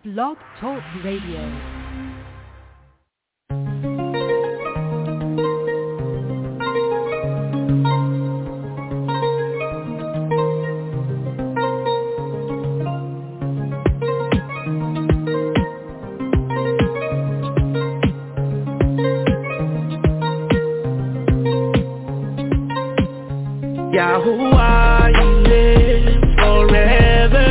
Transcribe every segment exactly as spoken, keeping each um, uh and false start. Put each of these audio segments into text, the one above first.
Blog Talk Radio. Yahuwah, you live forever.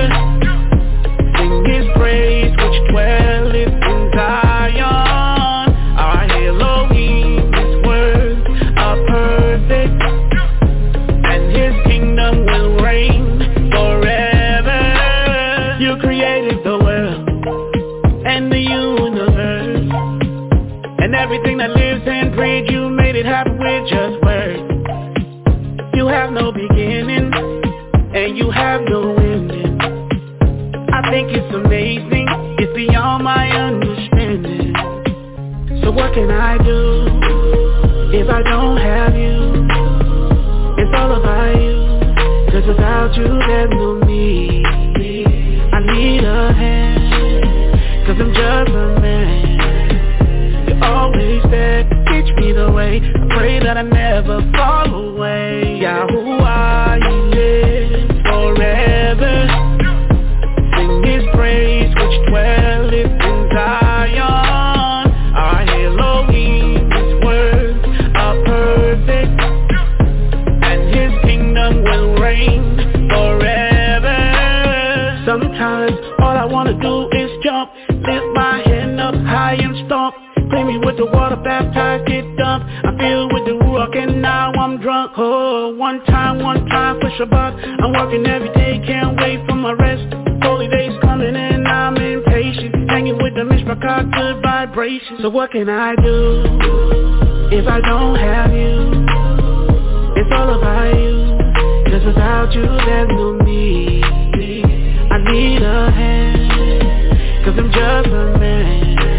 Sing his praise which dwelleth in Zion. Our Elohim, his words are perfect, and his kingdom will reign forever. You created the world and the universe, and everything that lives and breathes. You made it happen with just words. You have no beginning, and you have no ending. I think it's amazing, it's beyond my understanding. So what can I do if I don't have you? It's all about you, 'cause without you there's no me. I need a hand, 'cause I'm just a man. You're always there, teach me the way. I pray that I never fall away. Yahuwah, you live forever. Sing his praise which dwelleth in Zion. Our Elohim, his words are perfect, and his kingdom will reign forever. Sometimes all I wanna do is jump, lift my hand up high and stomp. Clean me with the water, baptized, get dumped. I feel with the ruach and now I'm drunk. Oh, one time, one time for Shabbat. I'm working every day, can't wait for my rest. Holy days coming and I'm impatient. Hanging with the Mishpachah, good vibrations. So what can I do if I don't have you? It's all about you, 'cause without you there's no me. I need a hand, 'cause I'm just a man.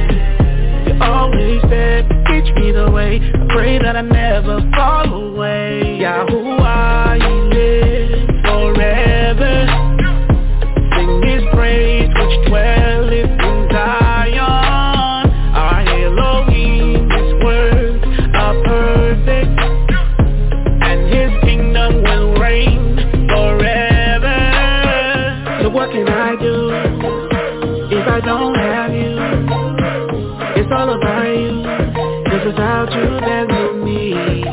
Always there, teach me the way. I pray that I never fall away. Yahuwah, you live forever. Sing his praise which dwelleth in Zion. Our Elohim, his words are perfect, and his kingdom will reign forever. So what can I do if I don't have you? It's all about you, 'cause without you there's no me.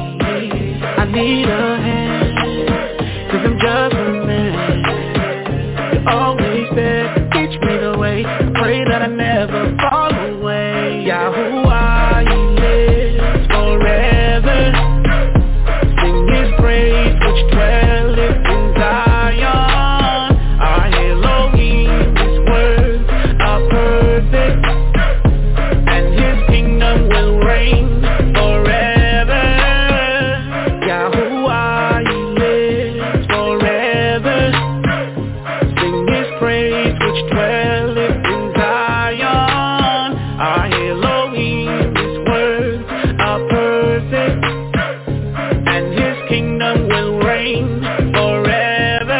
I need a hand, 'cause I'm just a man. You're always there, teach me the way. I pray that I never fall away. Yahuwah, you live forever. Sing his praise which dwelleth in Zion. Our Elohim, his words are perfect, will reign forever. Yahuwah, you live forever. Sing his praise which dwelleth in Zion. Our Elohim, his words are perfect, and his kingdom will reign forever.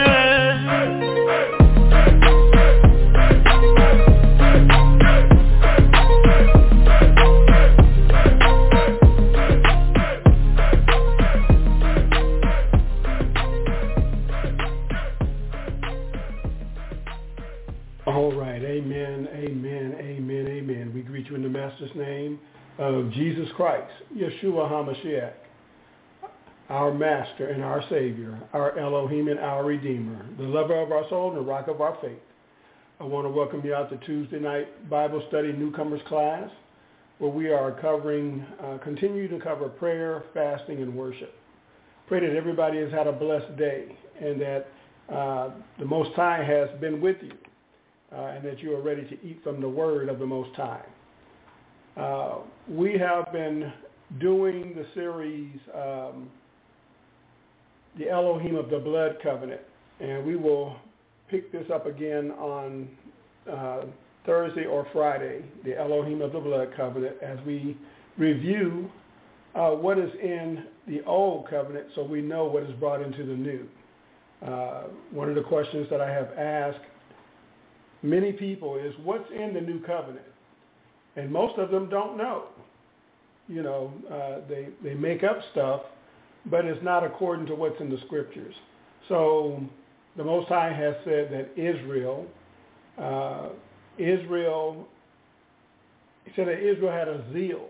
All right, amen, amen, amen, amen. We greet you in the Master's name of Jesus Christ, Yeshua HaMashiach, our Master and our Savior, our Elohim and our Redeemer, the lover of our soul and the rock of our faith. I want to welcome you out to Tuesday night Bible study newcomers class, where we are covering, uh, continue to cover prayer, fasting, and worship. Pray that everybody has had a blessed day and that uh, the Most High has been with you. Uh, and that you are ready to eat from the word of the Most High. Uh, we have been doing the series, um, The Elohim of the Blood Covenant, and we will pick this up again on uh, Thursday or Friday, The Elohim of the Blood Covenant, as we review uh, what is in the Old Covenant so we know what is brought into the New. Uh, one of the questions that I have asked many people is what's in the new covenant. And most of them don't know. You know, uh, they, they make up stuff, but it's not according to what's in the scriptures. So the Most High has said that Israel, uh, Israel, he said that Israel had a zeal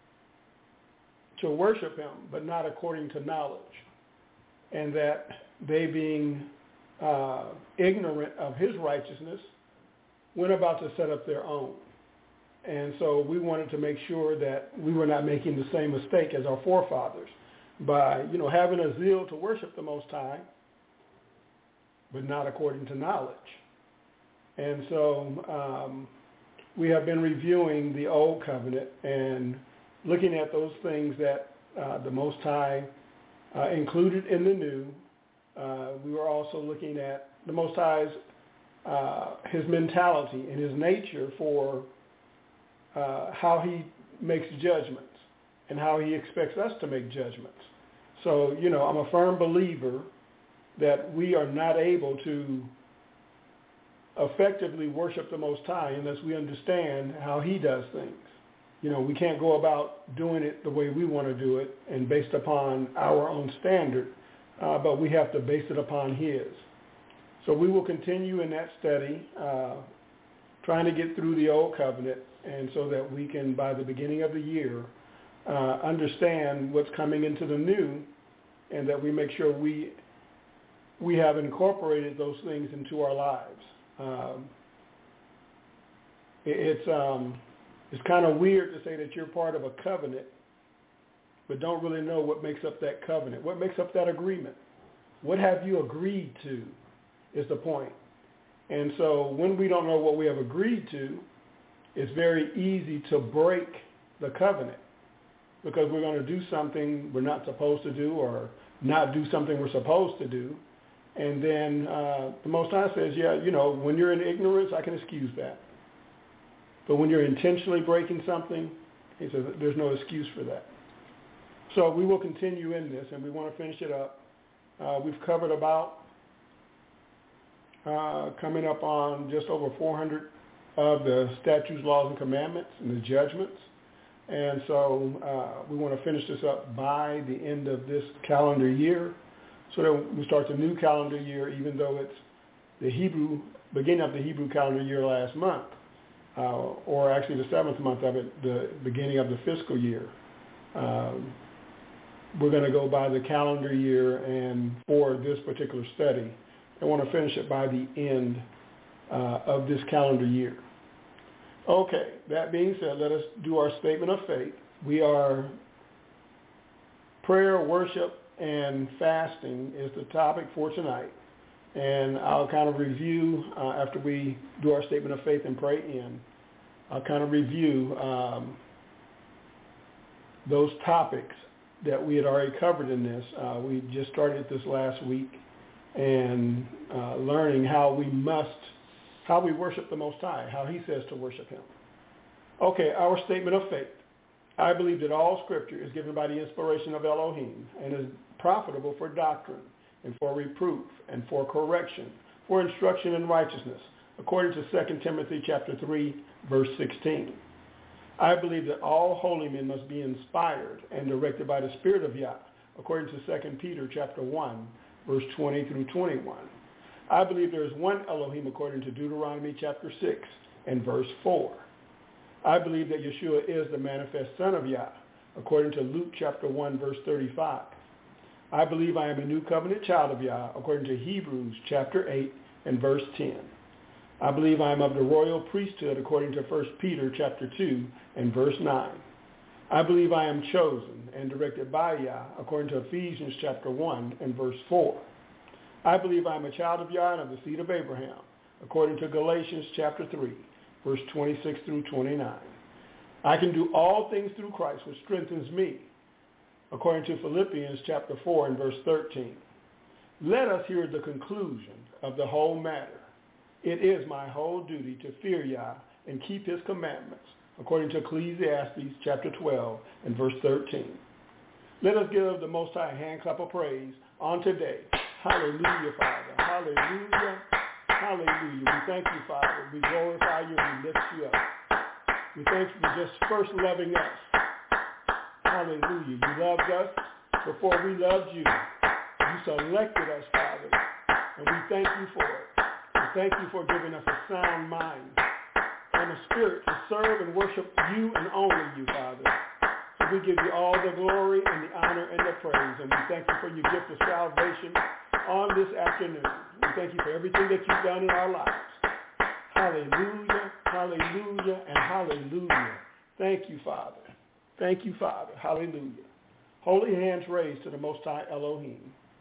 to worship him, but not according to knowledge. And that they being uh, ignorant of his righteousness went about to set up their own. And so we wanted to make sure that we were not making the same mistake as our forefathers by, you know, having a zeal to worship the Most High, but not according to knowledge. And so um, we have been reviewing the Old Covenant and looking at those things that uh, the Most High uh, included in the New. Uh, we were also looking at the Most High's, uh, his mentality and his nature for uh, how he makes judgments and how he expects us to make judgments. So, you know, I'm a firm believer that we are not able to effectively worship the Most High unless we understand how he does things. You know, we can't go about doing it the way we want to do it and based upon our own standard, uh, but we have to base it upon his. So we will continue in that study, uh, trying to get through the Old Covenant, and so that we can, by the beginning of the year, uh, understand what's coming into the New, and that we make sure we we have incorporated those things into our lives. Um, it, it's um, it's kind of weird to say that you're part of a covenant, but don't really know what makes up that covenant. What makes up that agreement? What have you agreed to is the point. And so when we don't know what we have agreed to, it's very easy to break the covenant because we're going to do something we're not supposed to do or not do something we're supposed to do. And then uh, the Most High says, yeah, you know, when you're in ignorance, I can excuse that. But when you're intentionally breaking something, he says there's no excuse for that. So we will continue in this, and we want to finish it up. Uh, we've covered about uh, coming up on just over four hundred of the statutes, laws, and commandments, and the judgments. And so uh, we want to finish this up by the end of this calendar year, so that we start the new calendar year, even though it's the Hebrew, beginning of the Hebrew calendar year last month, uh, or actually the seventh month of it, the beginning of the fiscal year. Um, we're going to go by the calendar year, and for this particular study, I want to finish it by the end uh, of this calendar year. Okay, that being said, let us do our statement of faith. We are prayer, worship, and fasting is the topic for tonight. And I'll kind of review, uh, after we do our statement of faith and pray in, I'll kind of review um, those topics that we had already covered in this. Uh, we just started this last week and uh, learning how we must, how we worship the Most High, how he says to worship him. Okay, our statement of faith. I believe that all Scripture is given by the inspiration of Elohim and is profitable for doctrine and for reproof and for correction, for instruction in righteousness, according to Second Timothy chapter three, verse sixteen. I believe that all holy men must be inspired and directed by the Spirit of Yah, according to Second Peter chapter one, verse twenty through twenty-one. I believe there is one Elohim according to Deuteronomy chapter six and verse four. I believe that Yeshua is the manifest Son of Yah, according to Luke chapter one, verse thirty-five. I believe I am a new covenant child of Yah, according to Hebrews chapter eight and verse ten. I believe I am of the royal priesthood, according to First Peter chapter two and verse nine. I believe I am chosen and directed by Yah, according to Ephesians chapter one and verse four. I believe I am a child of Yah and of the seed of Abraham, according to Galatians chapter three, verse twenty-six through twenty-nine. I can do all things through Christ, which strengthens me, according to Philippians chapter four and verse thirteen. Let us hear the conclusion of the whole matter. It is my whole duty to fear Yah and keep his commandments, according to Ecclesiastes chapter twelve and verse thirteen. Let us give the Most High a hand clap of praise on today. Hallelujah, Father. Hallelujah. Hallelujah. We thank you, Father. We glorify you and we lift you up. We thank you for just first loving us. Hallelujah. You loved us before we loved you. You selected us, Father, and we thank you for it. We thank you for giving us a sound mind and a spirit to serve and worship you and only you, Father. So we give you all the glory and the honor and the praise, and we thank you for your gift of salvation on this afternoon. We thank you for everything that you've done in our lives. Hallelujah, hallelujah, and hallelujah. Thank you, Father. Thank you, Father. Hallelujah. Holy hands raised to the Most High Elohim.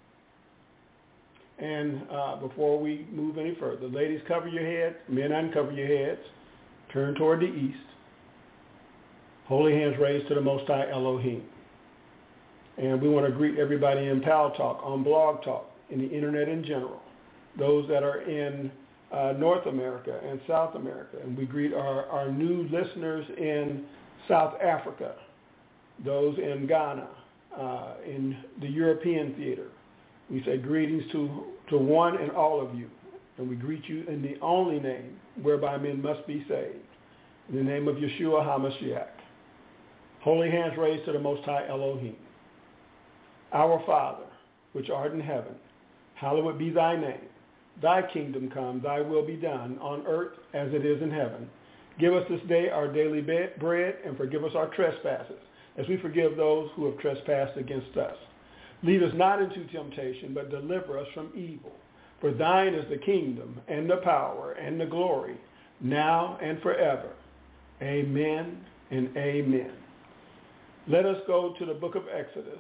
And uh, before we move any further, ladies, cover your heads. Men, uncover your heads. Turn toward the east. Holy hands raised to the Most High Elohim. And we want to greet everybody in Pal Talk, on Blog Talk, in the internet in general. Those that are in uh, North America and South America. And we greet our, our new listeners in South Africa, those in Ghana, uh, in the European theater. We say greetings to, to one and all of you. And we greet you in the only name whereby men must be saved, in the name of Yeshua HaMashiach. Holy hands raised to the Most High Elohim. Our Father, which art in heaven, hallowed be thy name. Thy kingdom come, thy will be done on earth as it is in heaven. Give us this day our daily bread, and forgive us our trespasses, as we forgive those who have trespassed against us. Lead us not into temptation, but deliver us from evil. For thine is the kingdom, and the power, and the glory, now and forever. Amen and amen. Let us go to the book of Exodus.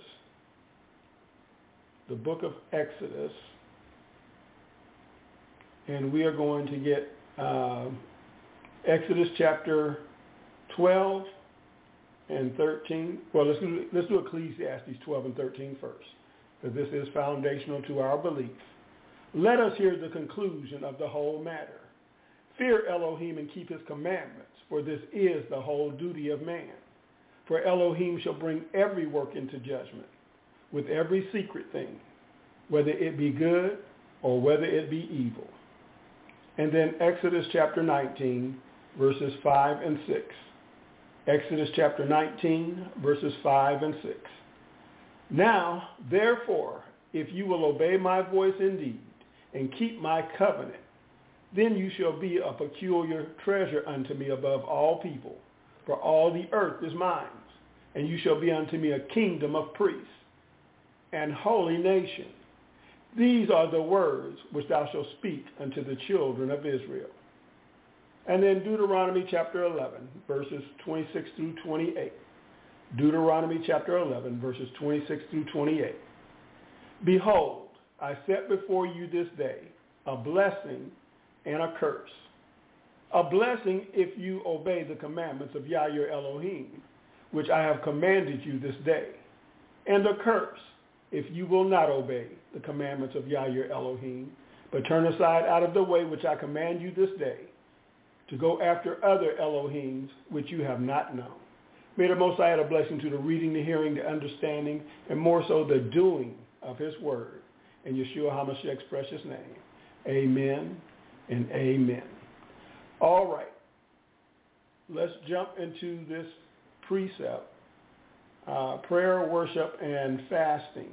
The book of Exodus. And we are going to get uh, Exodus chapter twelve and thirteen. Well, let's do, let's do Ecclesiastes twelve and thirteen first, because this is foundational to our belief. Let us hear the conclusion of the whole matter. Fear Elohim and keep his commandments, for this is the whole duty of man. For Elohim shall bring every work into judgment, with every secret thing, whether it be good or whether it be evil. And then Exodus chapter nineteen, verses five and six. Exodus chapter nineteen, verses five and six. Now, therefore, if you will obey my voice indeed, and keep my covenant, then you shall be a peculiar treasure unto me above all people, for all the earth is mine, and you shall be unto me a kingdom of priests, and holy nation. These are the words which thou shalt speak unto the children of Israel. And then Deuteronomy chapter eleven, verses twenty-six through twenty-eight. Deuteronomy chapter eleven, verses twenty-six through twenty-eight. Behold, I set before you this day a blessing and a curse. A blessing if you obey the commandments of Yah your Elohim, which I have commanded you this day. And a curse if you will not obey the commandments of Yah your Elohim, but turn aside out of the way which I command you this day, to go after other Elohims which you have not known. May the Most High add a blessing to the reading, the hearing, the understanding, and more so the doing of his word. In Yeshua HaMashiach's precious name, amen and amen. All right, let's jump into this precept, uh, prayer, worship, and fasting.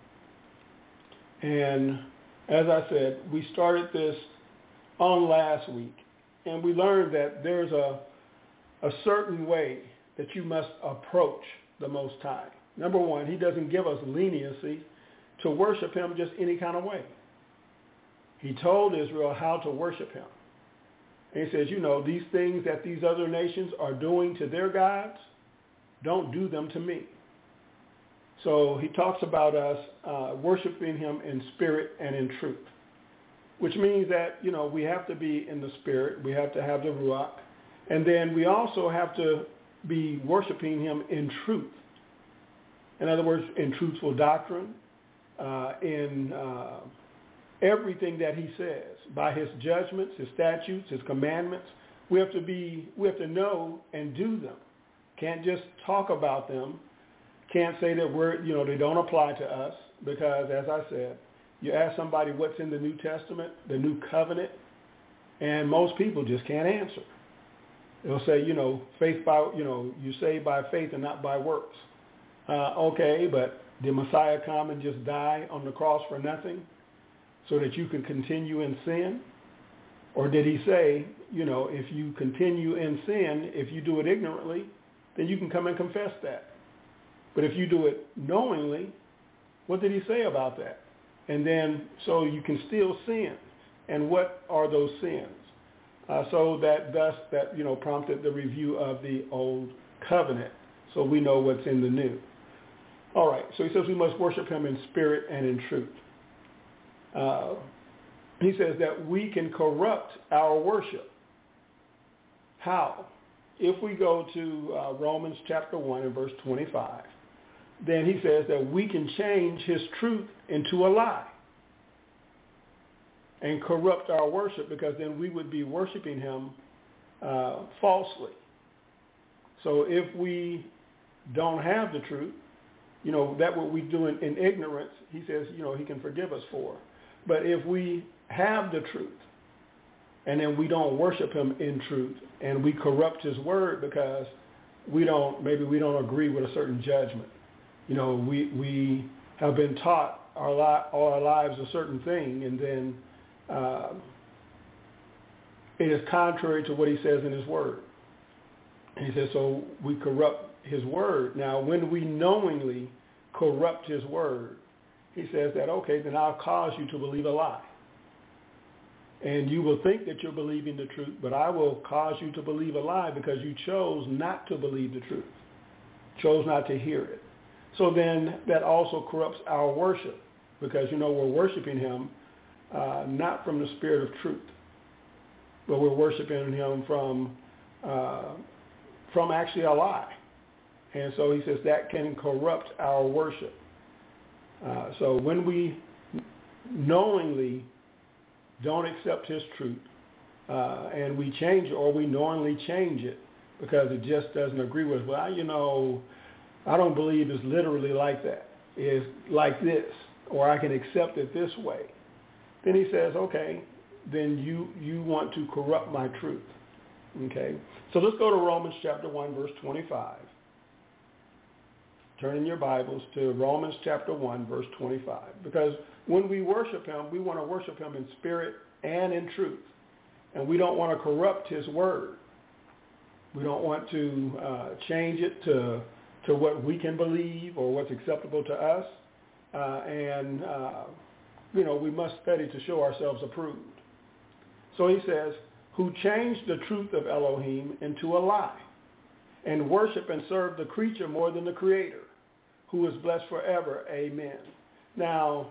And as I said, we started this on last week, and we learned that there's a, a certain way that you must approach the Most High. Number one, he doesn't give us leniency to worship him just any kind of way. He told Israel how to worship him. And he says, you know, these things that these other nations are doing to their gods, don't do them to me. So he talks about us uh, worshiping him in spirit and in truth, which means that, you know, we have to be in the spirit. We have to have the Ruach. And then we also have to be worshiping him in truth. In other words, in truthful doctrine, uh, in uh, everything that he says, by his judgments, his statutes, his commandments. We have to be, we have to know and do them. Can't just talk about them. Can't say that we're, you know, they don't apply to us, because as I said, you ask somebody what's in the New Testament, the New Covenant, And most people just can't answer. They'll say, you know, faith by, you know, you saved by faith and not by works. Uh, okay, but did Messiah come and just die on the cross for nothing so that you could continue in sin? Or did he say, you know, if you continue in sin, if you do it ignorantly, then you can come and confess that. But if you do it knowingly, what did he say about that? And then, so you can still sin. And what are those sins? Uh, so that thus that, you know, prompted the review of the old covenant, so we know what's in the new. All right, so he says we must worship him in spirit and in truth. Uh, he says that we can corrupt our worship. How? If we go to uh, Romans chapter one and verse twenty-five, then he says that we can change his truth into a lie and corrupt our worship, because then we would be worshiping him uh, falsely. So if we don't have the truth, you know, that what we do in, in ignorance, he says, you know, he can forgive us for. But if we have the truth and then we don't worship him in truth and we corrupt his word because we don't, maybe we don't agree with a certain judgment. You know, we, we have been taught our li- all our lives a certain thing, and then uh, it is contrary to what he says in his word. And he says, so we corrupt his word. Now, when we knowingly corrupt his word, he says that, okay, then I'll cause you to believe a lie. And you will think that you're believing the truth, but I will cause you to believe a lie because you chose not to believe the truth, chose not to hear it. So then that also corrupts our worship, because, you know, we're worshiping him uh, not from the spirit of truth, but we're worshiping him from uh, from actually a lie. And so he says that can corrupt our worship. Uh, so when we knowingly don't accept his truth uh, and we change it, or we knowingly change it because it just doesn't agree with, well, you know, I don't believe it's literally like that. It's like this, or I can accept it this way. Then he says, okay, then you, you want to corrupt my truth. Okay? So let's go to Romans chapter one, verse twenty-five. Turn in your Bibles to Romans chapter one, verse twenty-five. Because when we worship him, we want to worship him in spirit and in truth. And we don't want to corrupt his word. We don't want to uh, change it to, to what we can believe or what's acceptable to us. Uh, and, uh, you know, we must study to show ourselves approved. So he says, who changed the truth of Elohim into a lie, and worship and serve the creature more than the creator, who is blessed forever. Amen. Now,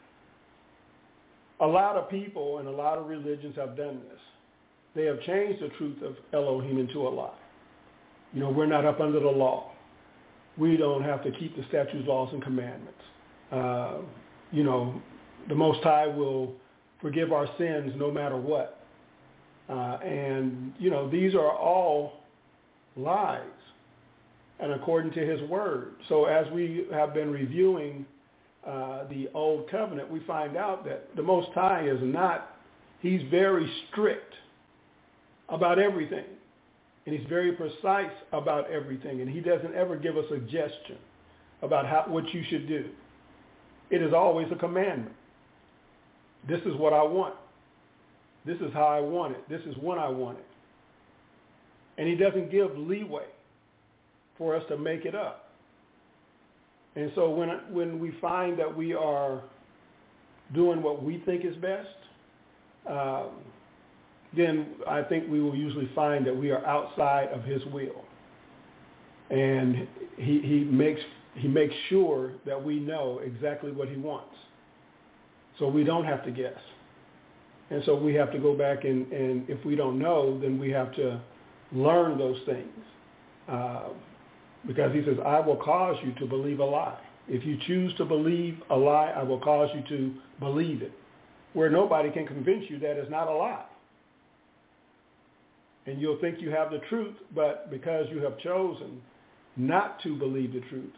a lot of people and a lot of religions have done this. They have changed the truth of Elohim into a lie. You know, we're not up under the law. We don't have to keep the statutes, laws, and commandments. Uh, you know, the Most High will forgive our sins no matter what. Uh, and, you know, these are all lies, and according to his word. So as we have been reviewing uh, the Old Covenant, we find out that the Most High is not, he's very strict about everything. And he's very precise about everything. And he doesn't ever give a suggestion about how, what you should do. It is always a commandment. This is what I want. This is how I want it. This is when I want it. And he doesn't give leeway for us to make it up. And so when when we find that we are doing what we think is best, um, then I think we will usually find that we are outside of his will. And he, he makes he makes sure that we know exactly what he wants, so we don't have to guess. And so we have to go back and, and if we don't know, then we have to learn those things. Uh, because he says, I will cause you to believe a lie. If you choose to believe a lie, I will cause you to believe it. Where nobody can convince you that it's not a lie. And you'll think you have the truth, but because you have chosen not to believe the truth,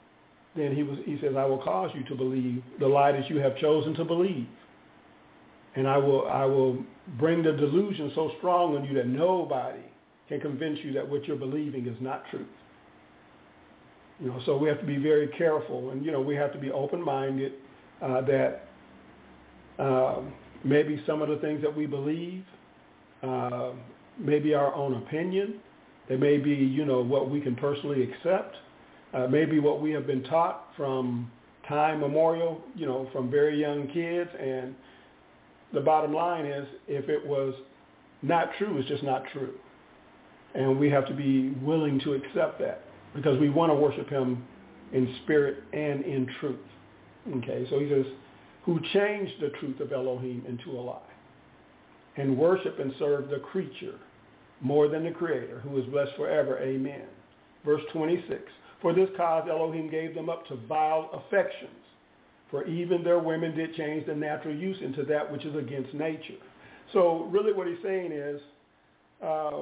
then he was, he says, I will cause you to believe the lie that you have chosen to believe. And I will I will bring the delusion so strong on you that nobody can convince you that what you're believing is not truth. You know, so we have to be very careful, and you know, we have to be open-minded uh, that uh, maybe some of the things that we believe uh, may be our own opinion. They may be, you know, what we can personally accept. Uh, maybe what we have been taught from time memorial, you know, from very young kids. And the bottom line is, if it was not true, it's just not true. And we have to be willing to accept that because we want to worship him in spirit and in truth. Okay, so he says, who changed the truth of Elohim into a lie and worship and serve the creature more than the creator, who is blessed forever. Amen. Verse twenty-six, for this cause Elohim gave them up to vile affections, for even their women did change the natural use into that which is against nature. So really what he's saying is, uh,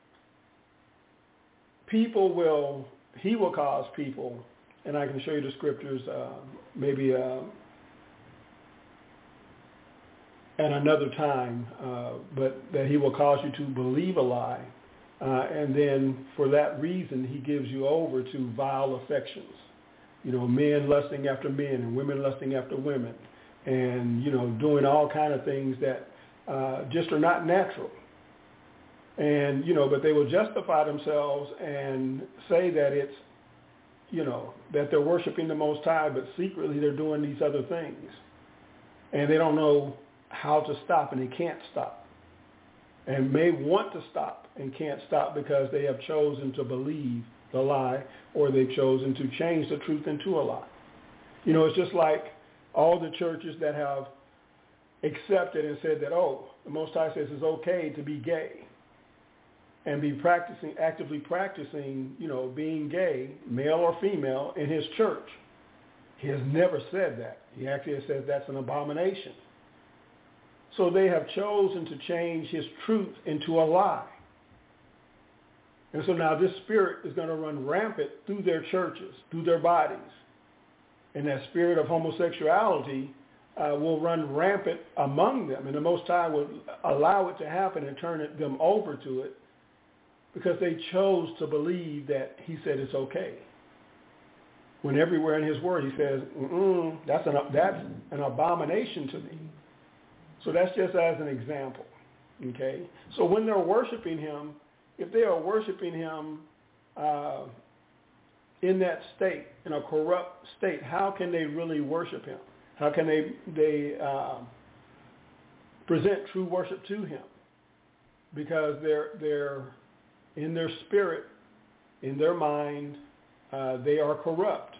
people will, he will cause people, and I can show you the scriptures uh, maybe uh, at another time, uh, but that he will cause you to believe a lie. Uh, and then for that reason, he gives you over to vile affections. You know, men lusting after men and women lusting after women and, you know, doing all kind of things that uh, just are not natural. And, you know, but they will justify themselves and say that it's, you know, that they're worshiping the Most High, but secretly they're doing these other things. And they don't know how to stop, and they can't stop. And may want to stop and can't stop because they have chosen to believe the lie, or they've chosen to change the truth into a lie. You know, it's just like all the churches that have accepted and said that, oh, the Most High says it's okay to be gay and be practicing, actively practicing, you know, being gay, male or female, in his church. He has never said that. He actually says that's an abomination. So they have chosen to change his truth into a lie. And so now this spirit is going to run rampant through their churches, through their bodies. And that spirit of homosexuality uh, will run rampant among them. And the Most High will allow it to happen and turn it, them over to it because they chose to believe that he said it's okay. When everywhere in his word he says, Mm-mm, that's, an, that's an abomination to me. So that's just as an example, okay? So when they're worshiping him, if they are worshiping him uh, in that state, in a corrupt state, how can they really worship him? How can they they uh, present true worship to him? Because they're they're in their spirit, in their mind, uh, they are corrupt.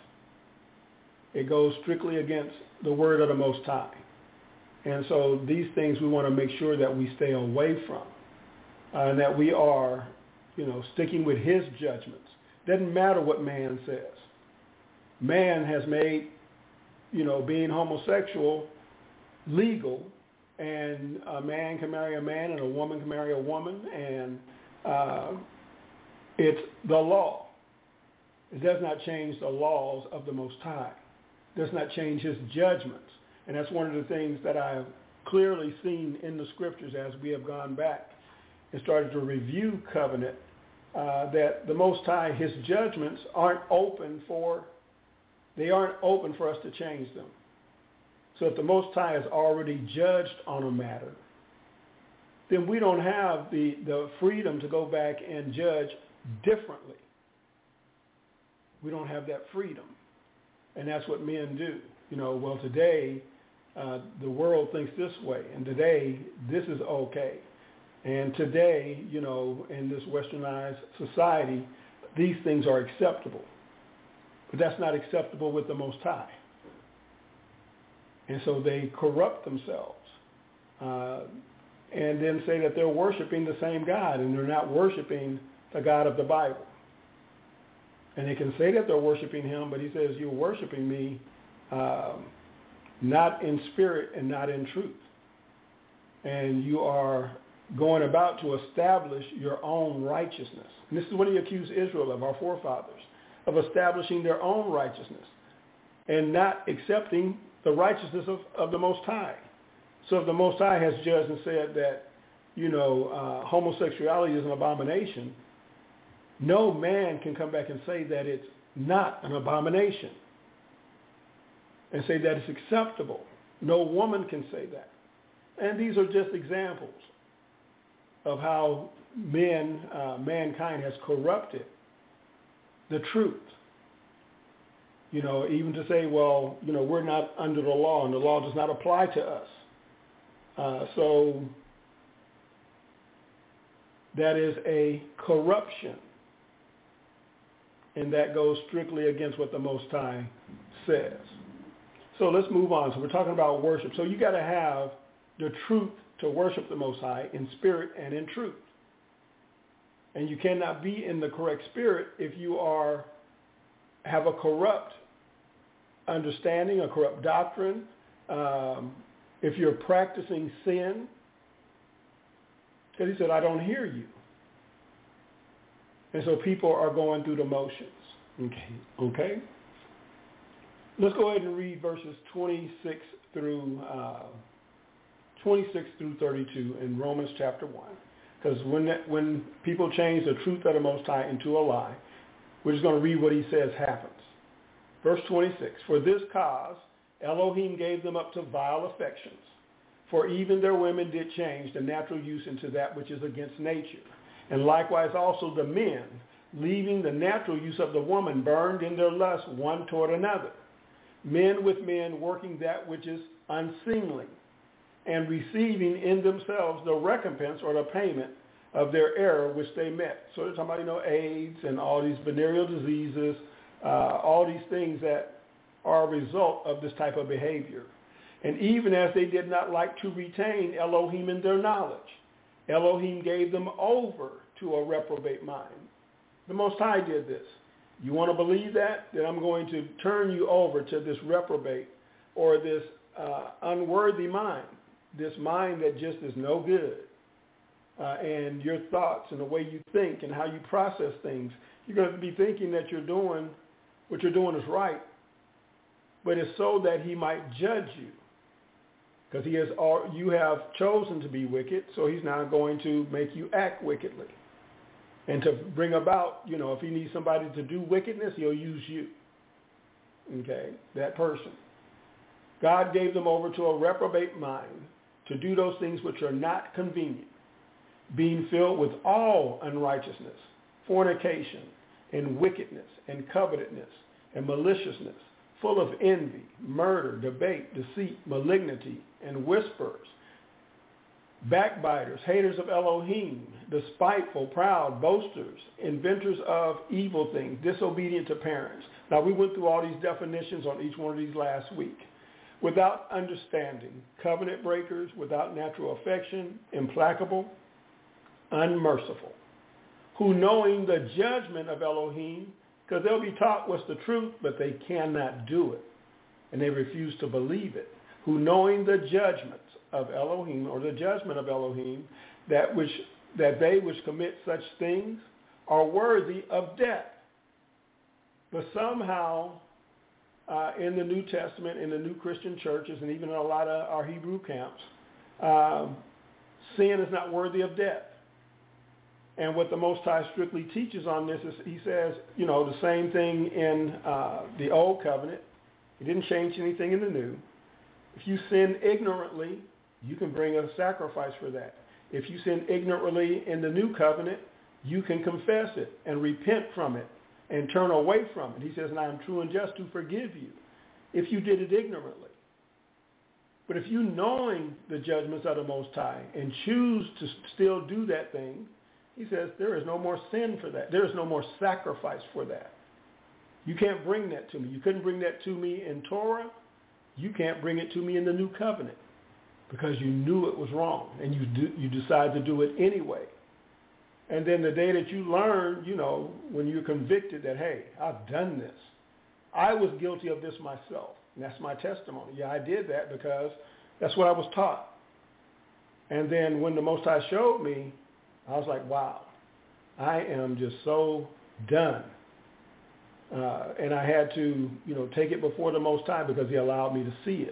It goes strictly against the word of the Most High. And so these things we want to make sure that we stay away from, uh, and that we are, you know, sticking with his judgments. Doesn't matter what man says. Man has made, you know, being homosexual legal, and a man can marry a man and a woman can marry a woman, and uh, it's the law. It does not change the laws of the Most High. It does not change his judgments. And that's one of the things that I've clearly seen in the scriptures as we have gone back and started to review covenant, uh, that the Most High, his judgments aren't open for, they aren't open for us to change them. So if the Most High has already judged on a matter, then we don't have the, the freedom to go back and judge differently. We don't have that freedom. And that's what men do. You know, well, today, Uh, the world thinks this way, and today this is okay. And today, you know, in this westernized society, these things are acceptable. But that's not acceptable with the Most High. And so they corrupt themselves uh, and then say that they're worshiping the same God, and they're not worshiping the God of the Bible. And they can say that they're worshiping him, but he says, you're worshiping me uh, not in spirit and not in truth. And you are going about to establish your own righteousness. And this is what he accused Israel of, our forefathers, of establishing their own righteousness and not accepting the righteousness of, of the Most High. So if the Most High has judged and said that, you know, uh, homosexuality is an abomination, no man can come back and say that it's not an abomination and say that it's acceptable. No woman can say that. And these are just examples of how men, uh, mankind has corrupted the truth. You know, even to say, well, you know, we're not under the law and the law does not apply to us. Uh, so that is a corruption. And that goes strictly against what the Most High says. So let's move on. So we're talking about worship. So you got to have the truth to worship the Most High in spirit and in truth. And you cannot be in the correct spirit if you are have a corrupt understanding, a corrupt doctrine, um, if you're practicing sin. Because he said, I don't hear you. And so people are going through the motions. Okay. Okay. Let's go ahead and read verses twenty-six through uh, twenty-six through thirty-two in Romans chapter one. Because when that, when people change the truth of the Most High into a lie, we're just going to read what he says happens. Verse twenty-six, for this cause Elohim gave them up to vile affections, for even their women did change the natural use into that which is against nature. And likewise also the men, leaving the natural use of the woman, burned in their lust one toward another. Men with men working that which is unseemly, and receiving in themselves the recompense or the payment of their error which they met. So they're talking about, you know, AIDS and all these venereal diseases, uh, all these things that are a result of this type of behavior. And even as they did not like to retain Elohim in their knowledge, Elohim gave them over to a reprobate mind. The Most High did this. You want to believe that? Then I'm going to turn you over to this reprobate or this uh, unworthy mind, this mind that just is no good. Uh, and your thoughts and the way you think and how you process things, you're going to be thinking that you're doing what you're doing is right, but it's so that he might judge you. Because he has, all, you have chosen to be wicked, so he's now going to make you act wickedly. And to bring about, you know, if he needs somebody to do wickedness, he'll use you. Okay, that person. God gave them over to a reprobate mind to do those things which are not convenient, being filled with all unrighteousness, fornication, and wickedness, and covetousness, and maliciousness, full of envy, murder, debate, deceit, malignity, and whisperers, backbiters, haters of Elohim, despiteful, proud, boasters, inventors of evil things, disobedient to parents. Now, we went through all these definitions on each one of these last week. Without understanding, covenant breakers, without natural affection, implacable, unmerciful, who knowing the judgment of Elohim, because they'll be taught what's the truth, but they cannot do it, and they refuse to believe it, who knowing the judgments of Elohim, or the judgment of Elohim, that which that they which commit such things are worthy of death. But somehow, uh, in the New Testament, in the new Christian churches, and even in a lot of our Hebrew camps, uh, sin is not worthy of death. And what the Most High strictly teaches on this is, he says, you know, the same thing in uh, the Old Covenant. He didn't change anything in the New. If you sin ignorantly, you can bring a sacrifice for that. If you sin ignorantly in the New Covenant, you can confess it and repent from it and turn away from it. He says, and I am true and just to forgive you if you did it ignorantly. But if you knowing the judgments of the Most High and choose to still do that thing, he says, there is no more sin for that. There is no more sacrifice for that. You can't bring that to me. You couldn't bring that to me in Torah. You can't bring it to me in the New Covenant because you knew it was wrong and you do, you decide to do it anyway. And then the day that you learn, you know, when you're convicted that, hey, I've done this. I was guilty of this myself. And that's my testimony. Yeah, I did that because that's what I was taught. And then when the Most High showed me, I was like, wow, I am just so done. Uh, and I had to, you know, take it before the Most High because he allowed me to see it.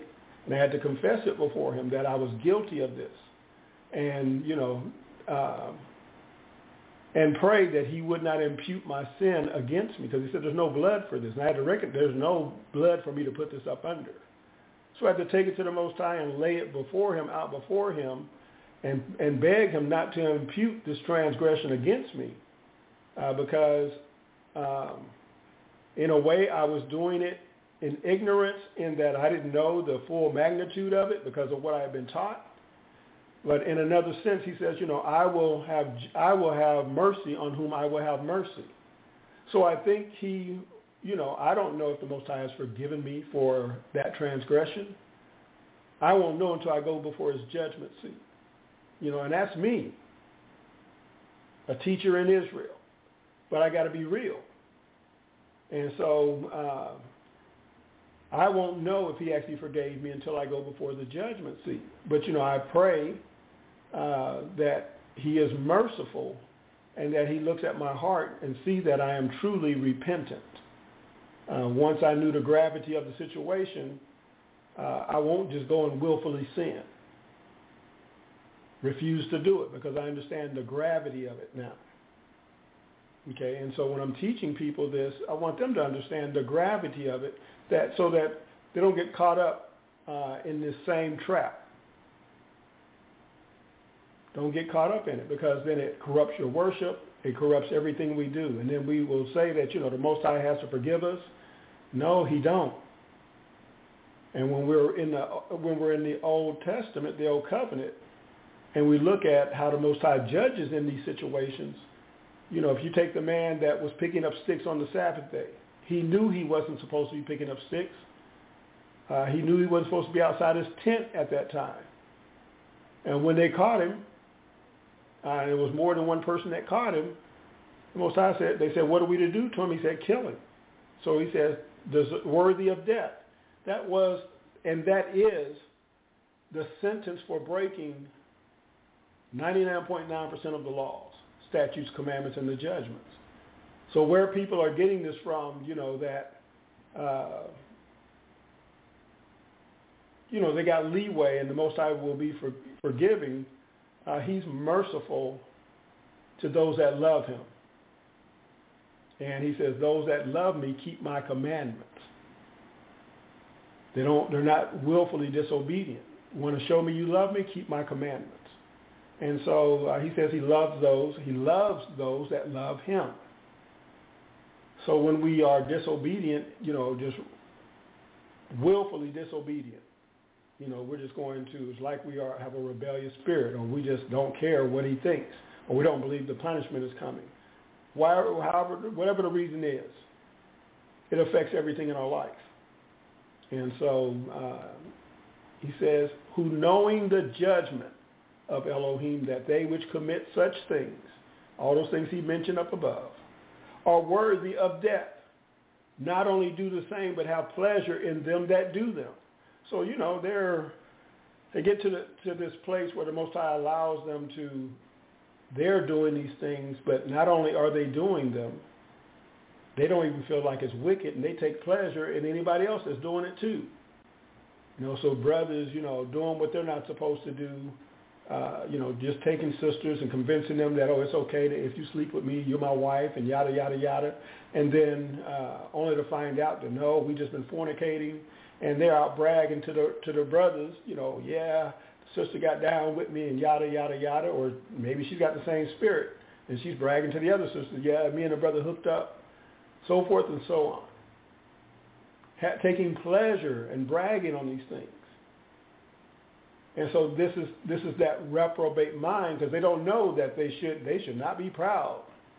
And I had to confess it before him that I was guilty of this. And, you know, uh, and pray that he would not impute my sin against me, because he said there's no blood for this. And I had to reckon there's no blood for me to put this up under. So I had to take it to the Most High and lay it before him, out before him, and, and beg him not to impute this transgression against me, uh, because um, in a way I was doing it in ignorance, in that I didn't know the full magnitude of it because of what I had been taught. But in another sense, he says, you know, I will have I will have mercy on whom I will have mercy. So I think he, you know, I don't know if the Most High has forgiven me for that transgression. I won't know until I go before his judgment seat. You know, and that's me, a teacher in Israel. But I got to be real. And so uh, I won't know if he actually forgave me until I go before the judgment seat. But, you know, I pray uh, that he is merciful and that he looks at my heart and sees that I am truly repentant. Uh, once I knew the gravity of the situation, uh, I won't just go and willfully sin. Refuse to do it because I understand the gravity of it now. Okay, and so when I'm teaching people this, I want them to understand the gravity of it, that so that they don't get caught up uh, in this same trap. Don't get caught up in it, because then it corrupts your worship, it corrupts everything we do, and then we will say that, you know, the Most High has to forgive us. No, he don't. And when we're in the when we're in the Old Testament, the Old Covenant, and we look at how the Most High judges in these situations, you know, if you take the man that was picking up sticks on the Sabbath day, he knew he wasn't supposed to be picking up sticks. Uh, he knew he wasn't supposed to be outside his tent at that time. And when they caught him, uh, and it was more than one person that caught him, the Most High said, they said, what are we to do to him? He said, kill him. So he says, worthy of death. That was, and that is the sentence for breaking ninety-nine point nine percent of the laws, statutes, commandments, and the judgments. So where people are getting this from, you know, that, uh, you know, they got leeway and the Most High will be for, forgiving, uh, he's merciful to those that love him. And he says, those that love me keep my commandments. They don't, they're not willfully disobedient. You want to show me you love me? Keep my commandments. And so uh, he says he loves those, he loves those that love him. So when we are disobedient, you know, just willfully disobedient, you know, we're just going to, it's like we are have a rebellious spirit, or we just don't care what he thinks, or we don't believe the punishment is coming. Why, however, whatever the reason is, it affects everything in our life. And so uh, he says, who knowing the judgment of Elohim, that they which commit such things, all those things he mentioned up above, are worthy of death, not only do the same, but have pleasure in them that do them. So, you know, they're, they get to the to this place where the Most High allows them to, they're doing these things, but not only are they doing them, they don't even feel like it's wicked, and they take pleasure in anybody else that's doing it too. You know, so brothers, you know, doing what they're not supposed to do, uh, you know, just taking sisters and convincing them that, oh, it's okay to, if you sleep with me, you're my wife, and yada, yada, yada. And then uh, only to find out that, no, we just been fornicating, and they're out bragging to the to the brothers, you know, yeah, the sister got down with me and yada, yada, yada, or maybe she's got the same spirit, and she's bragging to the other sister, yeah, me and the brother hooked up, so forth and so on. Ha- taking pleasure and bragging on these things. And so this is this is that reprobate mind, because they don't know that they should they should not be proud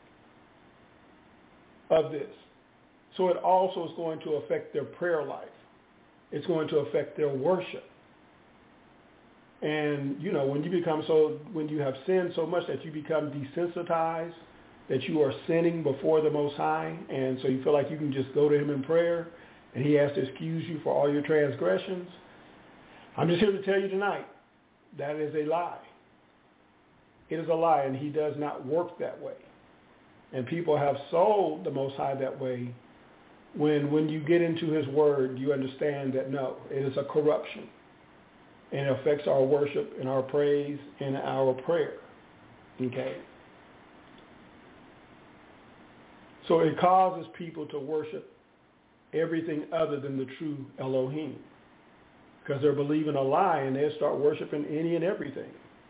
of this. So it also is going to affect their prayer life. It's going to affect their worship. And, you know, when you become so, when you have sinned so much that you become desensitized, that you are sinning before the Most High, and so you feel like you can just go to him in prayer, and he has to excuse you for all your transgressions, I'm just here to tell you tonight, that is a lie. It is a lie, and he does not work that way. And people have sold the Most High that way. When when you get into his word, you understand that no, it is a corruption. and it affects our worship and our praise and our prayer. Okay? So it causes people to worship everything other than the true Elohim, because they're believing a lie and they'll start worshiping any and everything.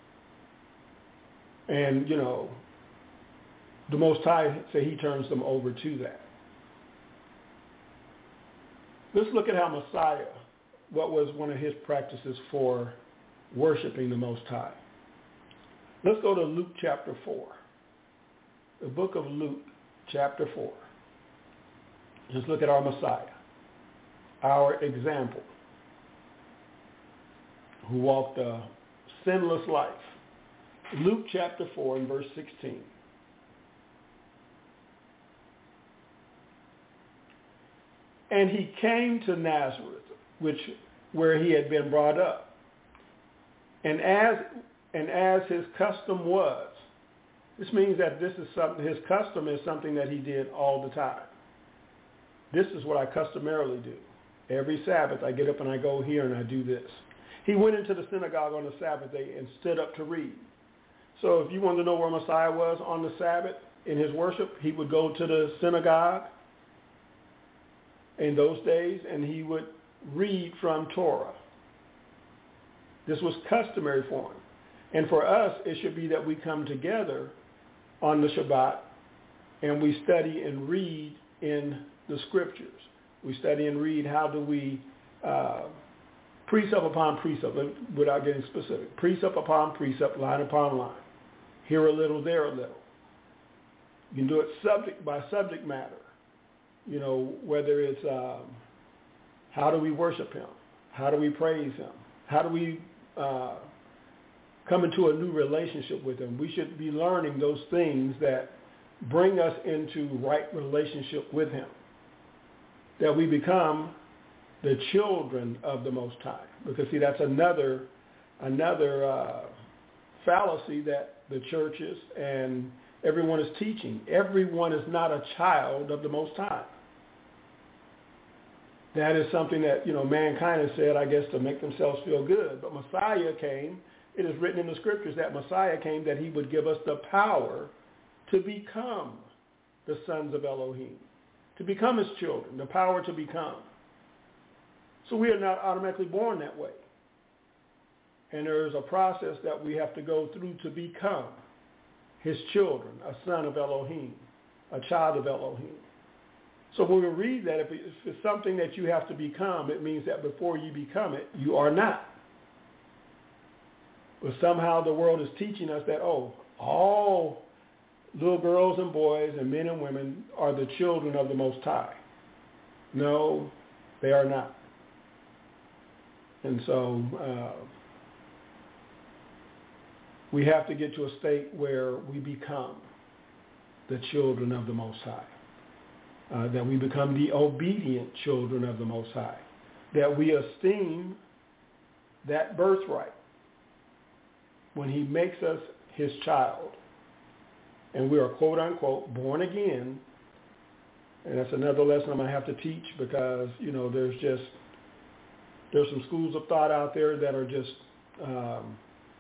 And, you know, the Most High say he turns them over to that. Let's look at how Messiah, what was one of his practices for worshiping the Most High. Let's go to Luke chapter four. The book of Luke chapter four. Just look at our Messiah, our example, who walked a sinless life. Luke chapter four and verse sixteen. And he came to Nazareth, which where he had been brought up. And as and as his custom was, this means that this is something, his custom is something that he did all the time. This is what I customarily do. Every Sabbath I get up and I go here and I do this. He went into the synagogue on the Sabbath day and stood up to read. So if you want to know where Messiah was on the Sabbath in his worship, he would go to the synagogue in those days and he would read from Torah. This was customary for him. And for us, it should be that we come together on the Shabbat and we study and read in the scriptures. We study and read how do we, uh, precept upon precept, without getting specific, precept upon precept, line upon line. Here a little, there a little. You can do it subject by subject matter. You know, whether it's um, how do we worship him? How do we praise him? How do we uh, come into a new relationship with him? We should be learning those things that bring us into right relationship with him, that we become the children of the Most High. Because, see, that's another another uh, fallacy that the churches and everyone is teaching. Everyone is not a child of the Most High. That is something that, you know, mankind has said, I guess, to make themselves feel good. But Messiah came. It is written in the scriptures that Messiah came that he would give us the power to become the sons of Elohim, to become his children, the power to become. So we are not automatically born that way. And there is a process that we have to go through to become his children, a son of Elohim, a child of Elohim. So when we read that, if it's something that you have to become, it means that before you become it, you are not. But somehow the world is teaching us that, oh, all little girls and boys and men and women are the children of the Most High. No, they are not. And so uh, we have to get to a state where we become the children of the Most High, uh, that we become the obedient children of the Most High, that we esteem that birthright when he makes us his child. And we are, quote unquote, born again. And that's another lesson I'm going to have to teach because, you know, there's just, there's some schools of thought out there that are just, um,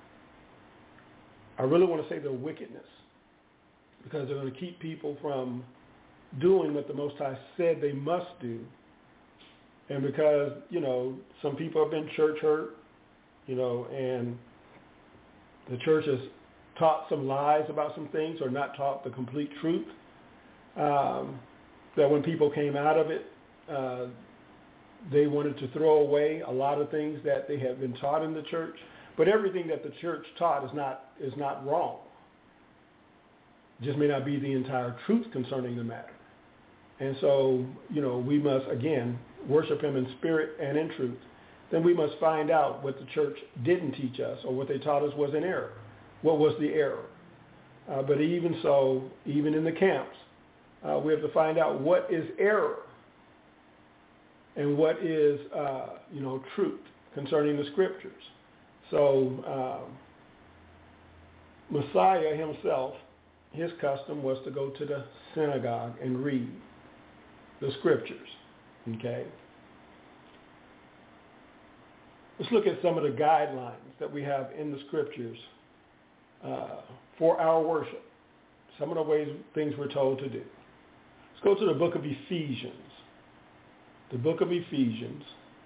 I really want to say they're wickedness, because they're going to keep people from doing what the Most High said they must do. And because, you know, some people have been church hurt, you know, and the church has taught some lies about some things or not taught the complete truth, um, that when people came out of it, uh, they wanted to throw away a lot of things that they had been taught in the church. But everything that the church taught is not is not wrong. It just may not be the entire truth concerning the matter. And so, you know, we must, again, worship him in spirit and in truth. Then we must find out what the church didn't teach us or what they taught us was an error. What was the error? Uh, but even so, even in the camps, uh, we have to find out what is error and what is, uh, you know, truth concerning the scriptures. So um, Messiah himself, his custom was to go to the synagogue and read the scriptures, okay? let's look at some of the guidelines that we have in the scriptures uh, for our worship. Some of the ways, things we're told to do. Let's go to the book of Ephesians. The book of Ephesians.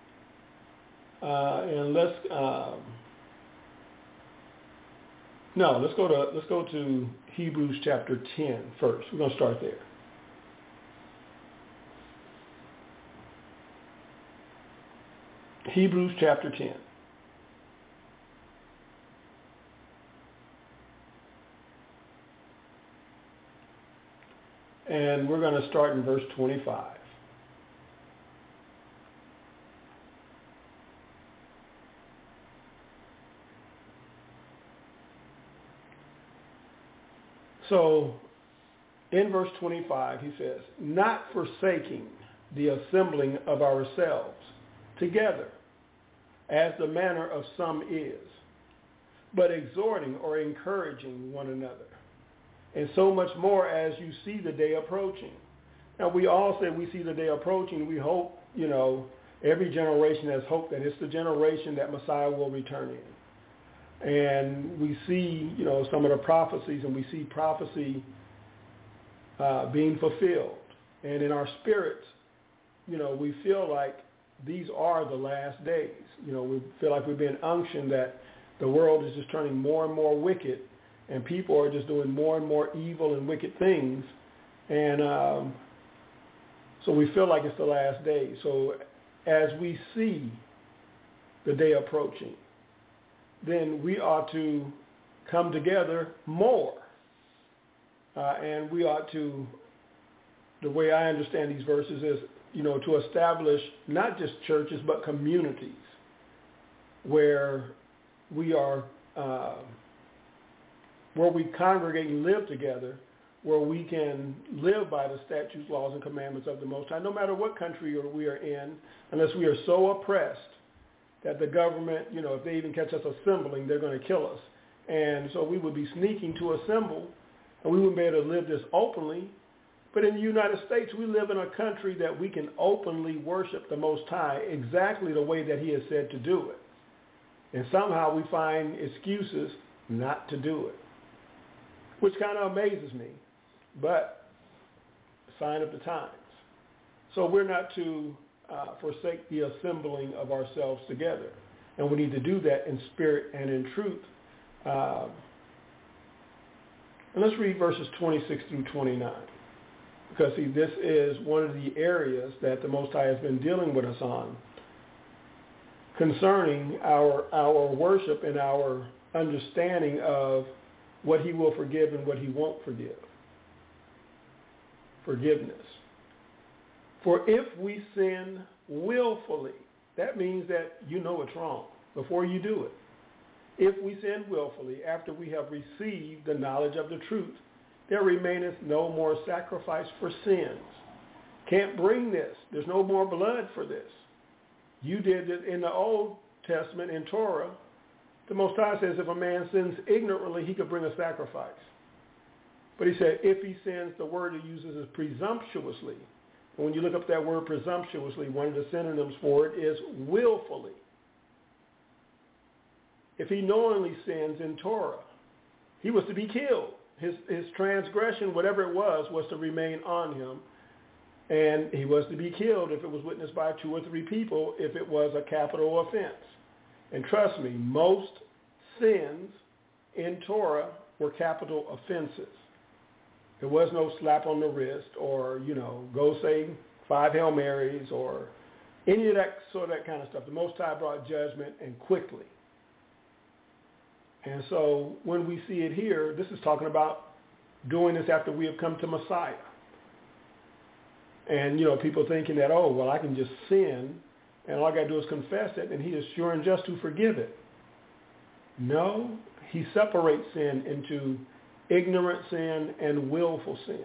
Uh, and let's, um, no, let's go to, let's go to Hebrews chapter ten first. We're going to start there. Hebrews chapter ten. And we're going to start in verse twenty-five. So, in verse twenty-five, he says, not forsaking the assembling of ourselves together, as the manner of some is, but exhorting or encouraging one another, and so much more as you see the day approaching. Now, we all say we see the day approaching. We hope, you know, every generation has hope that it's the generation that Messiah will return in. And we see, you know, some of the prophecies, and we see prophecy uh, being fulfilled. And in our spirits, you know, we feel like these are the last days. You know, we feel like we've been unctioned that the world is just turning more and more wicked, and people are just doing more and more evil and wicked things. And um, so we feel like it's the last days. So as we see the day approaching, then we ought to come together more. Uh, and we ought to, the way I understand these verses is, you know, to establish not just churches, but communities where we are, uh, where we congregate and live together, where we can live by the statutes, laws, and commandments of the Most High, no matter what country we are in, unless we are so oppressed that the government, you know, if they even catch us assembling, they're going to kill us. And so we would be sneaking to assemble, and we wouldn't be able to live this openly. But in the United States, we live in a country that we can openly worship the Most High exactly the way that he has said to do it. And somehow we find excuses not to do it, which kind of amazes me, but sign of the times. So we're not to uh, forsake the assembling of ourselves together, and we need to do that in spirit and in truth. Uh, and let's read verses twenty-six through twenty-nine. Because, see, this is one of the areas that the Most High has been dealing with us on concerning our our worship and our understanding of what he will forgive and what he won't forgive. Forgiveness. For if we sin willfully, that means that you know it's wrong before you do it. If we sin willfully after we have received the knowledge of the truth, there remaineth no more sacrifice for sins. Can't bring this. There's no more blood for this. You did it in the Old Testament in Torah. The Most High says if a man sins ignorantly, he could bring a sacrifice. But he said if he sins, the word he uses is presumptuously. And when you look up that word presumptuously, one of the synonyms for it is willfully. If he knowingly sins in Torah, he was to be killed. His, his transgression, whatever it was, was to remain on him. And he was to be killed if it was witnessed by two or three people, if it was a capital offense. And trust me, most sins in Torah were capital offenses. There was no slap on the wrist or, you know, go say five Hail Marys or any of that sort of that kind of stuff. The Most High brought judgment and quickly. And so when we see it here, this is talking about doing this after we have come to Messiah. And, you know, people thinking that, oh, well, I can just sin, and all I got to do is confess it, and he is sure and just to forgive it. No, he separates sin into ignorant sin and willful sin.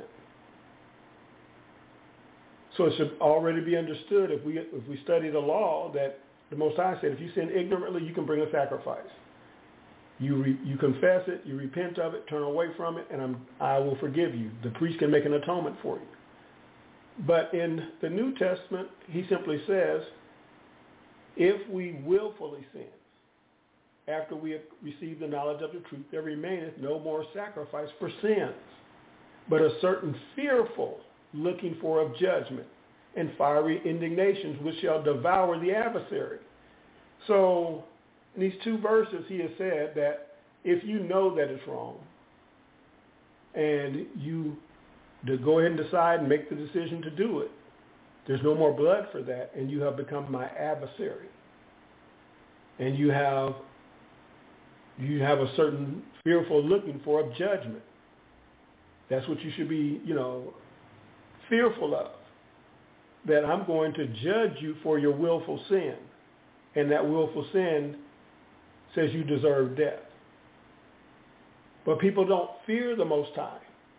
So it should already be understood if we if we study the law that the Most High said, if you sin ignorantly, you can bring a sacrifice. You re, you confess it, you repent of it, turn away from it, and I'm, I will forgive you. The priest can make an atonement for you. But in the New Testament, he simply says, If we willfully sin, after we have received the knowledge of the truth, there remaineth no more sacrifice for sins, but a certain fearful looking for of judgment and fiery indignations which shall devour the adversary. So in these two verses he has said that if you know that it's wrong and you to go ahead and decide and make the decision to do it, there's no more blood for that, and you have become my adversary. And you have you have a certain fearful looking for of judgment. That's what you should be, you know, fearful of. That I'm going to judge you for your willful sin. And that willful sin says you deserve death. But people don't fear the Most High.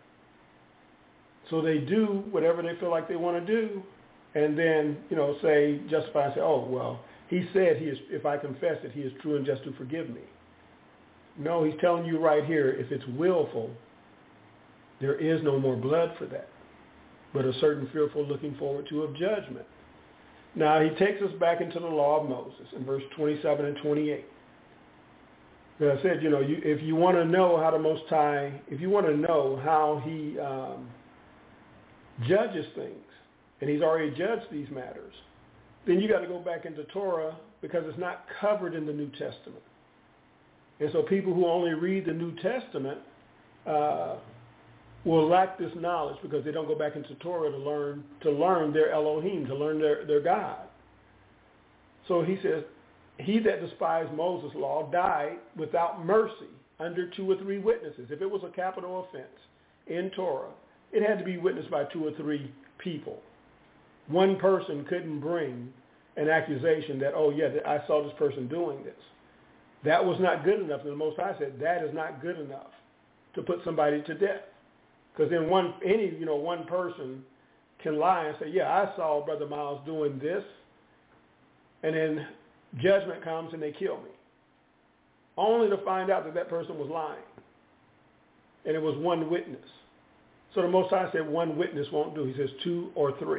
So they do whatever they feel like they want to do, and then, you know, say, justify and say, oh, well, he said he is, if I confess it, he is true and just to forgive me. No, he's telling you right here, if it's willful, there is no more blood for that, but a certain fearful looking forward to of judgment. Now, he takes us back into the law of Moses in verse twenty-seven and twenty-eight. As I said, you know, you, if you want to know how the Most High, if you want to know how he um, judges things, and he's already judged these matters, then you got to go back into Torah because it's not covered in the New Testament. And so people who only read the New Testament uh, will lack this knowledge because they don't go back into Torah to learn to learn their Elohim, to learn their, their God. So he says, he that despised Moses' law died without mercy under two or three witnesses. If it was a capital offense in Torah, it had to be witnessed by two or three people. One person couldn't bring an accusation that, oh, yeah, I saw this person doing this. That was not good enough. And the Most High said that is not good enough to put somebody to death. Because then one, any, you know, one person can lie and say, yeah, I saw Brother Miles doing this, and then judgment comes and they kill me, only to find out that that person was lying. And it was one witness. So the Most High said one witness won't do. He says two or three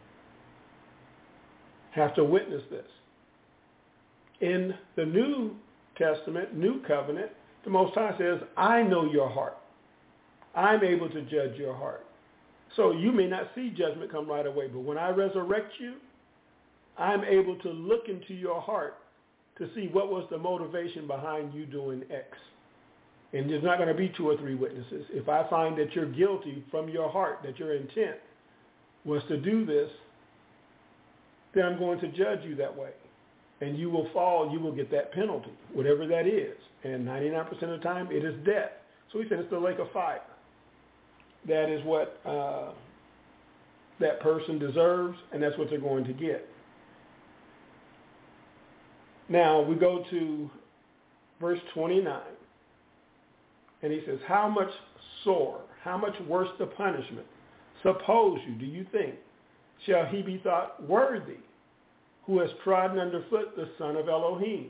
have to witness this. In the New Testament, New Covenant, the Most High says, I know your heart. I'm able to judge your heart. So you may not see judgment come right away, but when I resurrect you, I'm able to look into your heart to see what was the motivation behind you doing X. And there's not going to be two or three witnesses. If I find that you're guilty from your heart, that your intent was to do this, then I'm going to judge you that way. And you will fall, you will get that penalty, whatever that is. And ninety-nine percent of the time, it is death. So he said it's the lake of fire. That is what uh, that person deserves, and that's what they're going to get. Now, we go to verse twenty-nine, and he says, how much sore, how much worse the punishment, suppose you, do you think, shall he be thought worthy who has trodden underfoot the Son of Elohim?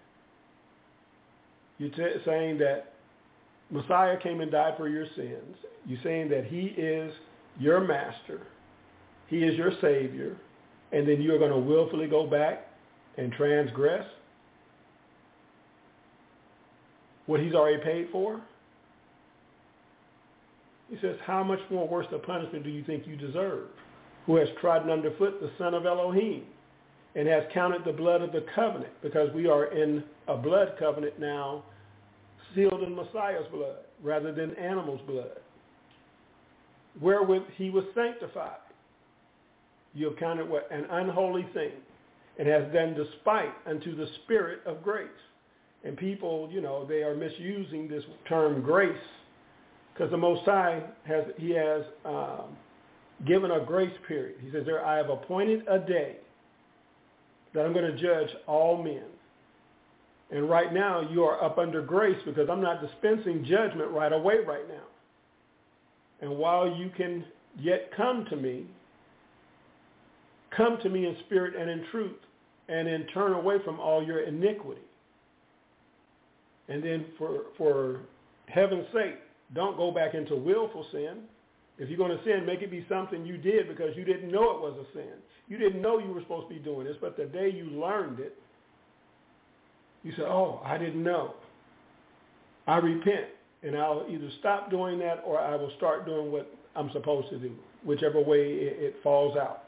You're t- saying that Messiah came and died for your sins. You're saying that he is your master. He is your Savior. And then you're going to willfully go back and transgress what he's already paid for? He says, how much more worse the punishment do you think you deserve? Who has trodden underfoot the Son of Elohim and has counted the blood of the covenant, because we are in a blood covenant now, sealed in Messiah's blood rather than animals' blood, wherewith he was sanctified. You have counted what? An unholy thing, and has done despite unto the Spirit of grace. And people, you know, they are misusing this term grace, because the Most High has, he has um, given a grace period. He says there, I have appointed a day that I'm going to judge all men. And right now you are up under grace because I'm not dispensing judgment right away right now. And while you can yet come to me, come to me in spirit and in truth, and then turn away from all your iniquity. And then for, for heaven's sake, don't go back into willful sin, If you're going to sin, make it be something you did because you didn't know it was a sin. You didn't know you were supposed to be doing this, but the day you learned it, you said, oh, I didn't know. I repent, and I'll either stop doing that or I will start doing what I'm supposed to do, whichever way it, it falls out.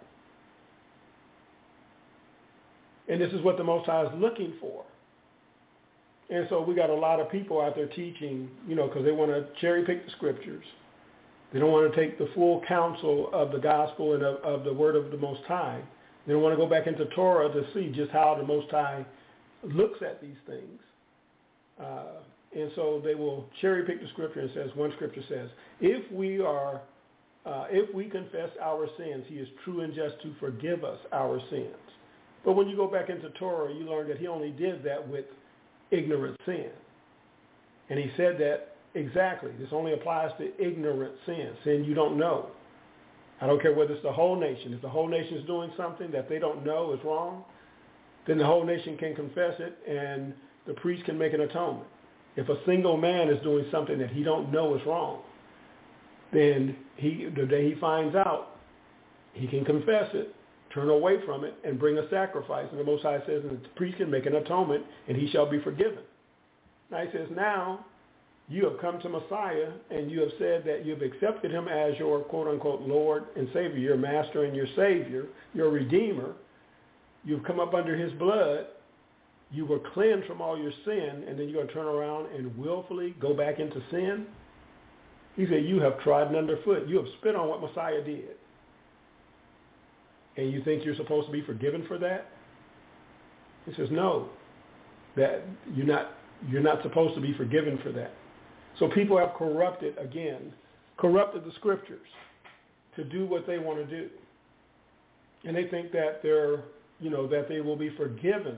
And this is what the Most High is looking for. And so we got a lot of people out there teaching, you know, because they want to cherry pick the scriptures. They don't want to take the full counsel of the gospel and of, of the word of the Most High. They don't want to go back into Torah to see just how the Most High looks at these things. Uh, and so they will cherry pick the scripture and says, one scripture says, if we are, uh, if we confess our sins, he is true and just to forgive us our sins. But when you go back into Torah, you learn that he only did that with ignorant sin. And he said that exactly. This only applies to ignorant sin, sin you don't know. I don't care whether it's the whole nation. If the whole nation is doing something that they don't know is wrong, then the whole nation can confess it and the priest can make an atonement. If a single man is doing something that he don't know is wrong, then he, the day he finds out, he can confess it, turn away from it, and bring a sacrifice. And the Most High says, and the priest can make an atonement, and he shall be forgiven. Now he says, now you have come to Messiah, and you have said that you have accepted him as your quote-unquote Lord and Savior, your Master and your Savior, your Redeemer. You've come up under his blood. You were cleansed from all your sin, and then you're going to turn around and willfully go back into sin? He said, you have trodden underfoot. You have spit on what Messiah did. And you think you're supposed to be forgiven for that? He says, no, that you're not, you're not supposed to be forgiven for that. So people have corrupted, again, corrupted the scriptures to do what they want to do. And they think that they're, you know, that they will be forgiven.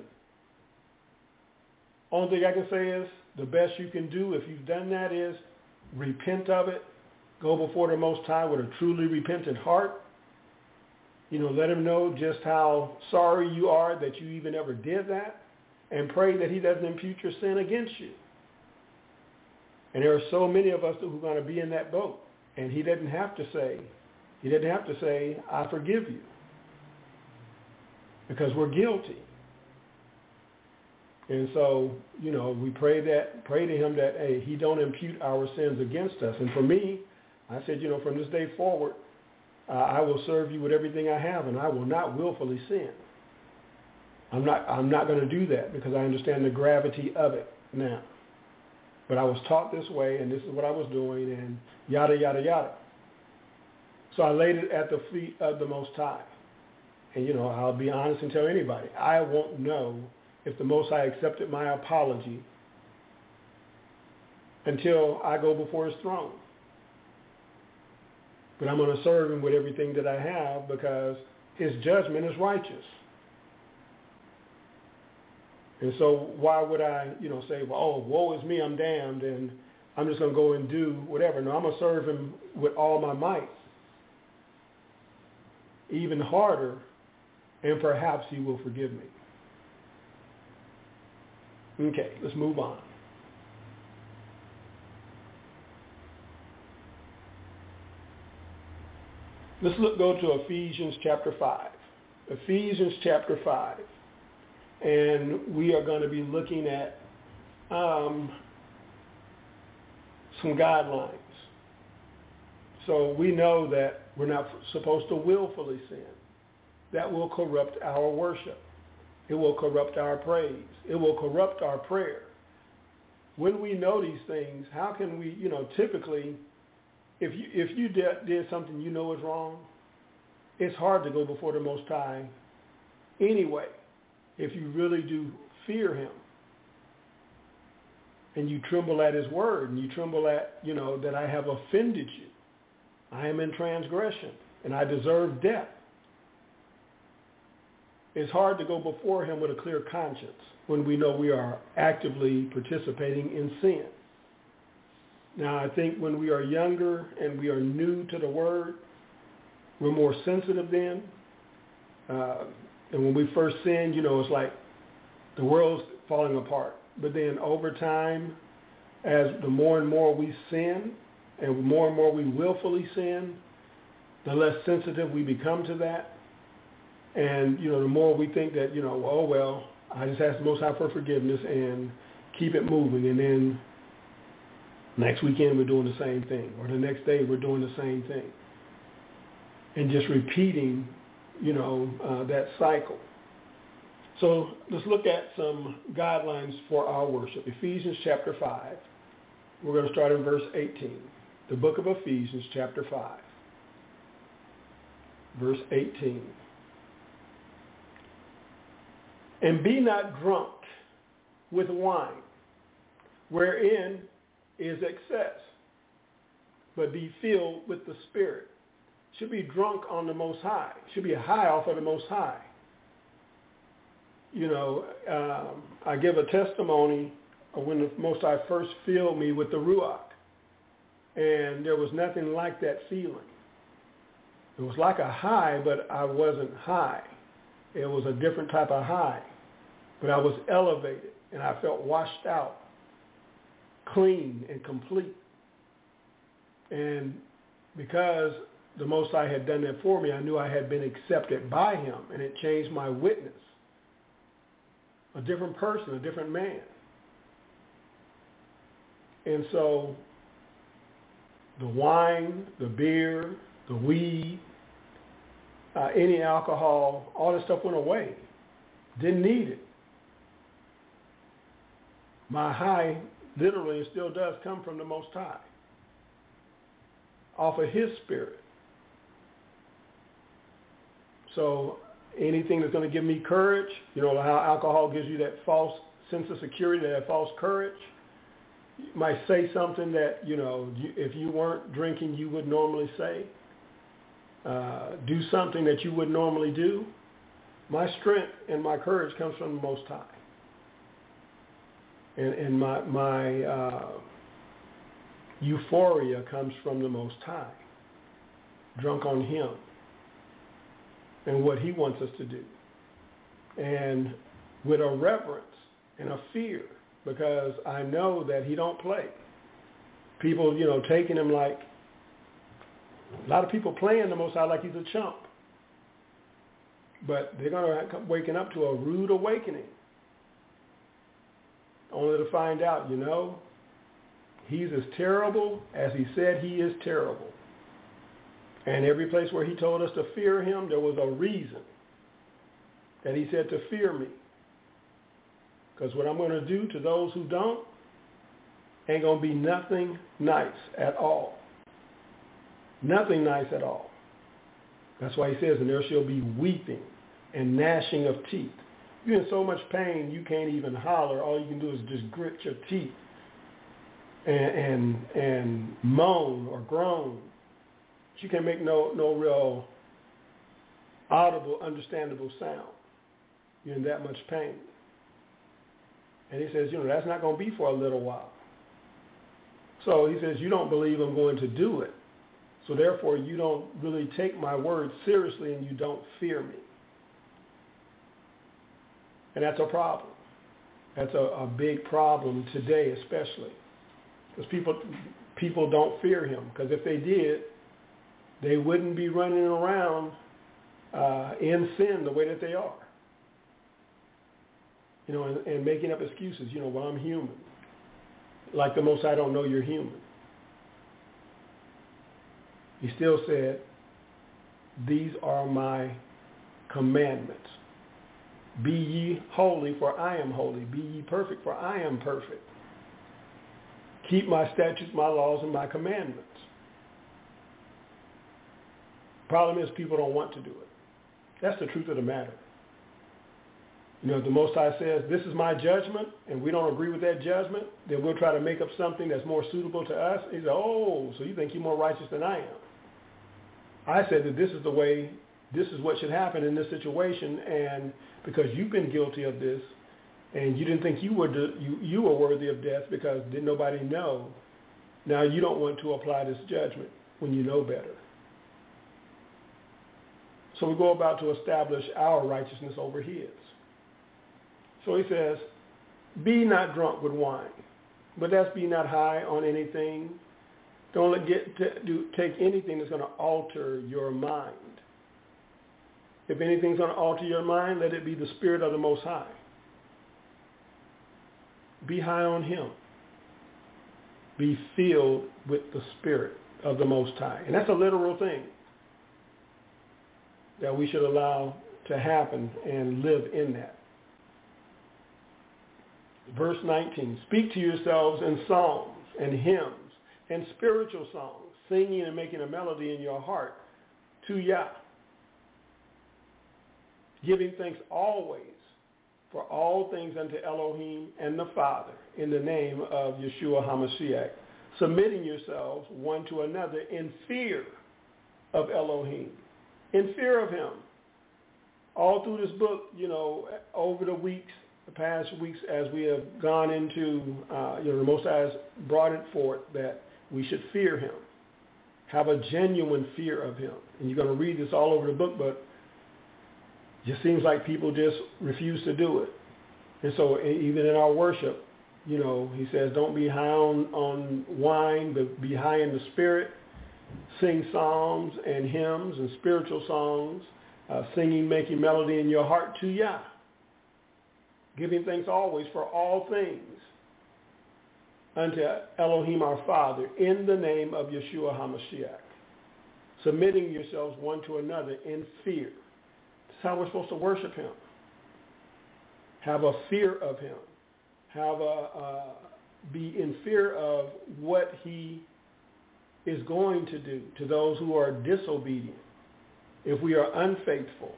Only thing I can say is the best you can do if you've done that is repent of it, go before the Most High with a truly repentant heart. You know, let him know just how sorry you are that you even ever did that, and pray that he doesn't impute your sin against you. And there are so many of us who are going to be in that boat, and he doesn't have to say, he doesn't have to say, I forgive you, because we're guilty. And so, you know, we pray that, pray to him that, hey, he don't impute our sins against us. And for me, I said, you know, from this day forward, uh, I will serve you with everything I have, and I will not willfully sin. I'm not, I'm not going to do that because I understand the gravity of it now. But I was taught this way, and this is what I was doing, and yada, yada, yada. So I laid it at the feet of the Most High. And, you know, I'll be honest and tell anybody, I won't know if the Most High accepted my apology until I go before his throne. But I'm going to serve him with everything that I have because his judgment is righteous. And so why would I, you know, say, well, oh, woe is me, I'm damned, and I'm just going to go and do whatever. No, I'm going to serve him with all my might, even harder, and perhaps he will forgive me. Okay, let's move on. Let's look, go to Ephesians chapter five. Ephesians chapter five. And we are going to be looking at um, some guidelines. So we know that we're not supposed to willfully sin. That will corrupt our worship. It will corrupt our praise. It will corrupt our prayer. When we know these things, how can we, you know, typically, if you, if you did, did something you know is wrong, it's hard to go before the Most High anyway. If you really do fear him and you tremble at his word and you tremble at, you know, that I have offended you. I am in transgression and I deserve death. It's hard to go before him with a clear conscience when we know we are actively participating in sin. Now, I think when we are younger and we are new to the word, we're more sensitive then. Uh, and when we first sin, you know, it's like the world's falling apart. But then over time, as the more and more we sin, and the more and more we willfully sin, the less sensitive we become to that. And, you know, the more we think that, you know, oh, well, I just ask the Most High for forgiveness and keep it moving. And then next weekend we're doing the same thing. Or the next day we're doing the same thing. And just repeating, you know, uh, that cycle. So let's look at some guidelines for our worship. Ephesians chapter five. We're going to start in verse eighteen. The book of Ephesians chapter five. Verse eighteen. And be not drunk with wine, wherein is excess, but be filled with the Spirit. Should be drunk on the Most High. Should be high off of the Most High. You know, um, I give a testimony of when the Most High first filled me with the Ruach. And there was nothing like that feeling. It was like a high, but I wasn't high. It was a different type of high. But I was elevated, and I felt washed out, clean and complete. And because the Most High had done that for me, I knew I had been accepted by him, and it changed my witness. A different person, a different man. And so the wine, the beer, the weed, uh, any alcohol, all this stuff went away. Didn't need it. My high literally and still does come from the Most High, off of his Spirit. So anything that's going to give me courage, you know how alcohol gives you that false sense of security, that false courage. You might say something that, you know, if you weren't drinking, you would normally say. Uh, do something that you would normally do. My strength and my courage comes from the Most High. And, and my, my uh, euphoria comes from the Most High. Drunk on him and what he wants us to do. And with a reverence and a fear, because I know that he don't play. People, you know, taking him like, a lot of people playing the Most High like he's a chump. But they're going to waking up to a rude awakening. Only to find out, you know, he's as terrible as he said he is terrible. And every place where he told us to fear him, there was a reason that he said to fear me. Because what I'm going to do to those who don't ain't going to be nothing nice at all. Nothing nice at all. That's why he says, and there shall be weeping and gnashing of teeth. You're in so much pain you can't even holler. All you can do is just grit your teeth and and, and moan or groan. You can't make no, no real audible, understandable sound. You're in that much pain. And he says, you know, that's not going to be for a little while. So he says, you don't believe I'm going to do it. So therefore, you don't really take my word seriously and you don't fear me. And that's a problem. That's a, a big problem today especially. Because people, people don't fear him. Because if they did, they wouldn't be running around uh, in sin the way that they are. You know, and, and making up excuses. You know, well, I'm human. Like the Most High don't know you're human. He still said, these are my commandments. Be ye holy, for I am holy. Be ye perfect, for I am perfect. Keep my statutes, my laws, and my commandments. Problem is people don't want to do it. That's the truth of the matter. You know, if the Most High says, this is my judgment, and we don't agree with that judgment, then we'll try to make up something that's more suitable to us. He said, oh, so you think you're more righteous than I am. I said that this is the way, this is what should happen in this situation, and because you've been guilty of this, and you didn't think you were you, you were worthy of death because didn't nobody know, now you don't want to apply this judgment when you know better. So we go about to establish our righteousness over his. So he says, be not drunk with wine, but that's be not high on anything Don't let get to do, take anything that's going to alter your mind. If anything's going to alter your mind, let it be the Spirit of the Most High. Be high on Him. Be filled with the Spirit of the Most High. And that's a literal thing that we should allow to happen and live in that. Verse nineteen, speak to yourselves in psalms and hymns and spiritual songs, singing and making a melody in your heart to Yah, giving thanks always for all things unto Elohim and the Father in the name of Yeshua HaMashiach, submitting yourselves one to another in fear of Elohim, in fear of Him. All through this book, you know, over the weeks, the past weeks, as we have gone into, uh, you know, the Most High has brought it forth that we should fear Him, have a genuine fear of Him. And you're going to read this all over the book, but it just seems like people just refuse to do it. And so even in our worship, you know, he says, don't be high on, on wine, but be high in the Spirit. Sing psalms and hymns and spiritual songs, uh, singing, making melody in your heart to Yah, giving thanks always for all things unto Elohim our Father in the name of Yeshua HaMashiach, submitting yourselves one to another in fear. That's how we're supposed to worship Him. Have a fear of Him. Have a uh, be in fear of what He is going to do to those who are disobedient, if we are unfaithful.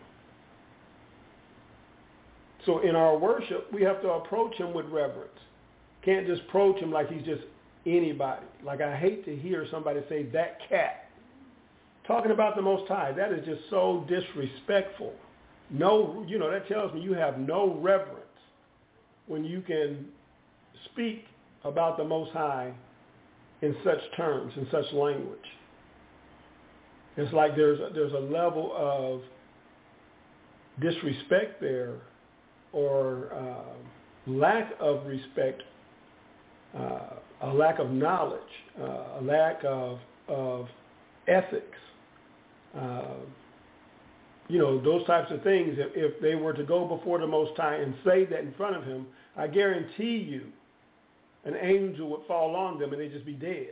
So in our worship, we have to approach Him with reverence. Can't just approach Him like He's just anybody. Like I hate to hear somebody say, that cat. Talking about the Most High, that is just so disrespectful. No, you know, that tells me you have no reverence when you can speak about the Most High in such terms, in such language. It's like there's a, there's a level of disrespect there, or uh, lack of respect, uh, a lack of knowledge, uh, a lack of, of ethics. Uh, you know, those types of things, if, if they were to go before the Most High and say that in front of Him, I guarantee you an angel would fall on them and they'd just be dead.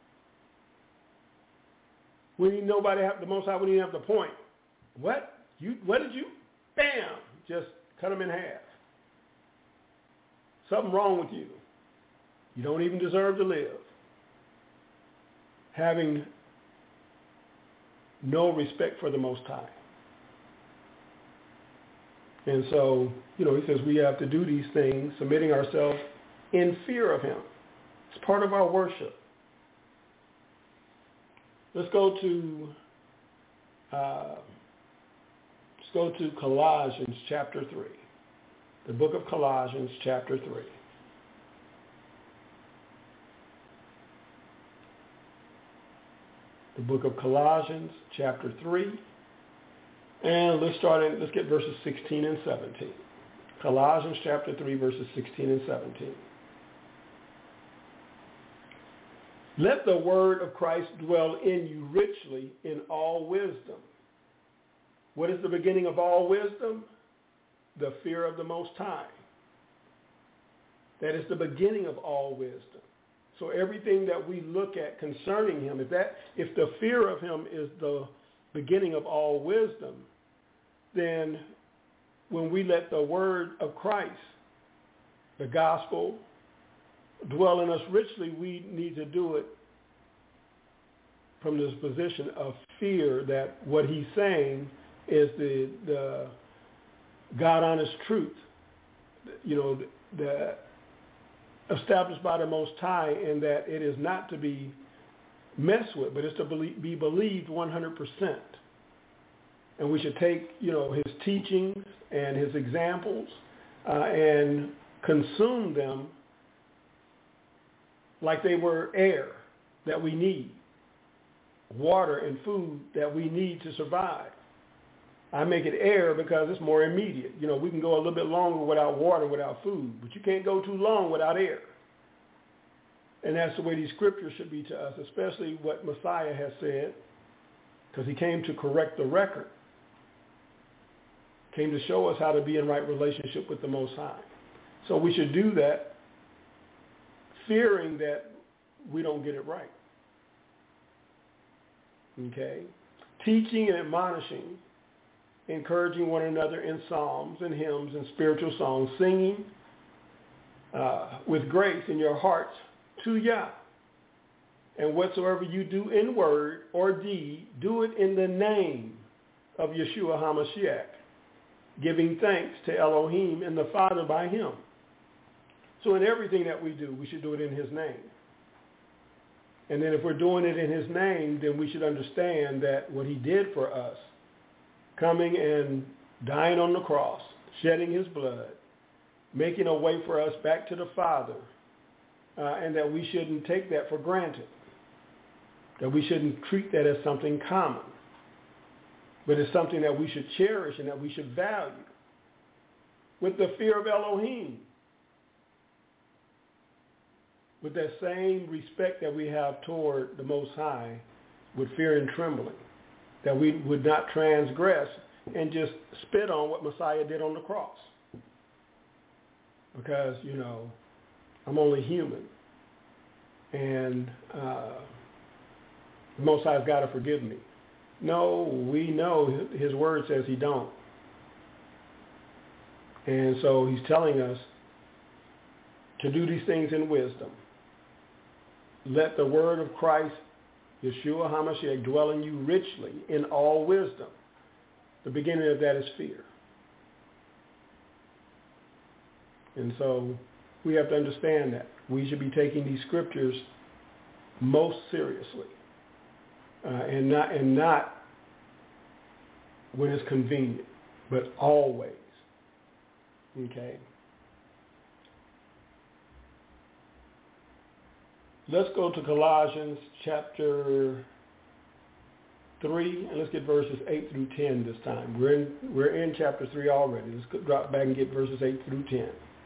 We need nobody have, the Most High wouldn't even have the point. What? You? What did you? Bam! Just cut them in half. Something wrong with you. You don't even deserve to live. Having no respect for the Most High. And so, you know, he says we have to do these things, submitting ourselves in fear of Him. It's part of our worship. Let's go to uh, let's go to Colossians chapter three. The book of Colossians chapter three. The book of Colossians chapter three. And let's start in, let's get verses sixteen and seventeen. Colossians chapter three, verses sixteen and seventeen. Let the word of Christ dwell in you richly in all wisdom. What is the beginning of all wisdom? The fear of the Most High. That is the beginning of all wisdom. So everything that we look at concerning Him, if that, if the fear of Him is the beginning of all wisdom, then when we let the word of Christ, the gospel, dwell in us richly, we need to do it from this position of fear that what He's saying is the the God-honest truth, you know, the established by the Most High, and that it is not to be messed with, but it's to be believed one hundred percent. And we should take, you know, His teachings and His examples uh, and consume them like they were air that we need, water and food that we need to survive. I make it air because it's more immediate. You know, we can go a little bit longer without water, without food, but you can't go too long without air. And that's the way these scriptures should be to us, especially what Messiah has said, because he came to correct the record, came to show us how to be in right relationship with the Most High. So we should do that, fearing that we don't get it right. Okay? Teaching and admonishing, encouraging one another in psalms and hymns and spiritual songs, singing uh, with grace in your hearts to Yah. And whatsoever you do in word or deed, do it in the name of Yeshua HaMashiach, giving thanks to Elohim and the Father by him. So in everything that we do, we should do it in his name. And then if we're doing it in his name, then we should understand that what he did for us, coming and dying on the cross, shedding his blood, making a way for us back to the Father, uh, and that we shouldn't take that for granted, that we shouldn't treat that as something common, but it's something that we should cherish and that we should value with the fear of Elohim, with that same respect that we have toward the Most High, with fear and trembling, that we would not transgress and just spit on what Messiah did on the cross. Because, you know, I'm only human, and uh, the Most High's got to forgive me. No, we know his word says he don't. And so he's telling us to do these things in wisdom. Let the word of Christ, Yeshua HaMashiach, dwell in you richly in all wisdom. The beginning of that is fear. And so we have to understand that. We should be taking these scriptures most seriously. Uh, and not and not when it's convenient, but always. Okay. Let's go to Colossians chapter three, and let's get verses eight through ten this time. We're in we're in chapter three already. Let's drop back and get verses eight through ten.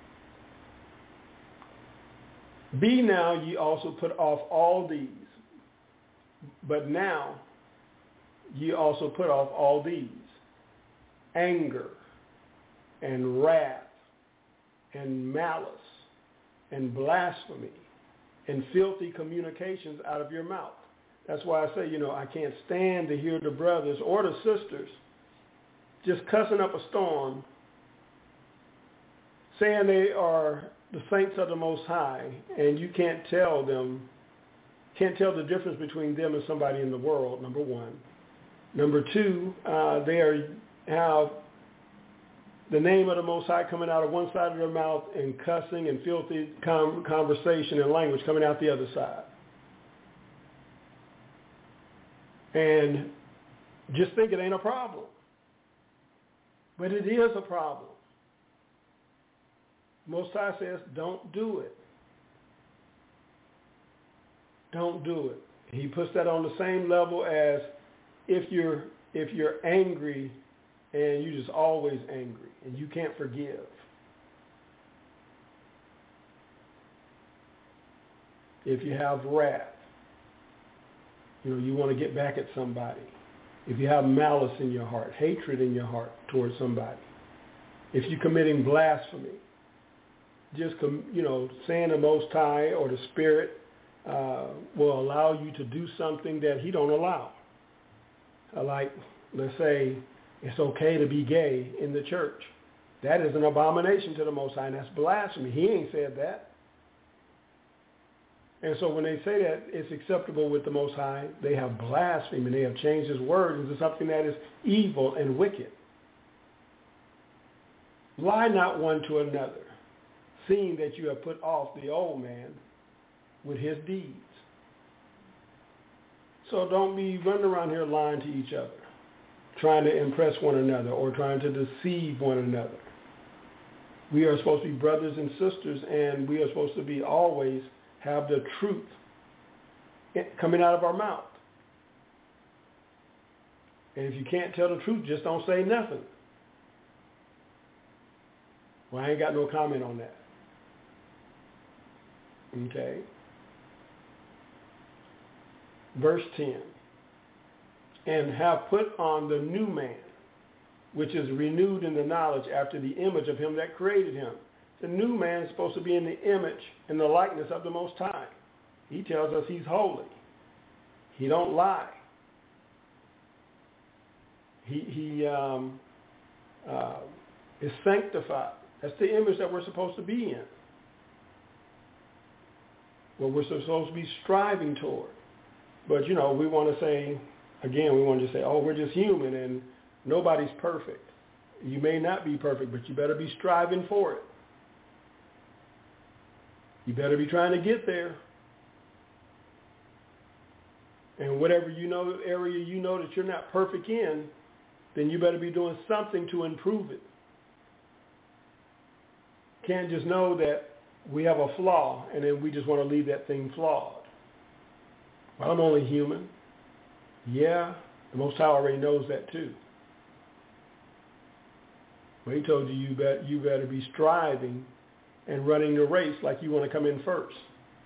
Be now ye also put off all these, but now ye also put off all these: anger and wrath and malice and blasphemy and filthy communications out of your mouth. That's why I say, you know, I can't stand to hear the brothers or the sisters just cussing up a storm, saying they are the saints of the Most High, and you can't tell them, can't tell the difference between them and somebody in the world, number one. Number two, uh, they are have the name of the Most High coming out of one side of their mouth and cussing and filthy com- conversation and language coming out the other side. And just think it ain't a problem. But it is a problem. Most High says, don't do it. Don't do it. He puts that on the same level as if you're if you're angry and you're just always angry and you can't forgive. If you have wrath, you know, you want to get back at somebody. If you have malice in your heart, hatred in your heart towards somebody. If you're committing blasphemy, just, you know, saying the Most High or the Spirit uh, will allow you to do something that he don't allow. Uh, like, let's say, it's okay to be gay in the church. That is an abomination to the Most High, and that's blasphemy. He ain't said that. And so when they say that it's acceptable with the Most High, they have blasphemed, and they have changed his word into something that is evil and wicked. Lie not one to another, seeing that you have put off the old man with his deeds. So don't be running around here lying to each other, trying to impress one another or trying to deceive one another. We are supposed to be brothers and sisters, and we are supposed to be always have the truth coming out of our mouth. And if you can't tell the truth, just don't say nothing. Well, I ain't got no comment on that. Okay? verse ten, and have put on the new man, which is renewed in the knowledge after the image of him that created him. The new man is supposed to be in the image and the likeness of the Most High. He tells us he's holy. He don't lie. He, he um, uh, is sanctified. That's the image that we're supposed to be in. What we're supposed to be striving toward. But, you know, we want to say, again, we want to just say, oh, we're just human and nobody's perfect. You may not be perfect, but you better be striving for it. You better be trying to get there. And whatever you know, area you know that you're not perfect in, then you better be doing something to improve it. Can't just know that we have a flaw and then we just want to leave that thing flawed. Well, I'm only human. Yeah, the Most High already knows that too. But he told you you, bet, you better be striving and running the race like you want to come in first.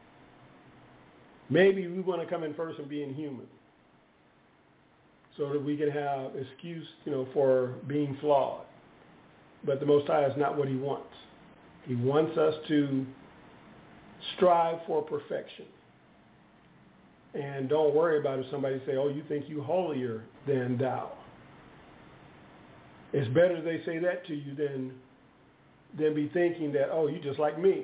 Maybe we want to come in first and being human so that we can have excuse, you know, for being flawed. But the Most High is not what he wants. He wants us to strive for perfection. And don't worry about if somebody say, oh, you think you holier than thou. It's better they say that to you than, than be thinking that, oh, you just like me.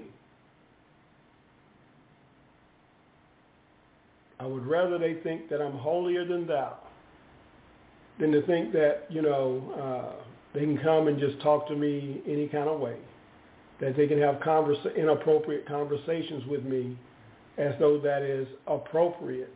I would rather they think that I'm holier than thou than to think that, you know, uh, they can come and just talk to me any kind of way, that they can have conversa- inappropriate conversations with me as though that is appropriate.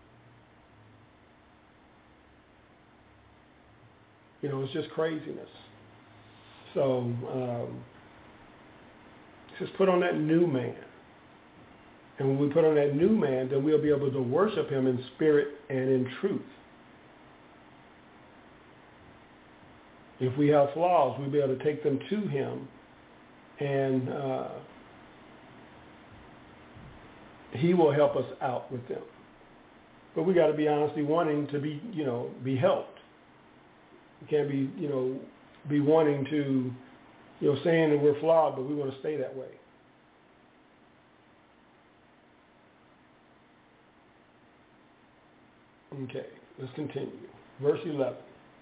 You know, it's just craziness. So, um, just put on that new man. And when we put on that new man, then we'll be able to worship him in spirit and in truth. If we have flaws, we'll be able to take them to him, and uh, he will help us out with them. But we got to be honestly wanting to be, you know, be helped. We can't be, you know, be wanting to, you know, saying that we're flawed, but we want to stay that way. Okay, let's continue. Verse eleven.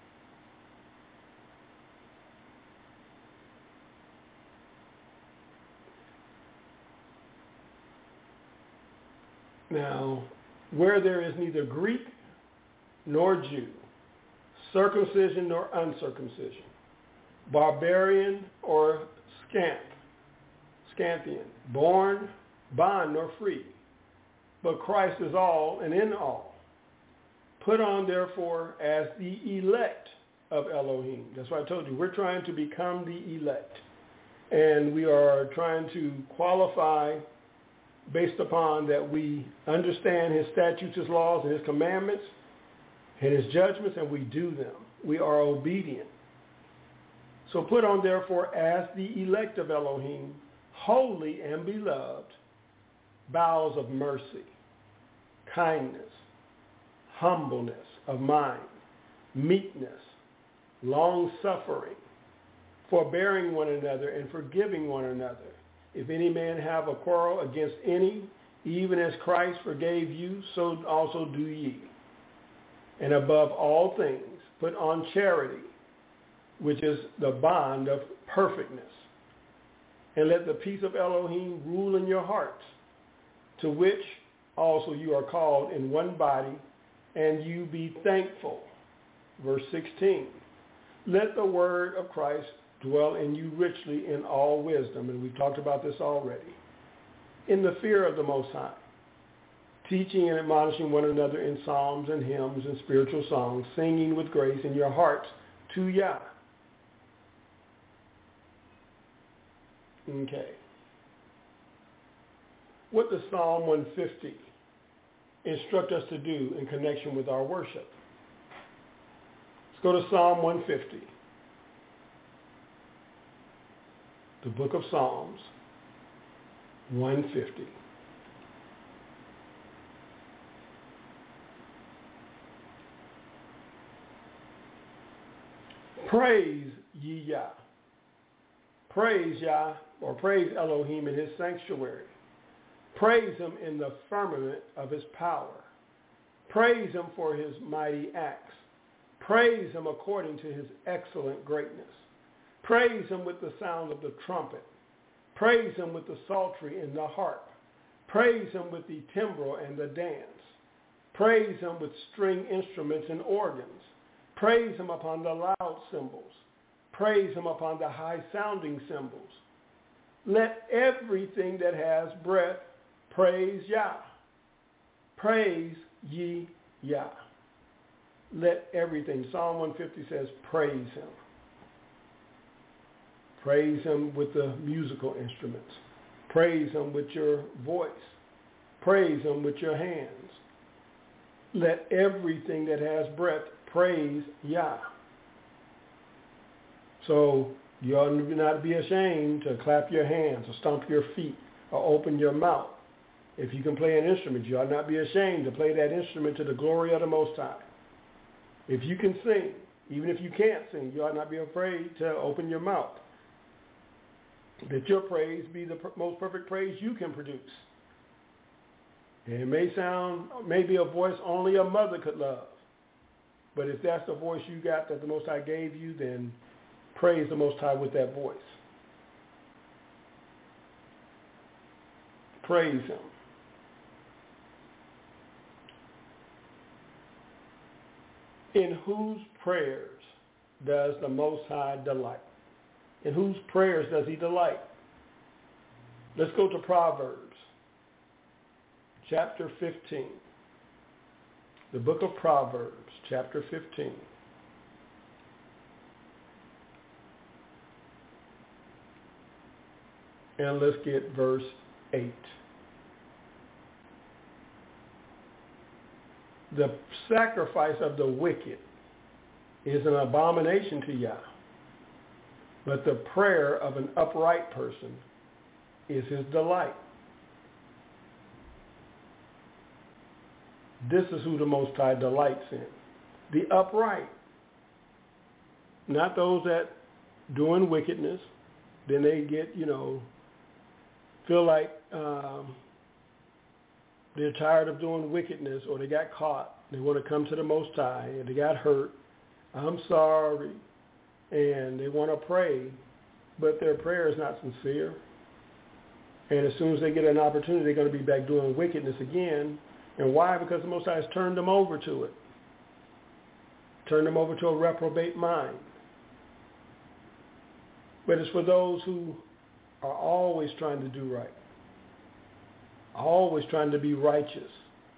Now, where there is neither Greek nor Jew, circumcision nor uncircumcision, barbarian or scamp, Scanthian, born, bond nor free, but Christ is all and in all. Put on, therefore, as the elect of Elohim. That's why I told you, we're trying to become the elect. And we are trying to qualify based upon that we understand his statutes, his laws, and his commandments, and his judgments, and we do them. We are obedient. So put on, therefore, as the elect of Elohim, holy and beloved, bowels of mercy, kindness, humbleness of mind, meekness, long-suffering, forbearing one another and forgiving one another. If any man have a quarrel against any, even as Christ forgave you, so also do ye. And above all things, put on charity, which is the bond of perfectness. And let the peace of Elohim rule in your hearts, to which also you are called in one body, and you be thankful. Verse sixteen. Let the word of Christ dwell in you richly in all wisdom, and we've talked about this already, in the fear of the Most High, teaching and admonishing one another in psalms and hymns and spiritual songs, singing with grace in your hearts to Yah. Okay. What does Psalm one fifty instruct us to do in connection with our worship? Let's go to Psalm one fifty. The book of Psalms, one fifty. Praise ye Yah. Praise Yah, or praise Elohim in his sanctuary. Praise him in the firmament of his power. Praise him for his mighty acts. Praise him according to his excellent greatness. Praise him with the sound of the trumpet. Praise him with the psaltery and the harp. Praise him with the timbrel and the dance. Praise him with string instruments and organs. Praise him upon the loud cymbals. Praise him upon the high-sounding cymbals. Let everything that has breath praise Yah. Praise ye Yah. Let everything. Psalm one fifty says, praise him. Praise him with the musical instruments. Praise him with your voice. Praise him with your hands. Let everything that has breath praise Yah. So you ought not be ashamed to clap your hands or stomp your feet or open your mouth. If you can play an instrument, you ought not be ashamed to play that instrument to the glory of the Most High. If you can sing, even if you can't sing, you ought not be afraid to open your mouth. That your praise be the most perfect praise you can produce. And it may sound, maybe a voice only a mother could love. But if that's the voice you got that the Most High gave you, then praise the Most High with that voice. Praise him. In whose prayers does the Most High delight? In whose prayers does he delight? Let's go to Proverbs, chapter fifteen. The book of Proverbs, chapter fifteen. And let's get verse eight. The sacrifice of the wicked is an abomination to Yah, but the prayer of an upright person is his delight. This is who the Most High delights in. The upright. Not those that doing wickedness, then they get, you know, feel like um, they're tired of doing wickedness, or they got caught. They want to come to the Most High, and they got hurt. I'm sorry. And they want to pray, but their prayer is not sincere. And as soon as they get an opportunity, they're going to be back doing wickedness again. And why? Because the Most High has turned them over to it. Turned them over to a reprobate mind. But it's for those who are always trying to do right. Always trying to be righteous.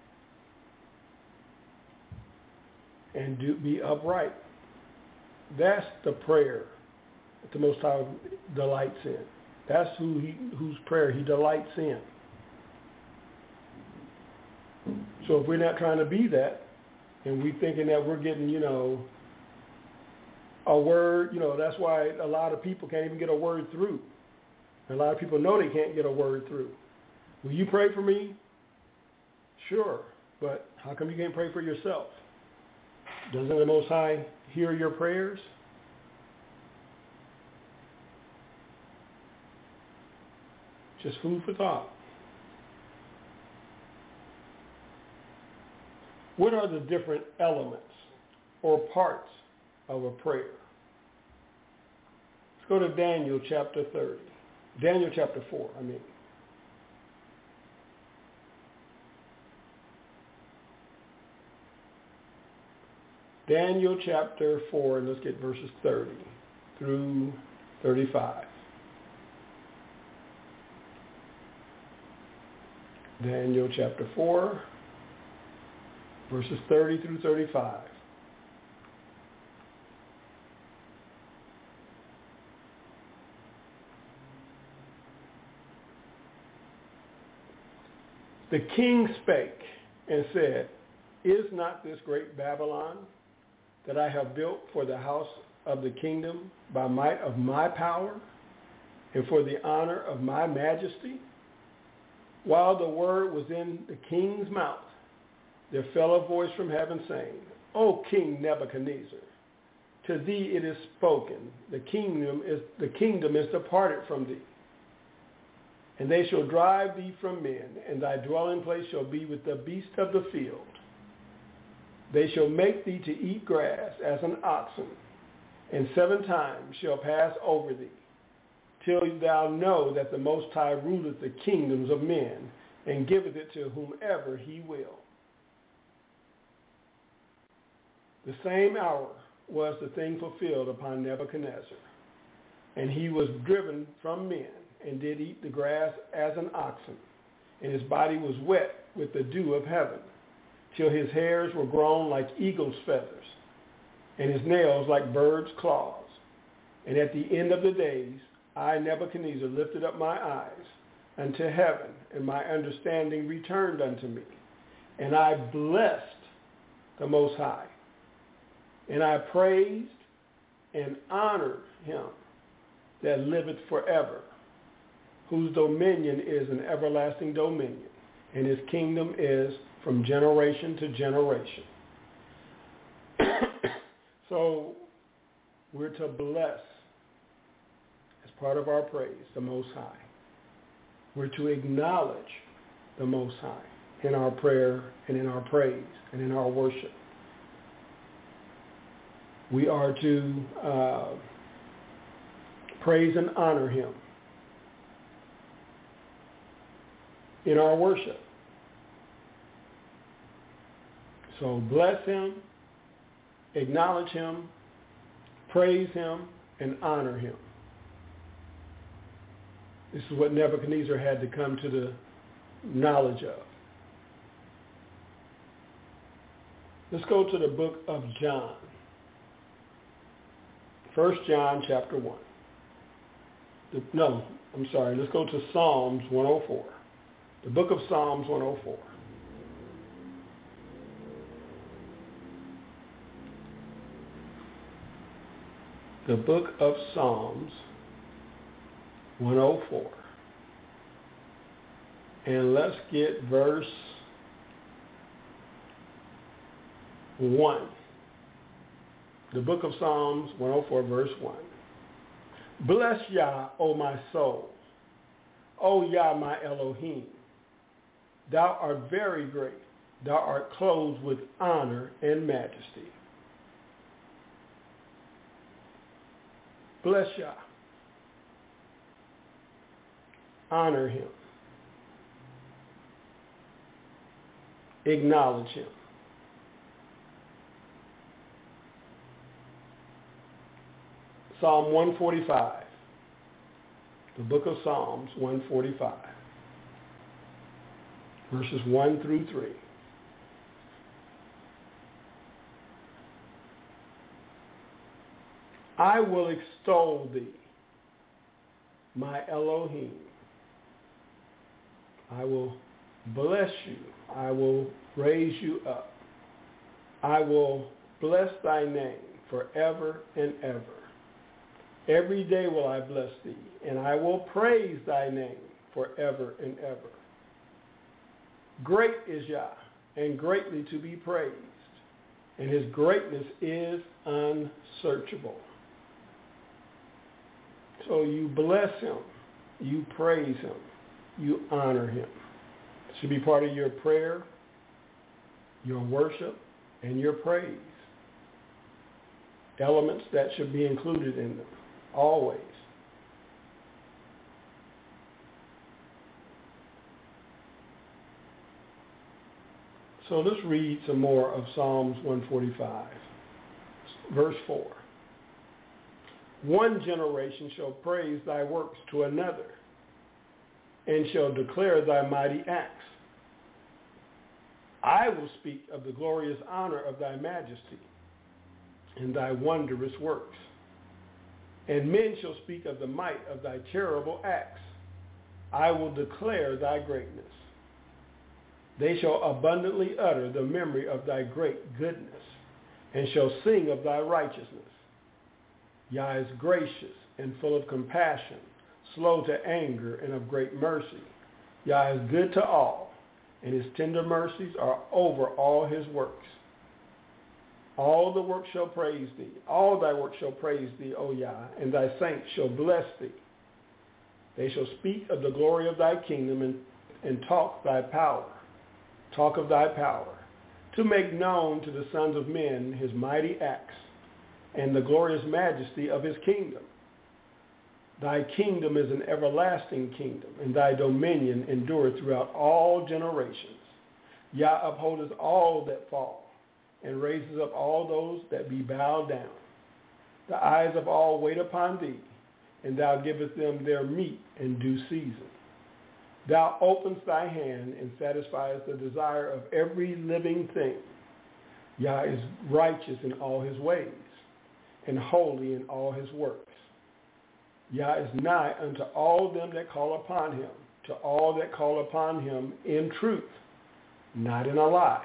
And do, be upright. That's the prayer that the Most High delights in. That's who he, whose prayer he delights in. So if we're not trying to be that, and we're thinking that we're getting, you know, a word, you know, that's why a lot of people can't even get a word through. And a lot of people know they can't get a word through. Will you pray for me? Sure. But how come you can't pray for yourself? Doesn't the Most High hear your prayers? Just food for thought. What are the different elements or parts of a prayer? Let's go to Daniel chapter thirty. Daniel chapter four, I mean. Daniel chapter four, and let's get verses thirty through thirty-five. Daniel chapter four, verses thirty through thirty-five. The king spake and said, Is not this great Babylon that I have built for the house of the kingdom by might of my power and for the honor of my majesty? While the word was in the king's mouth, there fell a voice from heaven saying, O King Nebuchadnezzar, to thee it is spoken, the kingdom is the kingdom is departed from thee. And they shall drive thee from men, and thy dwelling place shall be with the beasts of the field. They shall make thee to eat grass as an oxen, and seven times shall pass over thee, till thou know that the Most High ruleth the kingdoms of men, and giveth it to whomever he will. The same hour was the thing fulfilled upon Nebuchadnezzar, and he was driven from men, and did eat the grass as an oxen, and his body was wet with the dew of heaven, till his hairs were grown like eagle's feathers, and his nails like birds' claws. And at the end of the days, I, Nebuchadnezzar, lifted up my eyes unto heaven, and my understanding returned unto me. And I blessed the Most High, and I praised and honored him that liveth forever, whose dominion is an everlasting dominion, and his kingdom is from generation to generation. So we're to bless, as part of our praise, the Most High. We're to acknowledge the Most High in our prayer and in our praise and in our worship. We are to uh, praise and honor him in our worship. So bless him, acknowledge him, praise him, and honor him. This is what Nebuchadnezzar had to come to the knowledge of. Let's go to the book of John. First John chapter one. The, no, I'm sorry. Let's go to Psalms one oh four. The book of Psalms one oh four. The book of Psalms one oh four. And let's get verse one. The book of Psalms one oh four, verse one. Bless Yah, O my soul. O Yah, my Elohim. Thou art very great. Thou art clothed with honor and majesty. Bless Yah. Honor him. Acknowledge him. Psalm one forty-five. The book of Psalms one forty-five. Verses one through three. I will extol thee, my Elohim. I will bless you. I will raise you up. I will bless thy name forever and ever. Every day will I bless thee, and I will praise thy name forever and ever. Great is Yah, and greatly to be praised, and his greatness is unsearchable. So you bless him, you praise him, you honor him. It should be part of your prayer, your worship, and your praise. Elements that should be included in them, always. So let's read some more of Psalms one forty-five, verse four. One generation shall praise thy works to another, and shall declare thy mighty acts. I will speak of the glorious honor of thy majesty, and thy wondrous works. And men shall speak of the might of thy terrible acts. I will declare thy greatness. They shall abundantly utter the memory of thy great goodness, and shall sing of thy righteousness. Yah is gracious and full of compassion, slow to anger and of great mercy. Yah is good to all, and his tender mercies are over all his works. All the work shall praise thee. All thy work shall praise thee, O Yah, and thy saints shall bless thee. They shall speak of the glory of thy kingdom and, and talk thy power. Talk of thy power, to make known to the sons of men his mighty acts and the glorious majesty of his kingdom. Thy kingdom is an everlasting kingdom, and thy dominion endureth throughout all generations. Yah upholdeth all that fall, and raises up all those that be bowed down. The eyes of all wait upon thee, and thou givest them their meat in due season. Thou openest thy hand and satisfiest the desire of every living thing. Yah is righteous in all his ways, and holy in all his works. Yah is nigh unto all them that call upon him, to all that call upon him in truth, not in a lie.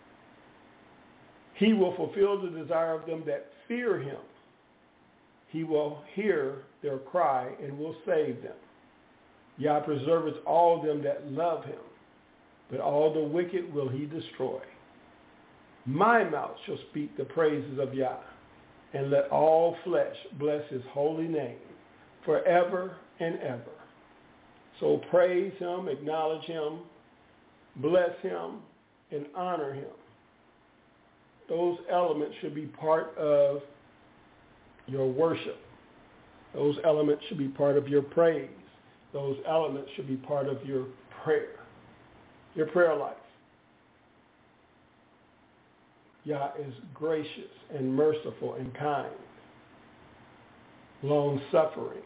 He will fulfill the desire of them that fear him. He will hear their cry and will save them. Yah preserveth all them that love him, but all the wicked will he destroy. My mouth shall speak the praises of Yah, and let all flesh bless his holy name forever and ever. So praise him, acknowledge him, bless him, and honor him. Those elements should be part of your worship. Those elements should be part of your praise. Those elements should be part of your prayer, your prayer life. Yah is gracious and merciful and kind, long-suffering.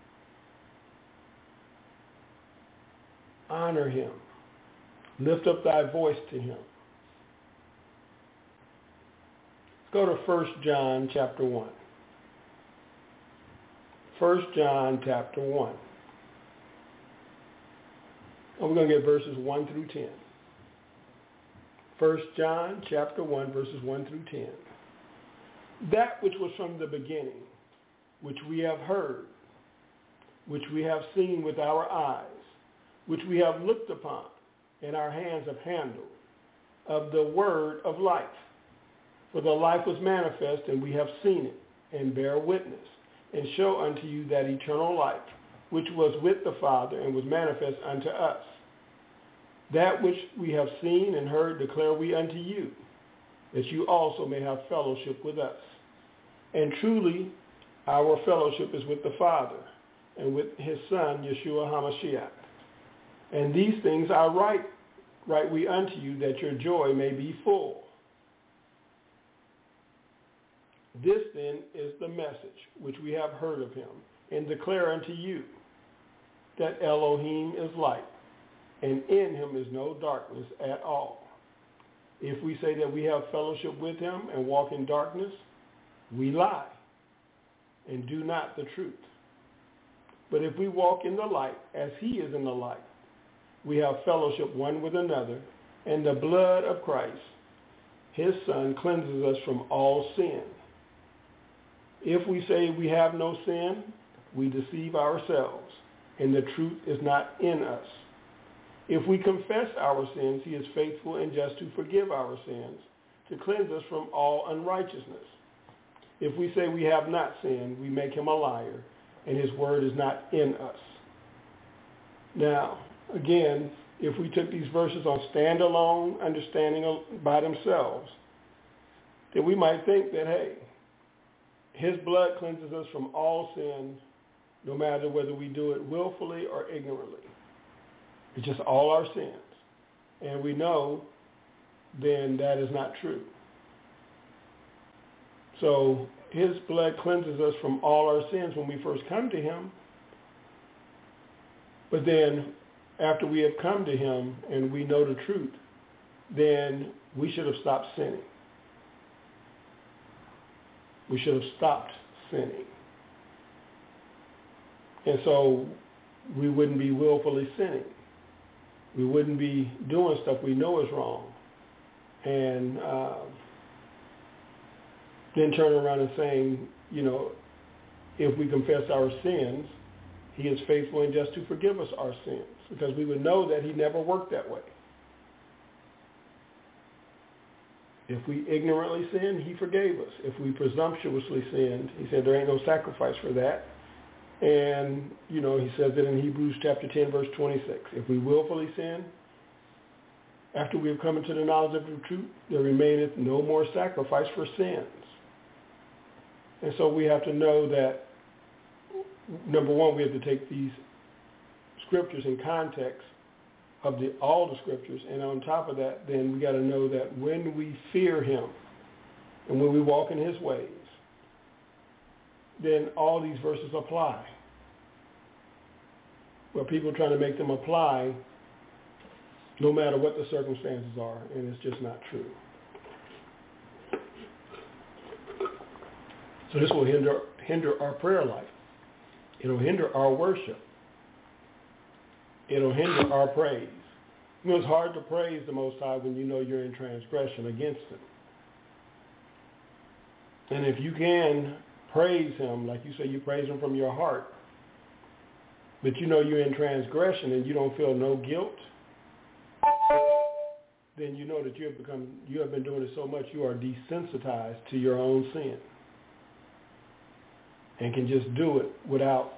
Honor him. Lift up thy voice to him. Let's go to First John chapter one. First John chapter one. And we're going to get verses one through ten. First John chapter one, verses one through ten. That which was from the beginning, which we have heard, which we have seen with our eyes, which we have looked upon, and our hands have handled, of the word of life. For the life was manifest, and we have seen it, and bear witness, and show unto you that eternal life, which was with the Father, and was manifest unto us. That which we have seen and heard declare we unto you, that you also may have fellowship with us. And truly, our fellowship is with the Father, and with his Son, Yeshua HaMashiach. And these things I write, write we unto you, that your joy may be full. This then is the message which we have heard of him, and declare unto you, that Elohim is light, and in him is no darkness at all. If we say that we have fellowship with him and walk in darkness, we lie and do not the truth. But if we walk in the light as he is in the light, we have fellowship one with another, and the blood of Christ, his Son, cleanses us from all sin. If we say we have no sin, we deceive ourselves, and the truth is not in us. If we confess our sins, he is faithful and just to forgive our sins, to cleanse us from all unrighteousness. If we say we have not sinned, we make him a liar, and his word is not in us. Now, again, if we took these verses on standalone understanding by themselves, then we might think that, hey, his blood cleanses us from all sin, no matter whether we do it willfully or ignorantly. It's just all our sins. And we know then that is not true. So his blood cleanses us from all our sins when we first come to him. But then after we have come to him and we know the truth, then we should have stopped sinning. We should have stopped sinning. And so we wouldn't be willfully sinning. We wouldn't be doing stuff we know is wrong. And uh, then turn around and saying, you know, if we confess our sins, he is faithful and just to forgive us our sins, because we would know that he never worked that way. If we ignorantly sinned, he forgave us. If we presumptuously sinned, he said there ain't no sacrifice for that. And, you know, he says it in Hebrews chapter ten, verse twenty-six. If we willfully sin, after we have come into the knowledge of the truth, there remaineth no more sacrifice for sins. And so we have to know that, number one, we have to take these scriptures in context of the, all the scriptures. And on top of that, then we got to know that when we fear him and when we walk in his ways, then all these verses apply. But people are trying to make them apply no matter what the circumstances are, and it's just not true. So this will hinder hinder our prayer life. It'll hinder our worship. It'll hinder our praise. You know, it's hard to praise the Most High when you know you're in transgression against him. And if you can praise him, like you say, you praise him from your heart, but you know you're in transgression and you don't feel no guilt, then you know that you have become, you have been doing it so much you are desensitized to your own sin and can just do it without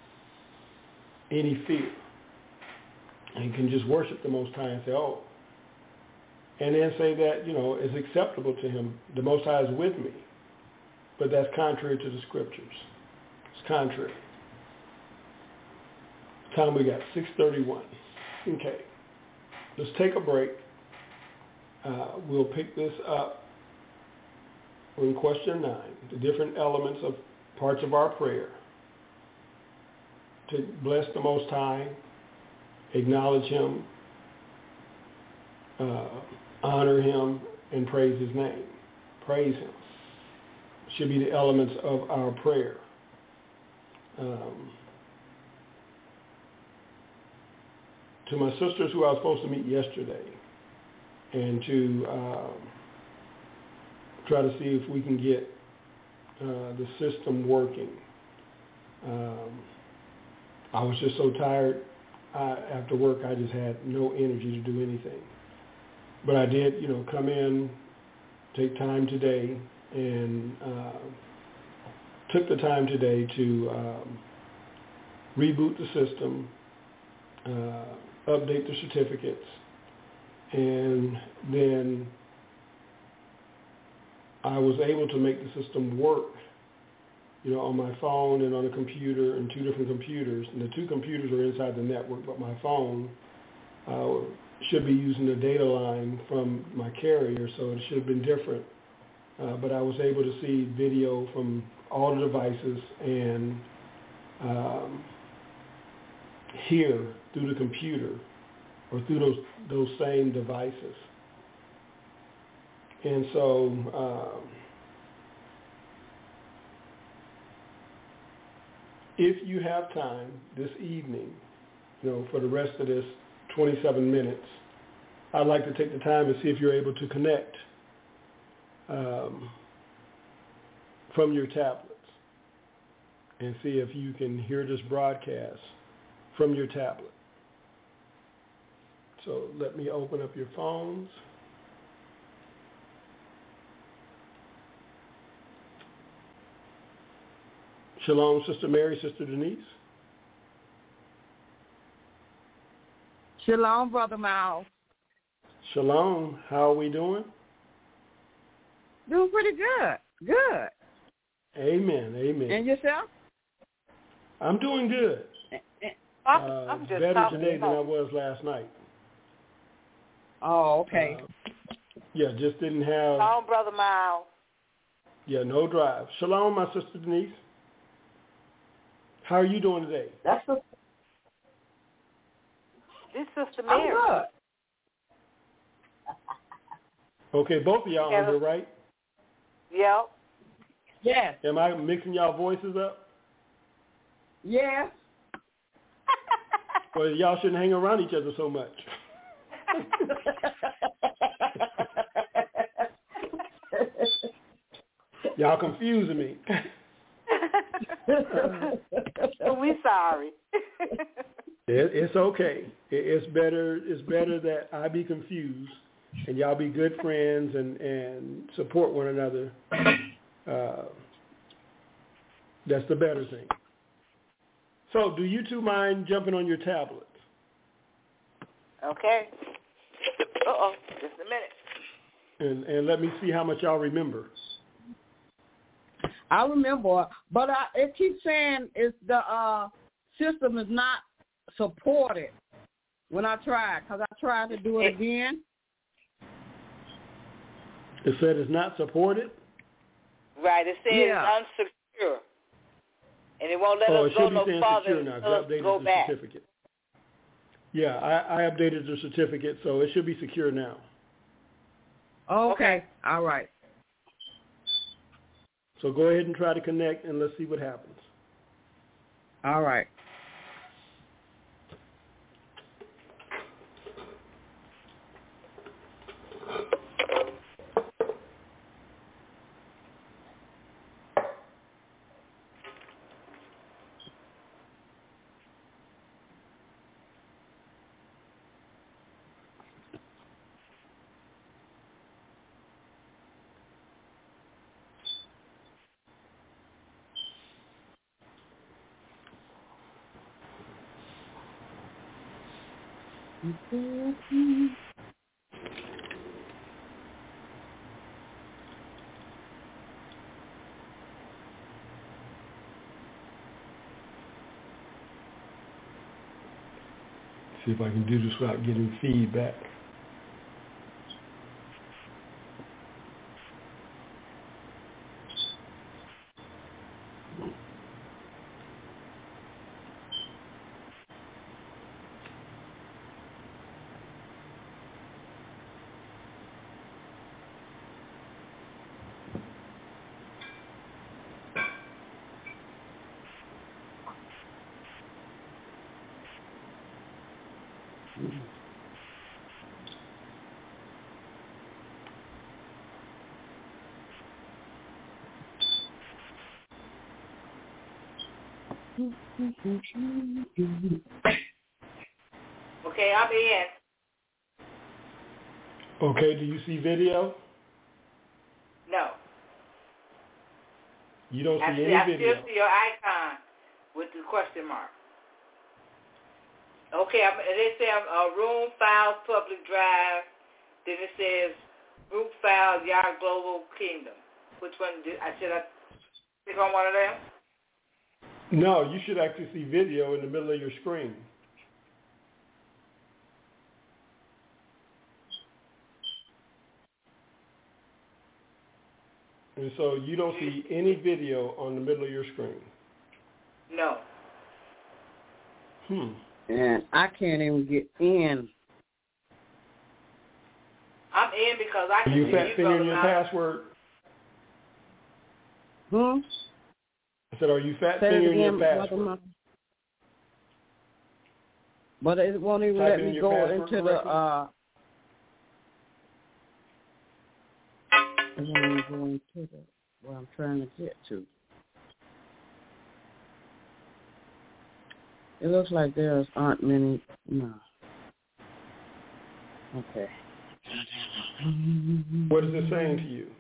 any fear. And you can just worship the Most High and say, oh, and then say that, you know, it's acceptable to him. The Most High is with me. But that's contrary to the scriptures. It's contrary. Time we got, six thirty-one. Okay. Let's take a break. Uh, we'll pick this up in question nine, the different elements of parts of our prayer. To bless the Most High, acknowledge him, uh, honor him, and praise his name. Praise him. Should be the elements of our prayer. Um, to my sisters who I was supposed to meet yesterday, and to uh, try to see if we can get uh, the system working. Um, I was just so tired. I, after work, I just had no energy to do anything. But I did, you know, come in, take time today, and uh, took the time today to um, reboot the system, uh, update the certificates, and then I was able to make the system work, you know, on my phone and on a computer, and two different computers. And the two computers are inside the network, but my phone uh, should be using the data line from my carrier, so it should have been different. Uh, but I was able to see video from all the devices and um, hear through the computer or through those those same devices. And so um, if you have time this evening, you know, for the rest of this twenty-seven minutes, I'd like to take the time and see if you're able to connect um, from your tablets and see if you can hear this broadcast from your tablet. So let me open up your phones. Shalom, Sister Mary, Sister Denise. Shalom, Brother Miles. Shalom. How are we doing? Doing pretty good. Good. Amen. Amen. And yourself? I'm doing good. I'm, uh, I'm just better talking today than about. I was last night. Oh, okay. Uh, yeah, just didn't have. Shalom, Brother Miles. Yeah, no drive. Shalom, my sister Denise. How are you doing today? That's a, this Sister Mary. I'm good. Okay, both of y'all Yeah. are here, right? Yep. Yes. Am I mixing y'all voices up? Yes. Well, y'all shouldn't hang around each other so much. Y'all confusing me. We sorry. It, it's okay. It, it's better. It's better that I be confused and y'all be good friends and, and support one another. Uh, that's the better thing. So do you two mind jumping on your tablets? Okay. Uh-oh, just a minute. And, and let me see how much y'all remember. I remember, but I, it keeps saying it's the uh, system is not supported when I tried, because I tried to do it again. It said it's not supported? Right, it says yeah. it's unsecure. And it won't let oh, us it go should no be saying farther secure now, until us updated go the back. certificate. Yeah, I, I updated the certificate, so it should be secure now. Okay. okay, all right. So go ahead and try to connect, and let's see what happens. All right. See if I can do this without getting feedback. Okay, I'm in. Okay, do you see video? No. You don't see I any see, I video? I still see your icon with the question mark. Okay, I'm, they say I'm uh, room files, public drive. Then it says group files, Yard Global Kingdom. Which one did I should I click on one of them? No, you should actually see video in the middle of your screen. And so you don't see any video on the middle of your screen? No. Hmm. And I can't even get in. I'm in because I can Are you see fat you fingering go your now. password? Hmm? I said, are you fat Say it fingering your again, password? But it won't even Type let in me your go password into the, correctly? uh, it won't even go into the, where I'm trying to get to. It looks like there aren't many, no. Okay. What is it saying to you?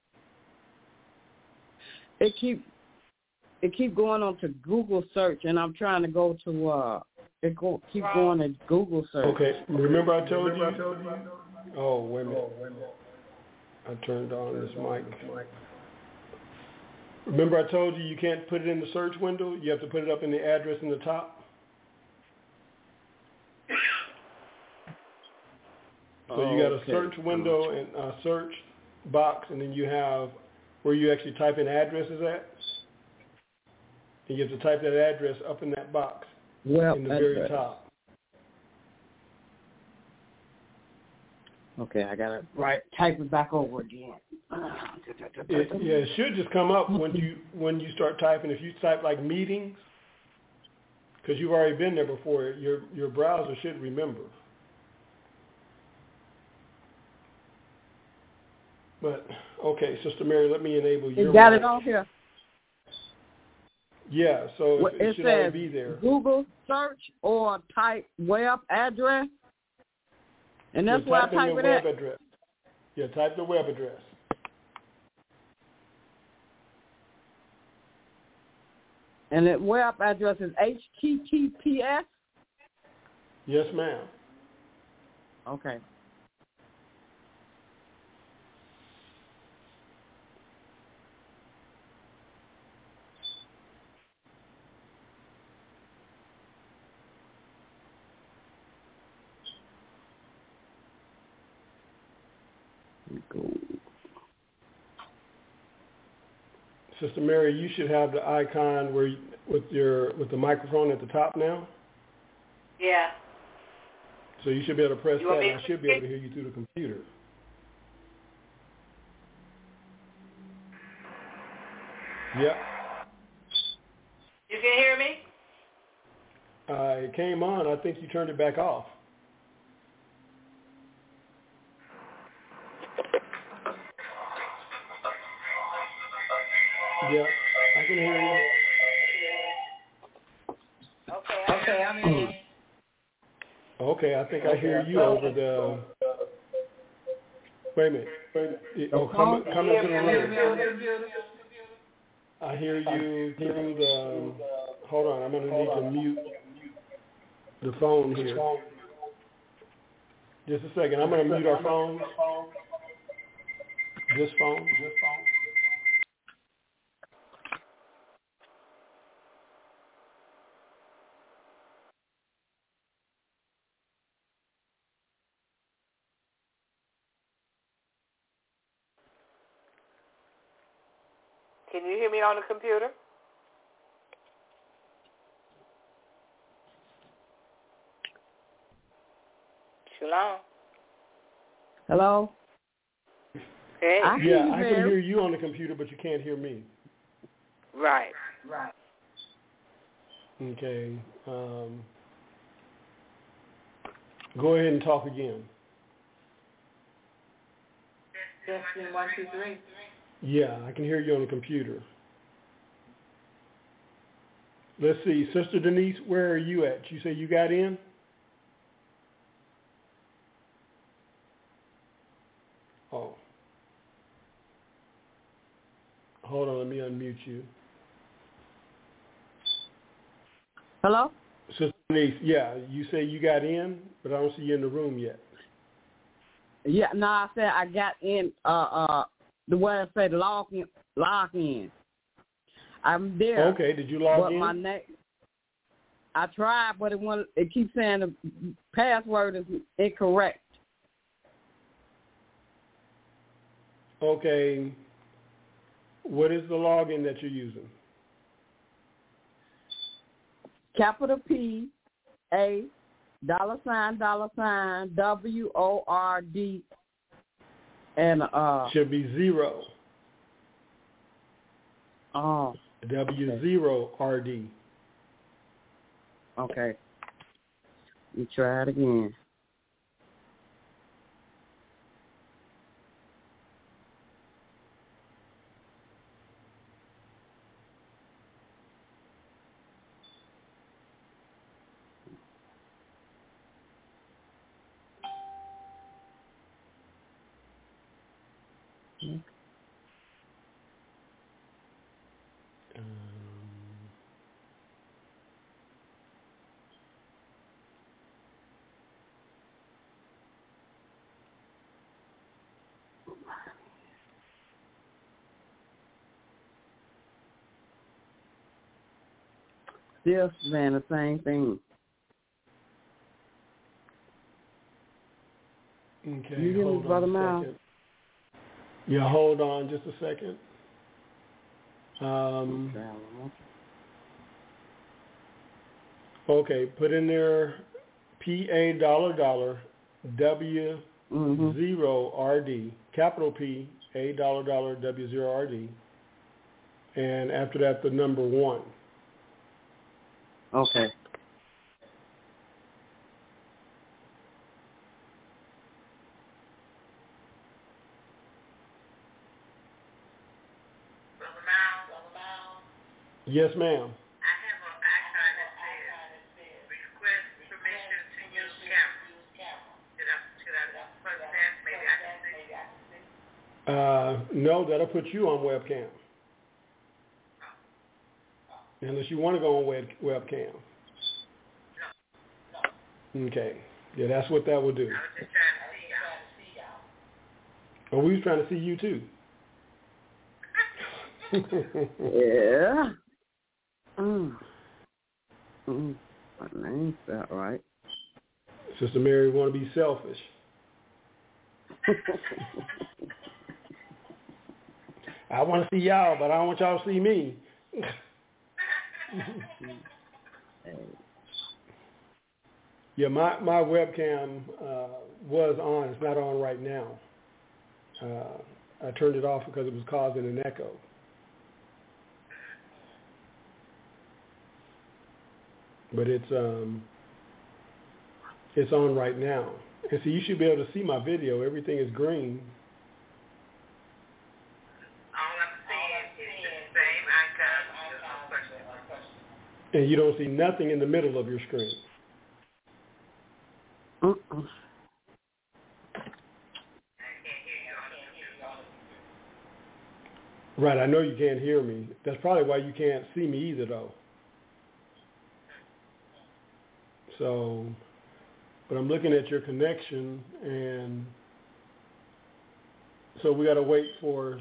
It keep, it keep going on to Google search, and I'm trying to go to, uh, it go, keep going to Google search. Okay, remember I told you? Oh, wait a minute. I turned on this mic. Remember I told you you can't put it in the search window? You have to put it up in the address in the top? So you got a Okay. search window and a search box, and then you have where you actually type in addresses at. And you have to type that address up in that box Well, in the very address. top. Okay, I gotta right type it back over again. It, yeah, it should just come up when you when you start typing. If you type like meetings, because you've already been there before, your your browser should remember. But okay, Sister Mary, let me enable your. You got mic. it on here. Yeah, so Well, it, it it should says already be there. Google search or type web address, and that's So where I type in type your it web at. address. Yeah, type the web address. And the web address is H T T P S? Yes, ma'am. Okay. Go. Sister Mary, you should have the icon where you, with your with the microphone at the top now. Yeah. So you should be able to press You that, want me and I to- should be able to hear you through the computer. Yep. You can hear me? Uh, it came on. I think you turned it back off. Yeah, I can hear you. Okay. Okay, I'm in. Okay, I think I hear you over the. Wait a minute. Wait a minute. Oh, come, come into the room. I hear you through the. Hold on, I'm going to need to mute the phone here. Just a second. I'm going to mute our phones. This phone. This phone. Can you hear me on the computer? Shalom. Hello? Hey. I hear Yeah, you, I can Mary. hear you on the computer, but you can't hear me. Right. Right. Okay. Um, go ahead and talk again. Testing one, two, three. Yeah, I can hear you on the computer. Let's see. Sister Denise, where are you at? You say you got in? Oh. Hold on, let me unmute you. Hello? Sister Denise, yeah, you say you got in, but I don't see you in the room yet. Yeah, no, I said I got in uh uh the way I said log in log in. I'm there. Okay, did you log but in? my name I tried, but it won't, it keeps saying the password is incorrect. Okay. What is the login that you're using? Capital P A dollar sign dollar sign W O R D and uh Should be zero. oh W zero R D. okay. Let me try it again. Um, Still saying the same thing. okay, You hear me, hold on Brother a Miles? second. Yeah, hold on just a second. Um, okay, put in there P A dollar dollar W Mm-hmm. zero R D, capital P A dollar dollar W zero R D, and after that the number one. Okay. Yes, ma'am. I have an icon that says request permission to use camera. Should I, should I press that? Maybe I can see. Uh, no, that'll put you on webcam. Unless you want to go on web, webcam. Okay. Yeah, that's what that will do. I was just trying to see y'all. Oh, we was trying to see you too. Yeah. Mm. Mm. My name's that right. Sister Mary want to be selfish. I want to see y'all, but I don't want y'all to see me. Yeah, my, my webcam uh, was on. It's not on right now. Uh, I turned it off because it was causing an echo. But it's um, it's on right now. And so you should be able to see my video. Everything is green. All I'm seeing is the same icon. There's no question. And you don't see nothing in the middle of your screen. Mm-mm. I can't hear you on the computer. Right, I know you can't hear me. That's probably why you can't see me either, though. So, but I'm looking at your connection, and so we got to wait for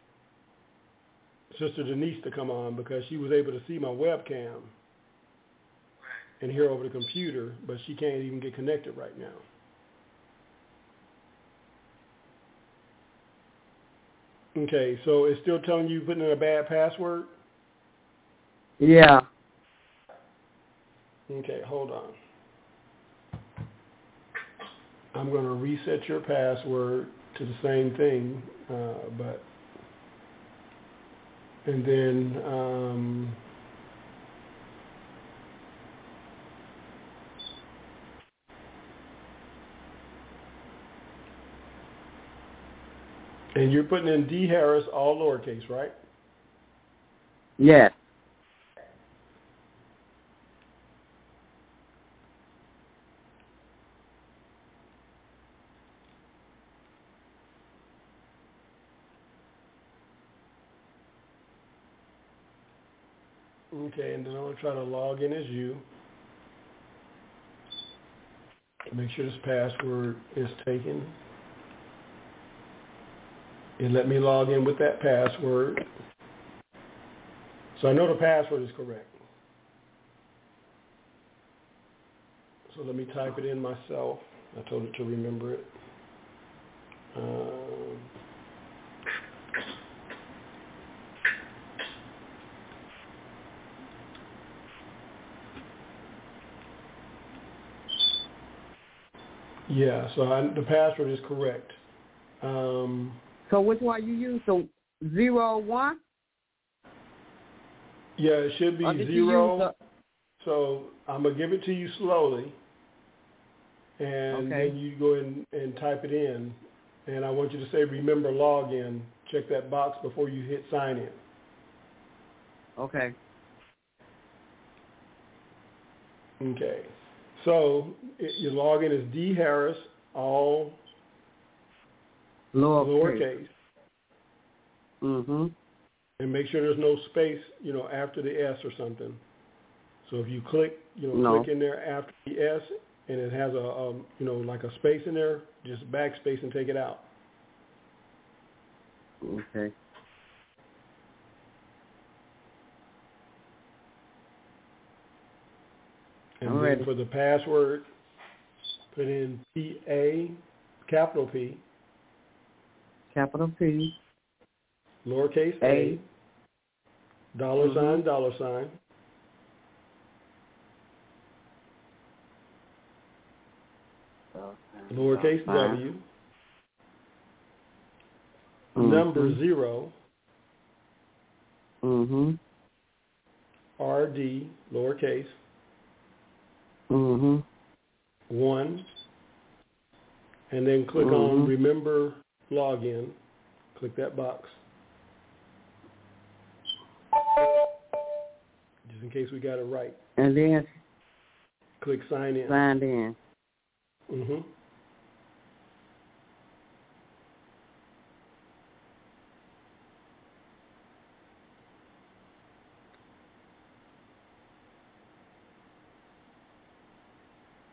Sister Denise to come on because she was able to see my webcam and hear over the computer, but she can't even get connected right now. Okay, so it's still telling you putting in a bad password? Yeah. Okay, hold on. I'm going to reset your password to the same thing, uh, but, and then, um, and you're putting in D Harris, all lowercase, right? Yes. Okay, and then I'm going to try to log in as you. Make sure this password is taken. And let me log in with that password. So I know the password is correct. So let me type it in myself. I told it to remember it. Um, yeah, so I, the password is correct. Um, So which one you use? So zero one? yeah, it should be Or did you zero. use the- So I'm going to give it to you slowly. And Okay. then you go in and type it in. And I want you to say, remember login. Check that box before you hit sign in. Okay. Okay. So it, your login is D Harris, all Lowercase. lowercase. Mm-hmm. And make sure there's no space, you know, after the S or something. So if you click, you know, No. click in there after the S and it has a, um, you know, like a space in there, just backspace and take it out. Okay. And I'm then ready. for the password, put in P A, capital P, Capital P. lowercase A. a, dollar Mhm. sign, dollar sign, lowercase Fine. w, Mhm. number zero, Mm-hmm. R D, lowercase, Mm-hmm. one, and then click Mhm. on remember login. Click that box. Just in case we got it right. And then Click sign in. signed in. Mm-hmm.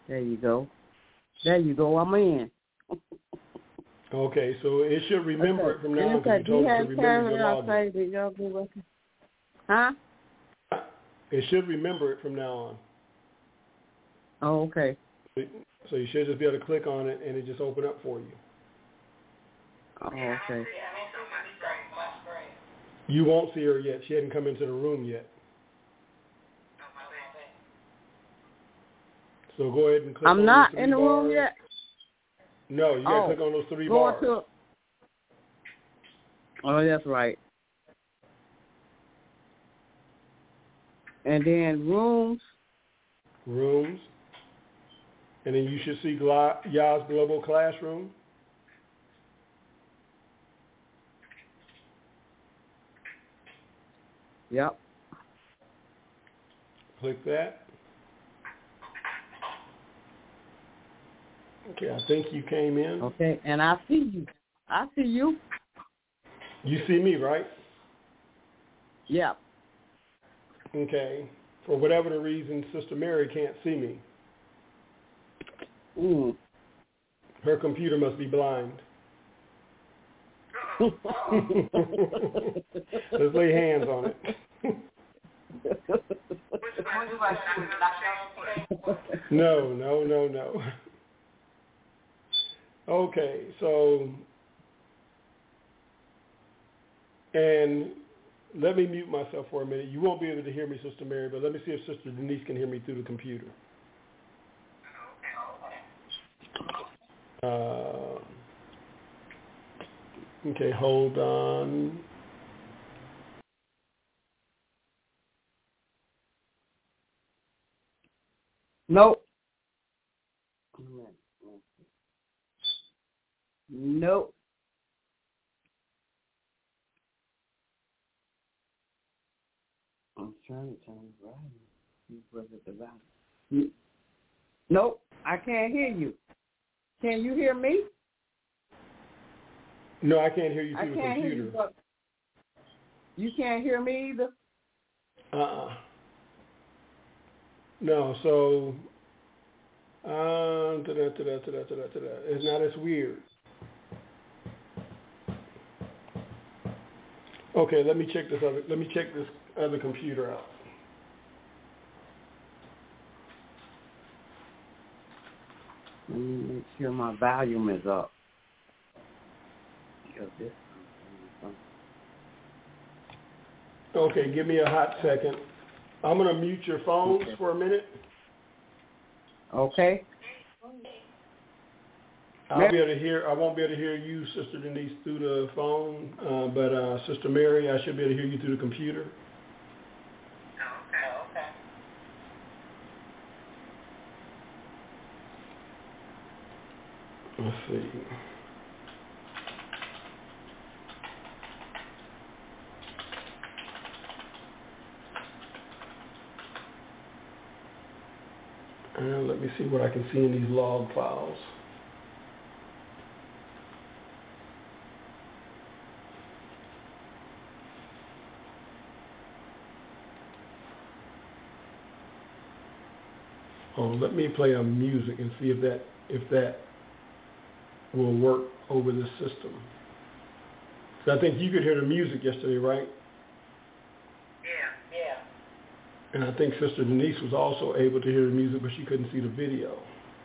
There you go. There you go. I'm in. Okay, so it should remember okay. it from now on because you told it to remember your login. Did y'all be working? Huh? It should remember it from now on. Oh, okay. So you should just be able to click on it and it just open up for you. Oh, okay. You won't see her yet. She hadn't come into the room yet. So go ahead and click I'm on not those three in the bars. room yet? No, you got to oh, click on those three going bars. to, oh, that's right. And then rooms. Rooms. And then you should see Gla- Yah's Global Classroom. Yep. Click that. Okay, I think you came in. Okay, and I see you. I see you. You see me, right? Yep. Okay. For whatever the reason, Sister Mary can't see me. Mm. Her computer must be blind. Let's lay hands on it. no, no, no, no. Okay, so, and let me mute myself for a minute. You won't be able to hear me, Sister Mary, but let me see if Sister Denise can hear me through the computer. Uh, okay, hold on. Nope. Nope. I'm trying to turn it right. Was it the right? Nope. I can't hear you. Can you hear me? No, I can't hear you through I the can't computer. Hear you, but you can't hear me either? Uh-uh. No, so uh, ta-da, ta-da, ta-da, ta-da, ta-da. It's not as weird. Okay, let me check this other. Let me check this other computer out. Let me make sure my volume is up. This. Okay, give me a hot second. I'm gonna mute your phones okay. for a minute. Okay. I'll be able to hear. I won't be able to hear you, Sister Denise, through the phone, uh, but uh, Sister Mary, I should be able to hear you through the computer. Okay. Okay. Let's see. And let me see what I can see in these log files. Oh, let me play a music and see if that if that will work over the system. So I think you could hear the music yesterday, right? Yeah. Yeah. And I think Sister Denise was also able to hear the music, but she couldn't see the video.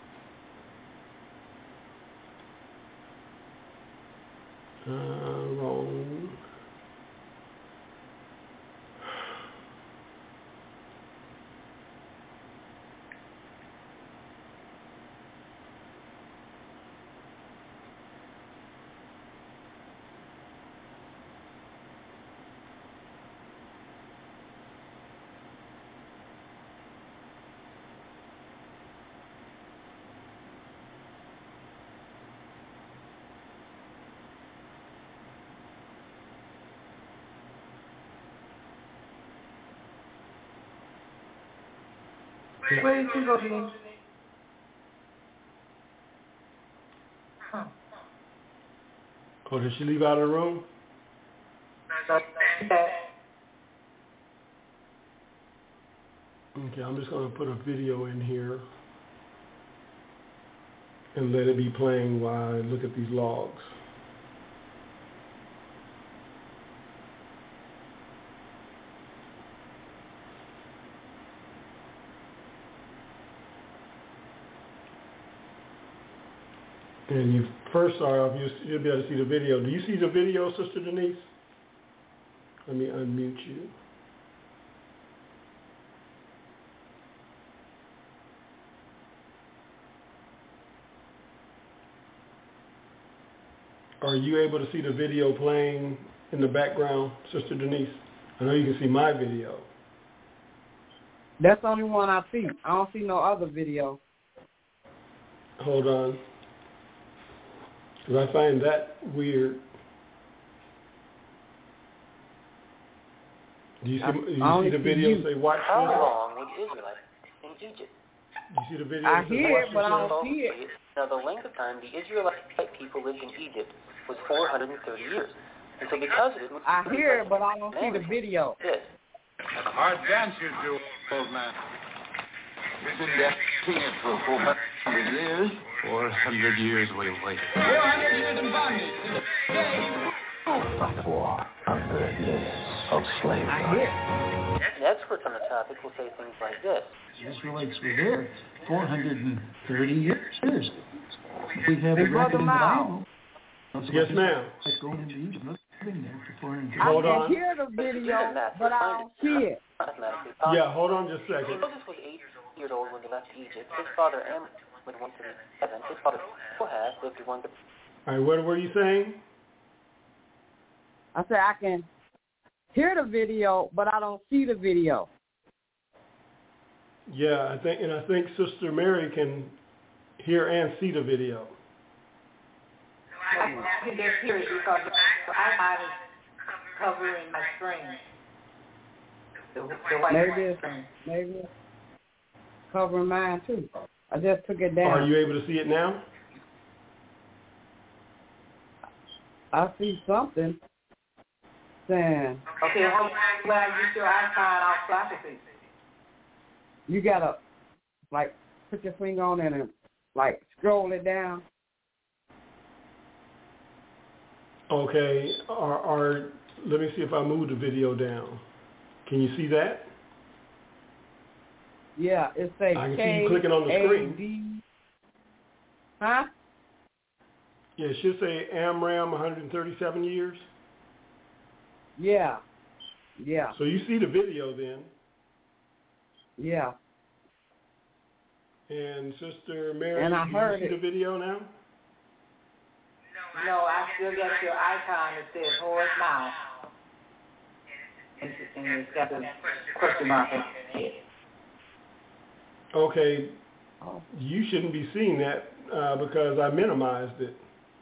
Uh, wrong. Where did you go, Denise? Huh. Oh, did she leave out of the room? Okay, I'm just going to put a video in here. and let it be playing while I look at these logs. And you first start off, you, you'll be able to see the video. Do you see the video, Sister Denise? Let me unmute you. Are you able to see the video playing in the background, Sister Denise? I know you can see my video. That's the only one I see. I don't see no other video. Hold on. Because I find that weird. Do you see, do you see the video you. say, watch How this? long were the Israelites in Egypt? Do you see the video I that says, hear watch it, but this? I don't see it. Now, the length of time the Israelite people lived in Egypt was four hundred thirty years. And so because of it... I hear it, but I don't see the video. This. Hard dance you do, old man. We've been dancing it for four hundred years. Four hundred years we waited. Four hundred years in bondage. Four hundred years of slavery. I hear it. The experts on the topic will say things like this. The Israelites were there four hundred thirty years. We have Hey, a record in the Mao. Bible. Yes, ma'am. Going into Egypt, living there for four hundred Hold I on. can hear the video, but I don't see it. Mathematically possible. Yeah, hold on just a second. Moses was eight years old when he left Egypt. His father Am would want to be seven. His father Kohath lived to one to... All right, what were you saying? I said I can hear the video, but I don't see the video. Yeah, I think, and I think Sister Mary can hear and see the video. I can just hear it because the iPod is covering my screen. The, the white Maybe it's, screen. maybe it's covering mine too. I just took it down. Are you able to see it now? I see something saying Okay, how when I use your iPod, I'll flash it. you gotta like put your finger on it and like scroll it down. Okay, or, or let me see if I move the video down. Can you see that? Yeah, it says I can see K you clicking on the screen. A D. Huh? Yeah, it should say Amram one hundred thirty-seven years. Yeah. Yeah. So you see the video then. Yeah. And Sister Mary, And I do heard you see it. the video now? No, I still got your icon that says Horse Mouth. And it's got the question mark in it. Okay, Oh. you shouldn't be seeing that uh, because I minimized it.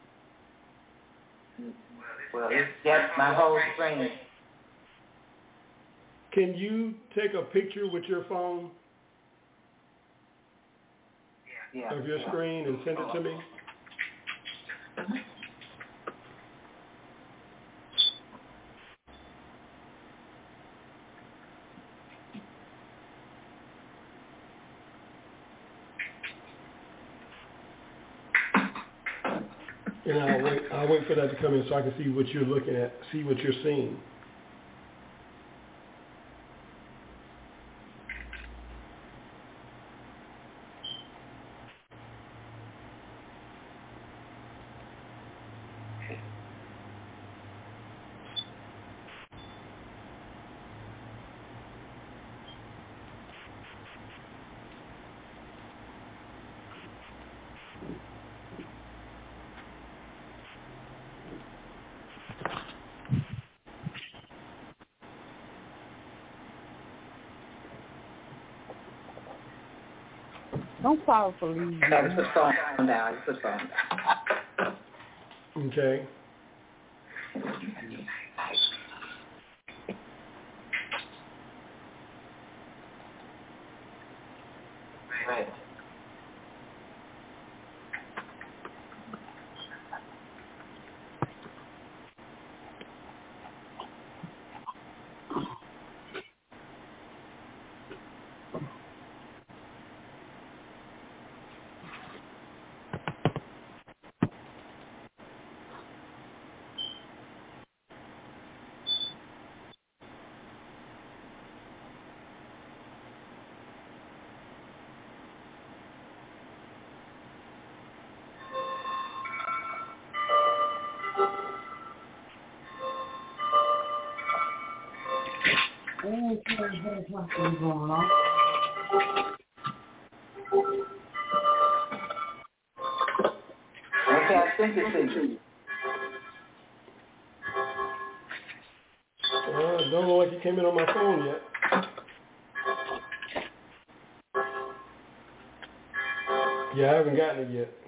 Well, it's got my whole screen. Can you take a picture with your phone Yeah. of your screen and send it to me? And I'll wait, I'll wait for that to come in so I can see what you're looking at, see what you're seeing. Don't follow police. I got to put phone down. I put phone down. Okay. Right. Okay, I sent it to you. Uh, don't look like it came in on my phone yet. Yeah, I haven't gotten it yet.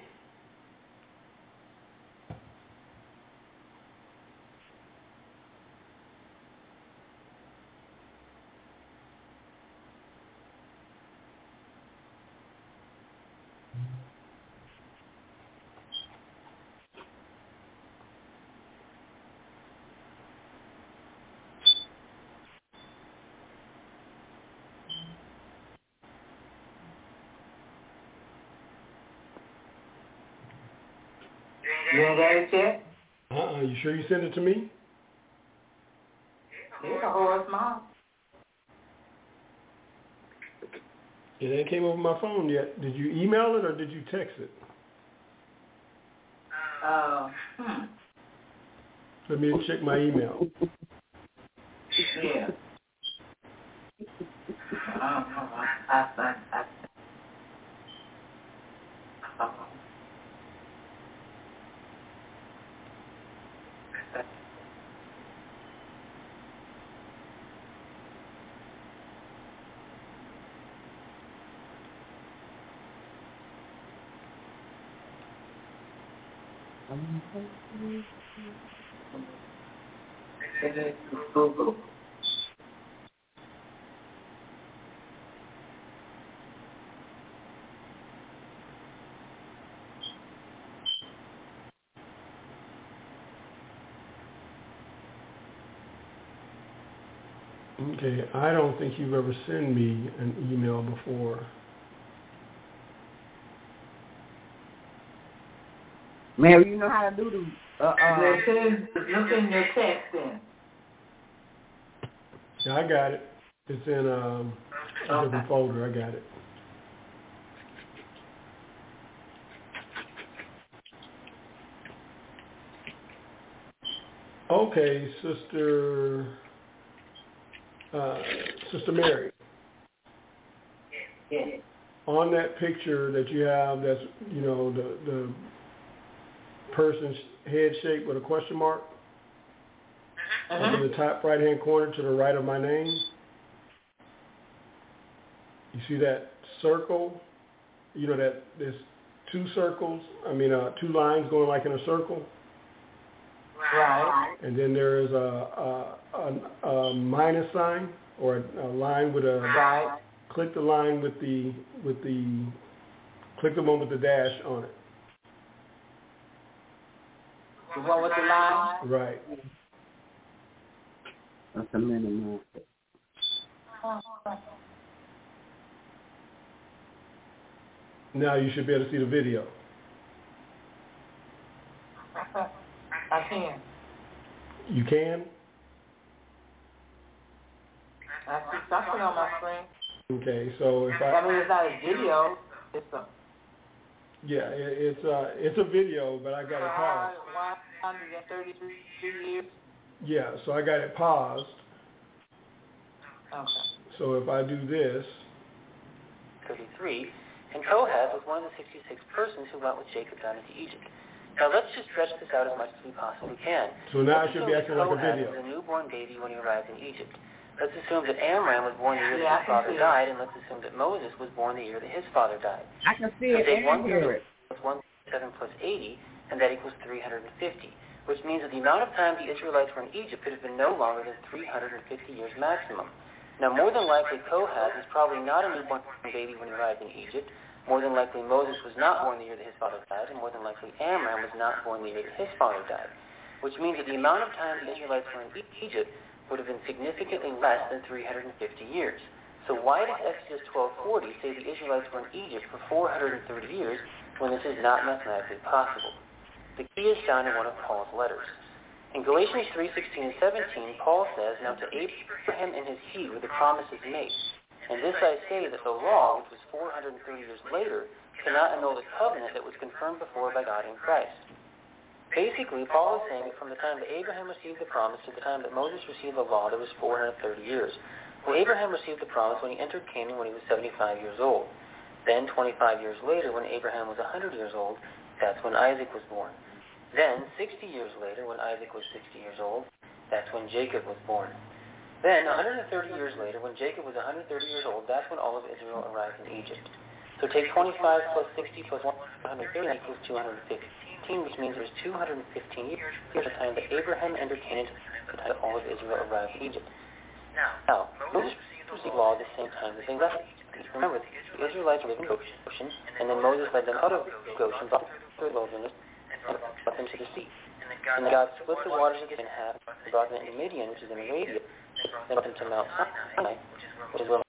You ain't got it yet? Uh-uh, you sure you sent it to me? Yeah, or it's mine. It ain't came over my phone yet. Did you email it or did you text it? Uh, hmm. Let me check my email. Yeah. I don't know. I, I, I, I, I Google. Okay, I don't think you've ever sent me an email before. Mary, you know how to do the uh, uh Look in look in your text then. Yeah, I got it. It's in um, a Okay. different folder. I got it. Okay, Sister uh, Sister Mary. Yeah. On that picture that you have, that's, you know, the the person's head shaped with a question mark. Uh-huh. In the top right-hand corner to the right of my name. You see that circle? You know that there's two circles, I mean uh, two lines going like in a circle? Right. And then there is a, a, a, a minus sign or a, a line with a, Right. click the line with the, with the, click the one with the dash on it. The one with the line? Right. That's a minimum. Now you should be able to see the video. I can. You can? I see something on my screen. Okay, so if I I, mean, it's not a video. It's a. yeah, it, it's a, it's a video, but I got it paused. one hundred thirty-three years. Yeah, so I got it paused. Okay. So if I do this, thirty-three, and Kohath was one of the sixty-six persons who went with Jacob down into Egypt. Now let's just stretch this out as much as we possibly can. so now I Let's should assume be that acting like a Kohath video. was a newborn baby when he arrived in Egypt. Let's assume that Amram was born the year Yeah, that his I can father see it. died, and let's assume that Moses was born the year that his father died. I can see So it take and one hear it. plus one seven plus eighty, and that equals three hundred fifty, which means that the amount of time the Israelites were in Egypt could have been no longer than three hundred fifty years maximum. Now, more than likely, Kohath was probably not a newborn baby when he arrived in Egypt. More than likely, Moses was not born the year that his father died, and more than likely, Amram was not born the year that his father died, which means that the amount of time the Israelites were in Egypt would have been significantly less than three hundred fifty years. So why does Exodus twelve forty say the Israelites were in Egypt for four hundred thirty years when this is not mathematically possible? The key is found in one of Paul's letters. In Galatians three sixteen and seventeen, Paul says, "Now to Abraham and his seed were the promises made. And this I say, that the law, which was four hundred thirty years later, cannot annul the covenant that was confirmed before by God in Christ." Basically, Paul is saying that from the time that Abraham received the promise to the time that Moses received the law, there was four hundred thirty years. Well, Abraham received the promise when he entered Canaan when he was seventy-five years old. Then, twenty-five years later, when Abraham was one hundred years old, that's when Isaac was born. Then, sixty years later, when Isaac was sixty years old, that's when Jacob was born. Then, one hundred thirty years later, when Jacob was one hundred thirty years old, that's when all of Israel arrived in Egypt. So take twenty-five plus sixty plus one hundred thirty equals two hundred fifteen, which means there's two hundred fifteen years at the time that Abraham entered Canaan, the time that all of Israel arrived in Egypt. Now, Moses received the law at the same time that they left Egypt. Remember, the Israelites lived in Goshen, and then Moses led them out of Goshen, brought them through the wilderness, and brought them to the sea. And God split the waters in half, and brought them into Midian, which is in Arabia, then brought them to Mount Sinai, which is where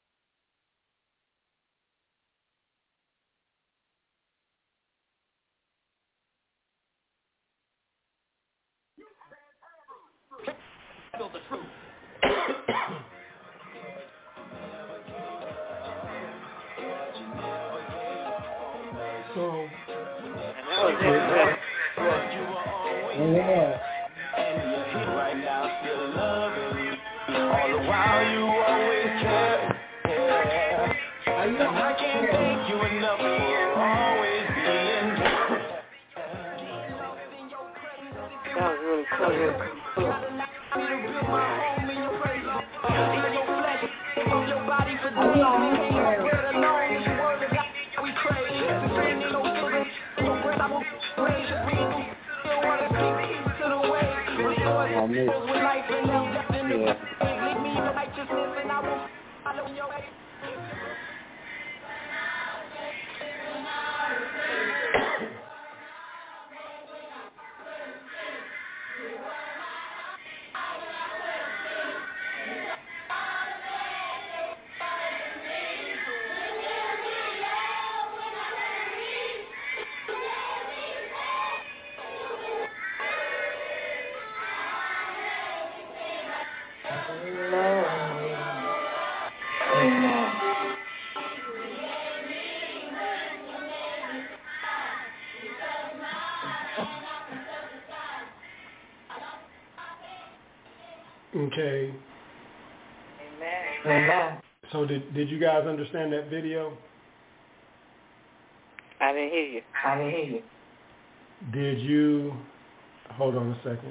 the truth. So, yeah. And you're here right now, still loving you. All the while you always care. Yeah. And I can't thank you enough for always being there. That was really cool. I miss. Yeah. Okay. Amen. Amen. So did did you guys understand that video? I didn't hear you. I didn't hear you. Did you, hold on a second.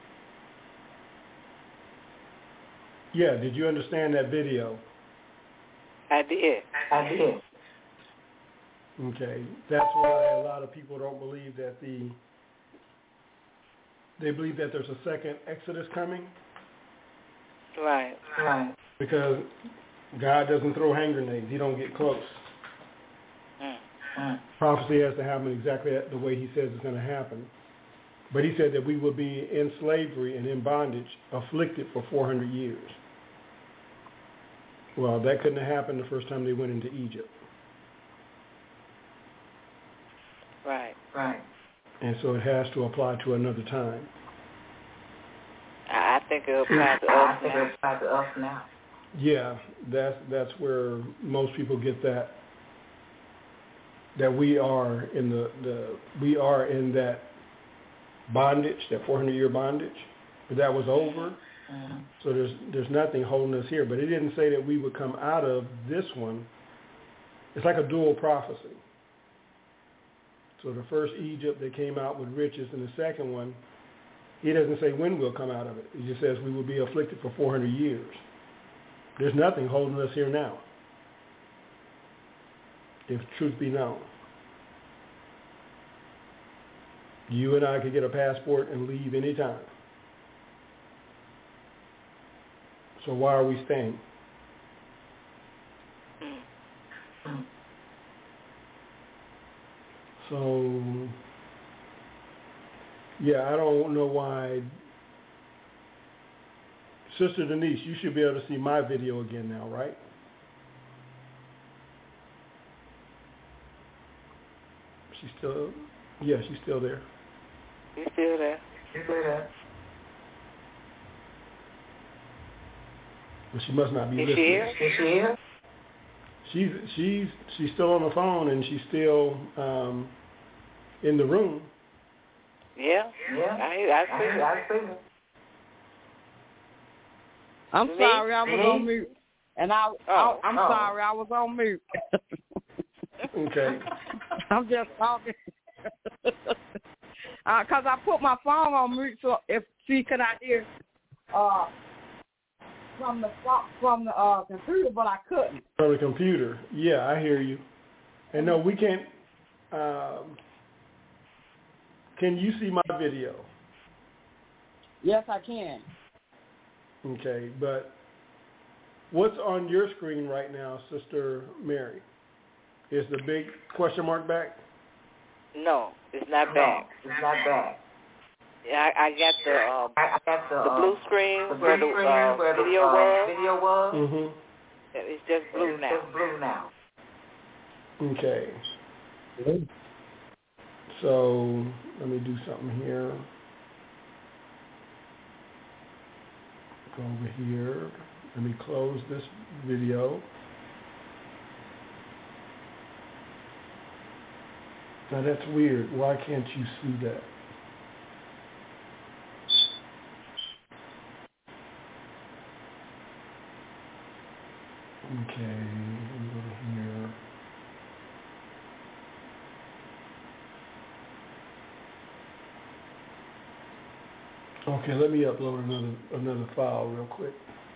Yeah, did you understand that video? I did. I did. Okay, that's why a lot of people don't believe that the, they believe that there's a second Exodus coming. Right. Right. Because God doesn't throw hand grenades. He don't get close. Mm. Mm. Prophecy has to happen exactly the way he says it's going to happen. But he said that we will be in slavery and in bondage, afflicted for four hundred years. Well, that couldn't have happened the first time they went into Egypt. Right. Right. And so it has to apply to another time. I think it'll apply to us now. It'll apply to us now. Yeah, that's that's where most people get that. That we are in the, the we are in that bondage, that four hundred year bondage, but that was over. Mm-hmm. So there's there's nothing holding us here. But it didn't say that we would come out of this one. It's like a dual prophecy. So the first Egypt, they came out with riches, and the second one, he doesn't say when we'll come out of it. He just says we will be afflicted for four hundred years. There's nothing holding us here now, if truth be known. You and I could get a passport and leave anytime. So why are we staying? So, yeah, I don't know why. Sister Denise, you should be able to see my video again now, right? She's still, yeah, she's still there. She's still there. She's still there. But she must not be Is listening. she here? Is she here? She's she's she's still on the phone and she's still um, in the room. Yeah, yeah. I I see. I see. I'm Me? sorry, I was Me? on mute. And I, Oh, I I'm oh. sorry, I was on mute. Okay. I'm just talking. uh, Cause I put my phone on mute, so if she could I hear uh from the from the uh, computer, but I couldn't. From the computer, yeah, I hear you. And no, we can't. Um, can you see my video? Yes, I can. Okay, but what's on your screen right now, Sister Mary? Is the big question mark back? No, it's not back. No, it's not back. Yeah, I, I got the uh, I got the, the blue uh, screen the blue where the screen uh, where the video uh, was. Video was. Mm-hmm. It's just blue it's now. Just blue now. Okay. So let me do something here. Go over here. Let me close this video. Now that's weird. Why can't you see that? Okay, let me go to here. Okay, let me upload another another file real quick.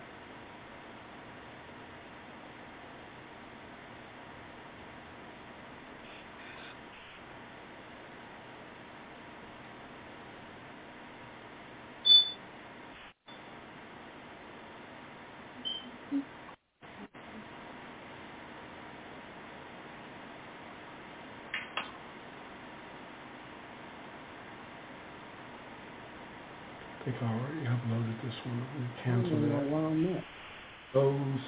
I think I already uploaded this one. Let me cancel that. Those.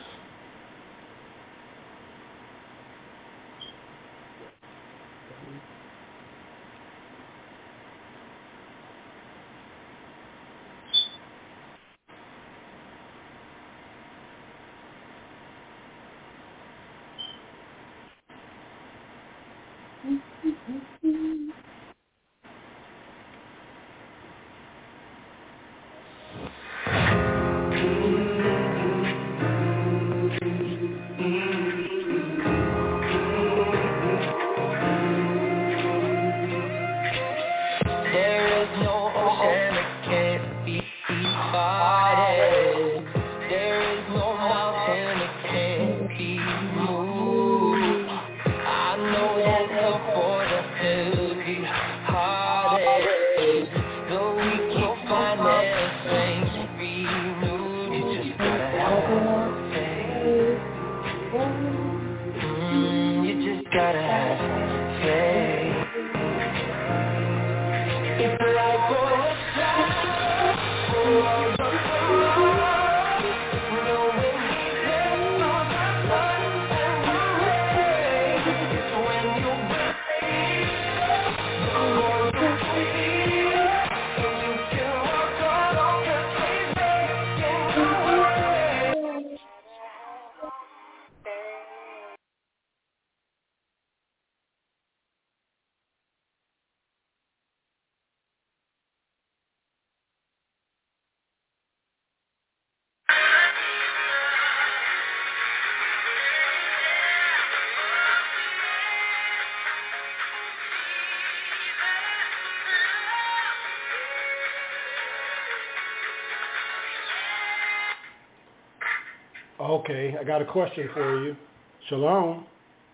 Okay, I got a question for you. Shalom.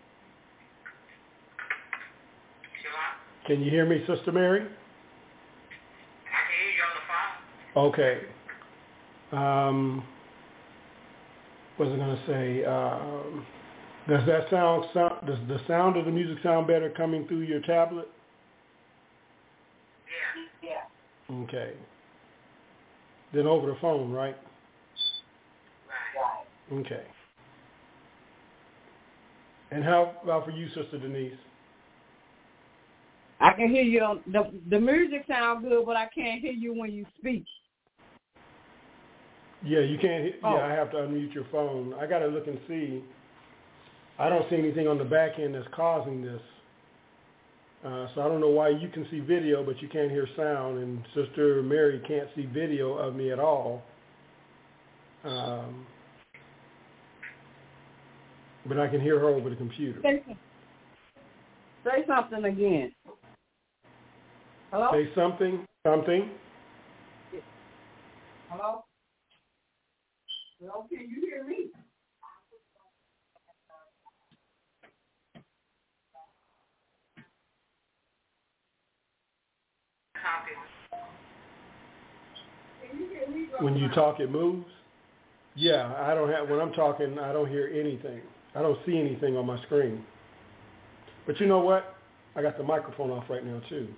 Shalom. Can you hear me, Sister Mary? I can hear you on the phone. Okay. Um, what was I going to say? Um, does that sound, sound, does the sound of the music sound better coming through your tablet? Yeah. Yeah. Okay. Then over the phone, right? Right. Okay. And how about for you, Sister Denise? I can hear you on the the music sounds good, but I can't hear you when you speak. Yeah, you can't. Hit, oh. Yeah, I have to unmute your phone. I got to look and see. I don't see anything on the back end that's causing this. Uh, so I don't know why you can see video, but you can't hear sound, and Sister Mary can't see video of me at all. Um, but I can hear her over the computer. Say, say something again. Hello? Say something, something. Hello? Hello, can you hear me? When you talk, it moves? Yeah, I don't have, when I'm talking, I don't hear anything. I don't see anything on my screen. But you know what? I got the microphone off right now, too.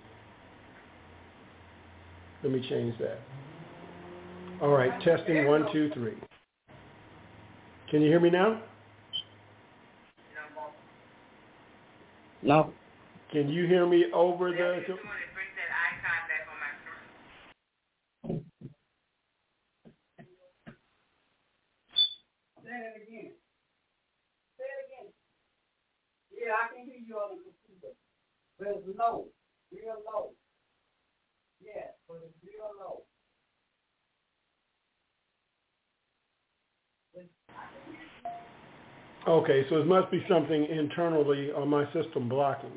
Let me change that. All right, testing one, two, three. Can you hear me now? No. Can you hear me over the... Say it again. Say it again. Yeah, I can hear you on the computer. But it's low. Real low. Yeah, but it's real low. Okay, so it must be something internally on my system blocking.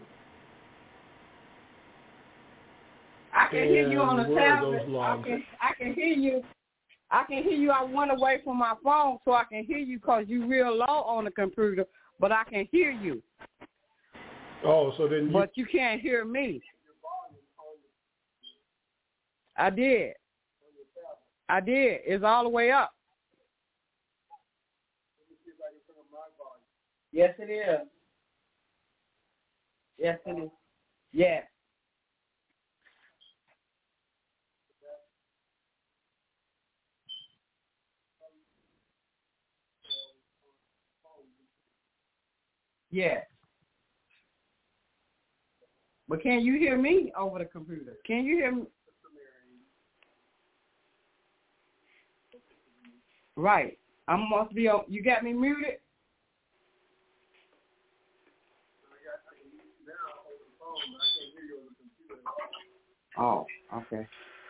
I can and hear you on the tablet. I can, I can hear you. I can hear you. I went away from my phone so I can hear you because you're real low on the computer, but I can hear you. Oh, so then you... But you can't hear me. I did. I did. It's all the way up. Yes, it is. Yes, it is. Yes. Yes. But can you hear me over the computer? Can you hear me? Right. I must be on. You got me muted? Oh, okay.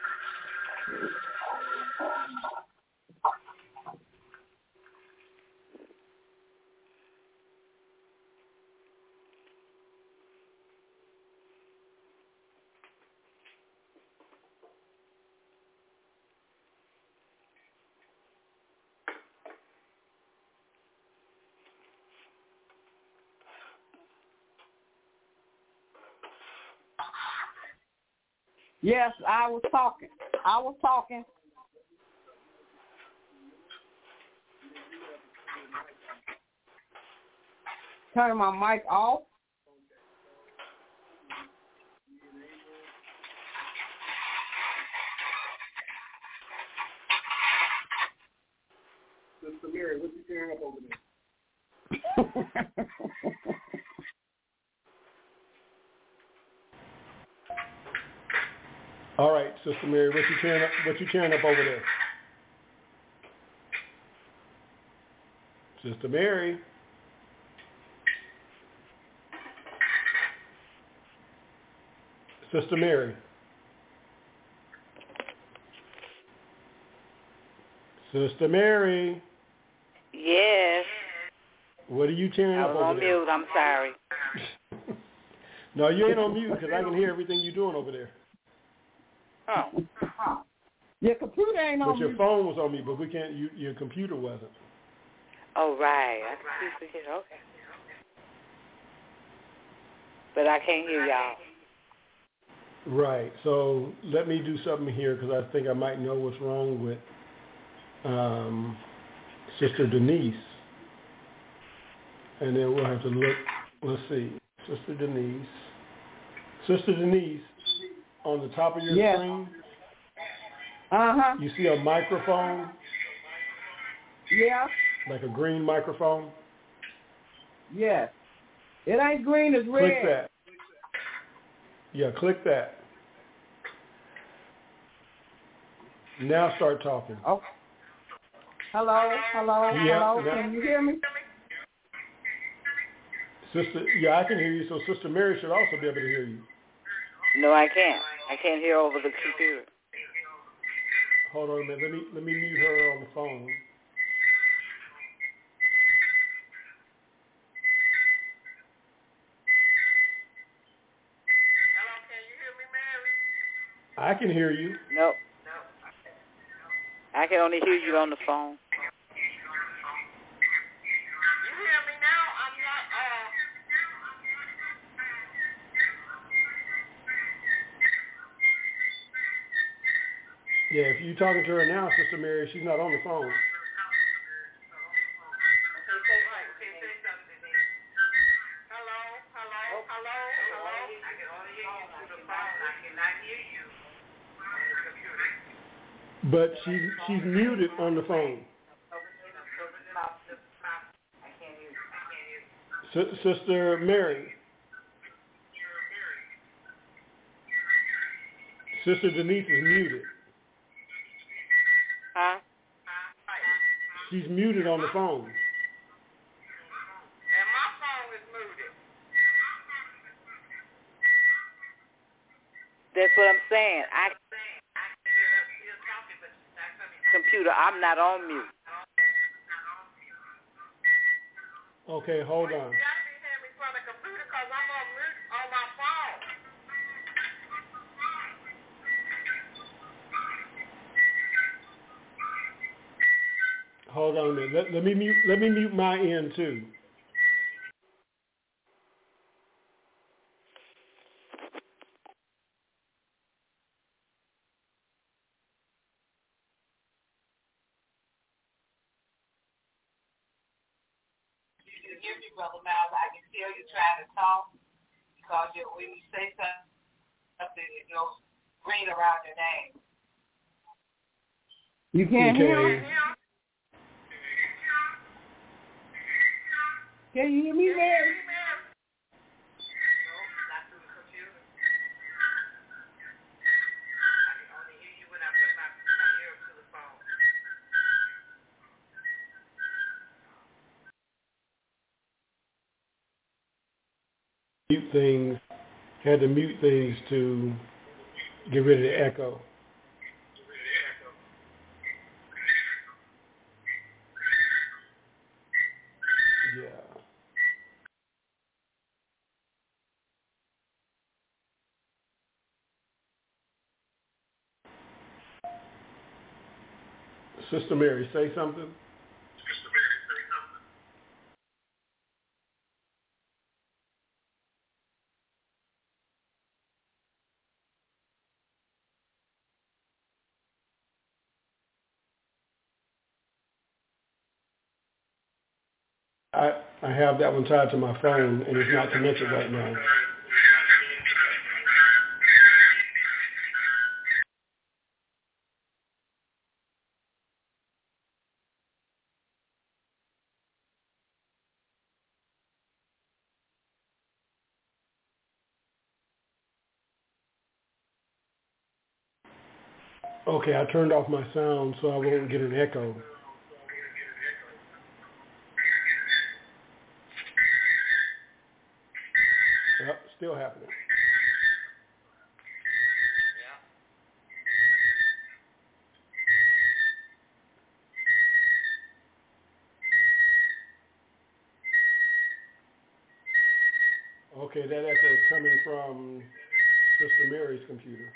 Yes, I was talking. I was talking. Turn my mic off. Sister Mary, what you tearing up over there? All right, Sister Mary, what you tearing up? What you tearing up over there? Sister Mary. Sister Mary. Sister Mary. Yes. What are you tearing I up was over on there? mute. I'm sorry. No, you ain't on mute because I can hear everything you're doing over there. Oh. Your computer ain't on But your mute. phone was on me, but we can't. You, your computer wasn't. Oh, right. I can see it. Okay. But I can't hear y'all. Right. So let me do something here because I think I might know what's wrong with um, Sister Denise. And then we'll have to look. Let's see. Sister Denise. Sister Denise, on the top of your yes. screen, uh-huh. you see a microphone? Yeah. Like a green microphone? Yes. It ain't green, it's red. Click that. Yeah, click that. Now start talking. Oh. Hello, hello, yeah, hello. Now, can you hear me? Sister, yeah, I can hear you. So Sister Mary should also be able to hear you. No, I can't. I can't hear over the computer. Hold on a minute. Let me let me mute her on the phone. I can hear you. No. I can only hear you on the phone. You hear me now? I'm not, uh... Yeah, if you're talking to her now, Sister Mary, she's not on the phone. But she's she's muted on the phone. S- Sister Mary. Sister Denise is muted. Huh? She's muted on the phone. And my phone is muted. That's what I'm saying. I computer, I'm not on mute. Okay, hold on. You gotta be hearing me from the computer because I'm on mute on my phone. Hold on a minute. Let, let me mute. Let me mute my end too. You can hear me, Brother Miles. I can tell you trying to talk because you, when you say something, it goes green around your name. You can't okay. hear me? Can you hear me, Mary? Mute things. Had to mute things to get rid of the echo. Yeah. Sister Mary, say something. I, I have that one tied to my phone and it's not connected right now. Okay, I turned off my sound so I won't get an echo. Yep, still happening. Okay, that echo is coming from Sister Mary's computer.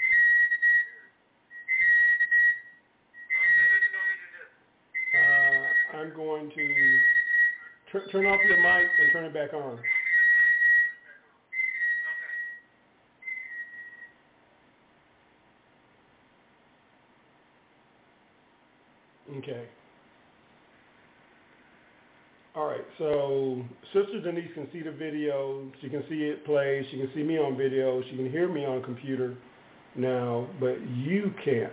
Uh, I'm going to tr- turn off your mic and turn it back on. Okay. All right, so Sister Denise can see the video. She can see it play. She can see me on video. She can hear me on computer now, but you can't.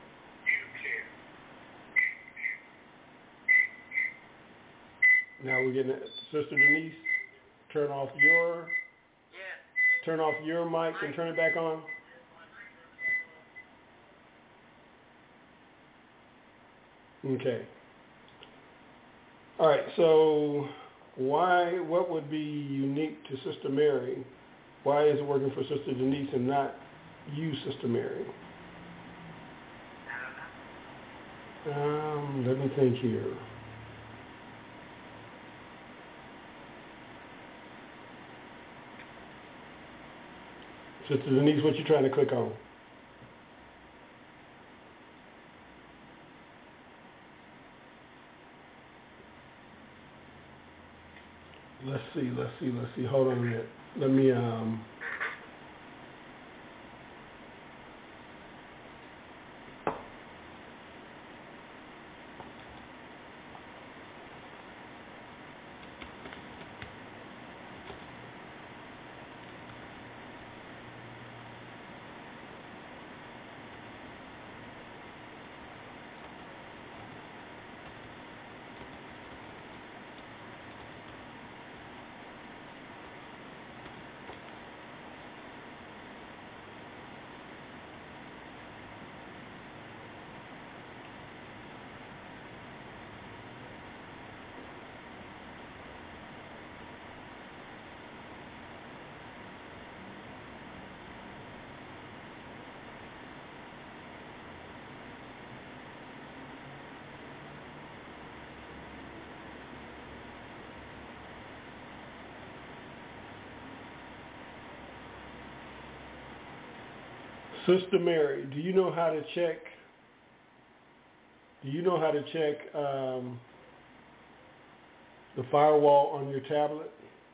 Now we're getting it. Sister Denise, turn off your turn off your mic and turn it back on. Okay. All right, so why, what would be unique to Sister Mary? Why is it working for Sister Denise and not you, Sister Mary? Um, let me think here. Sister Denise, what you trying to click on? let's see, let's see, let's see. Hold on a minute. Let me, um, Sister Mary, do you know how to check? Do you know how to check um, the firewall on your tablet?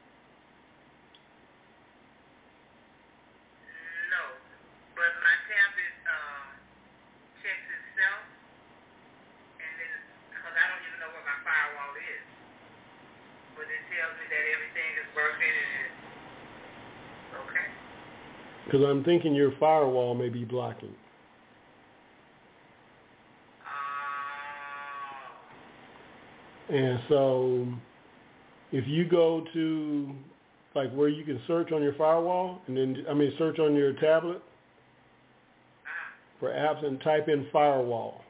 No, but my tablet um, checks itself, and then because I don't even know what my firewall is, but it tells me that everything is working and it's okay. Because I'm thinking your firewall may be blocking. And so if you go to like where you can search on your firewall and then, I mean, search on your tablet for apps and type in firewall.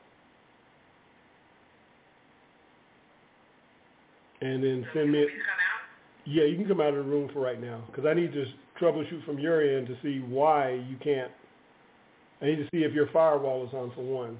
And then send me, yeah, you can come out of the room for right now because I need to troubleshoot from your end to see why you can't. I need to see if your firewall is on for one.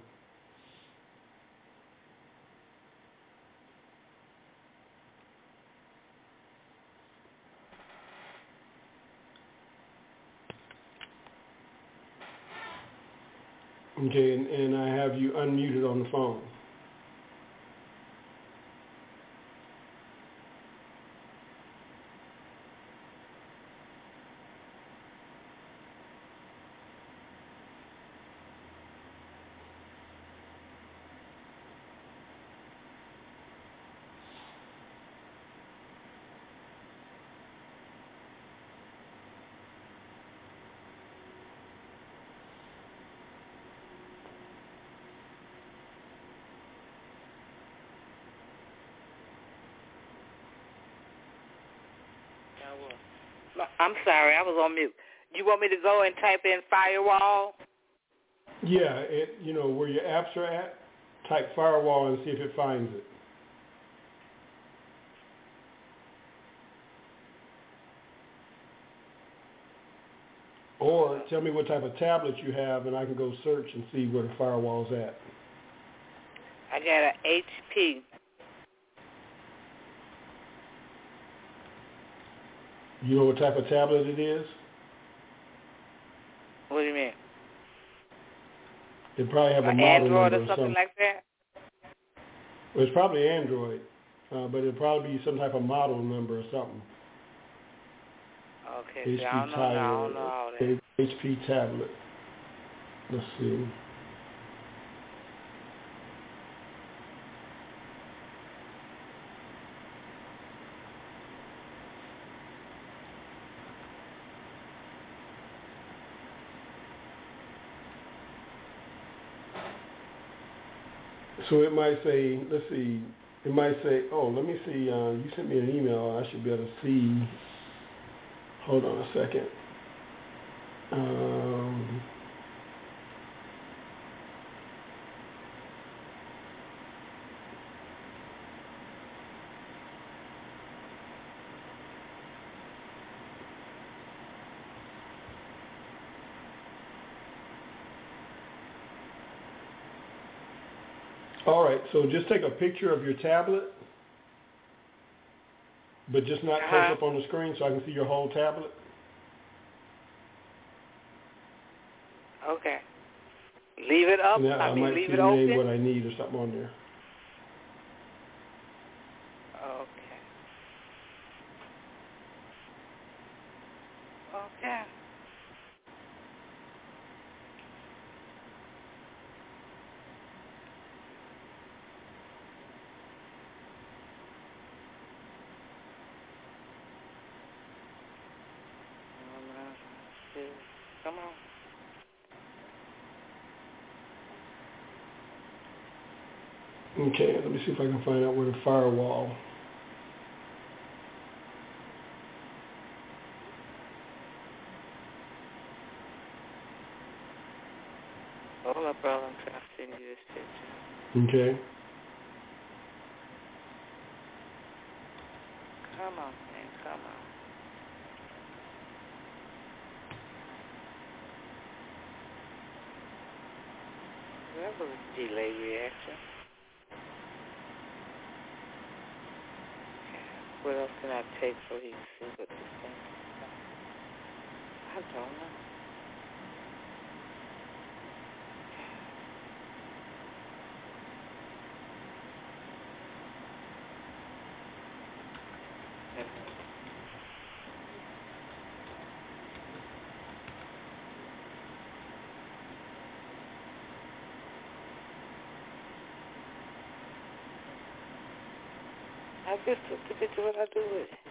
Okay, and, and I have you unmuted on the phone. I'm sorry, I was on mute. You want me to go and type in firewall? Yeah, it, you know, where your apps are at, type firewall and see if it finds it. Or tell me what type of tablet you have and I can go search and see where the firewall's at. I got an H P. You know what type of tablet it is? What do you mean? It probably have a uh, model Android number or something, something like that? Well, it's probably Android, uh, but it'll probably be some type of model number or something. Okay, H P see, I don't know, tire, I don't know all that. H P tablet. Let's see. So it might say, let's see, it might say, oh, let me see, uh, you sent me an email, I should be able to see, hold on a second. Um, all right, so just take a picture of your tablet, but just not uh-huh. close up on the screen so I can see your whole tablet. Okay. Leave it up. And I, I mean, might leave see it open. maybe what I need or something on there. Okay. Okay. Come on. Okay, let me see if I can find out where the firewall. Hold up, brother. I'm trying to send you this picture. Okay. Come on, man. Come on. That was a delay reaction. What else can I take so he can see what this thing is? I don't know. I just took the picture. What I do with it?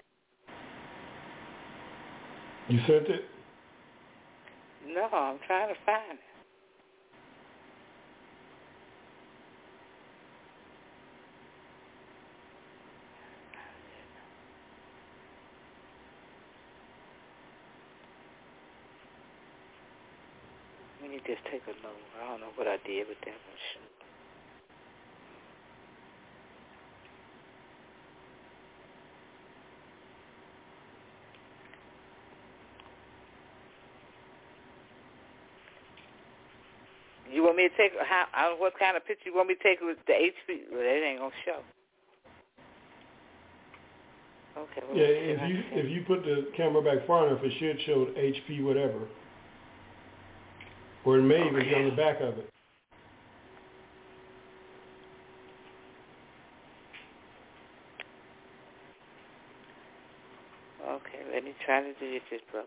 You sent it? No, I'm trying to find it. Let me just take a look. I don't know what I did with that one. Shoot. You want me to take how? I, what kind of picture you want me to take with the H P? Well, that ain't gonna show. Okay. Well, Yeah, if you if you put the camera back far enough, it should show H P whatever, or it may okay. even be on the back of it. Okay, let me try to do this, brother.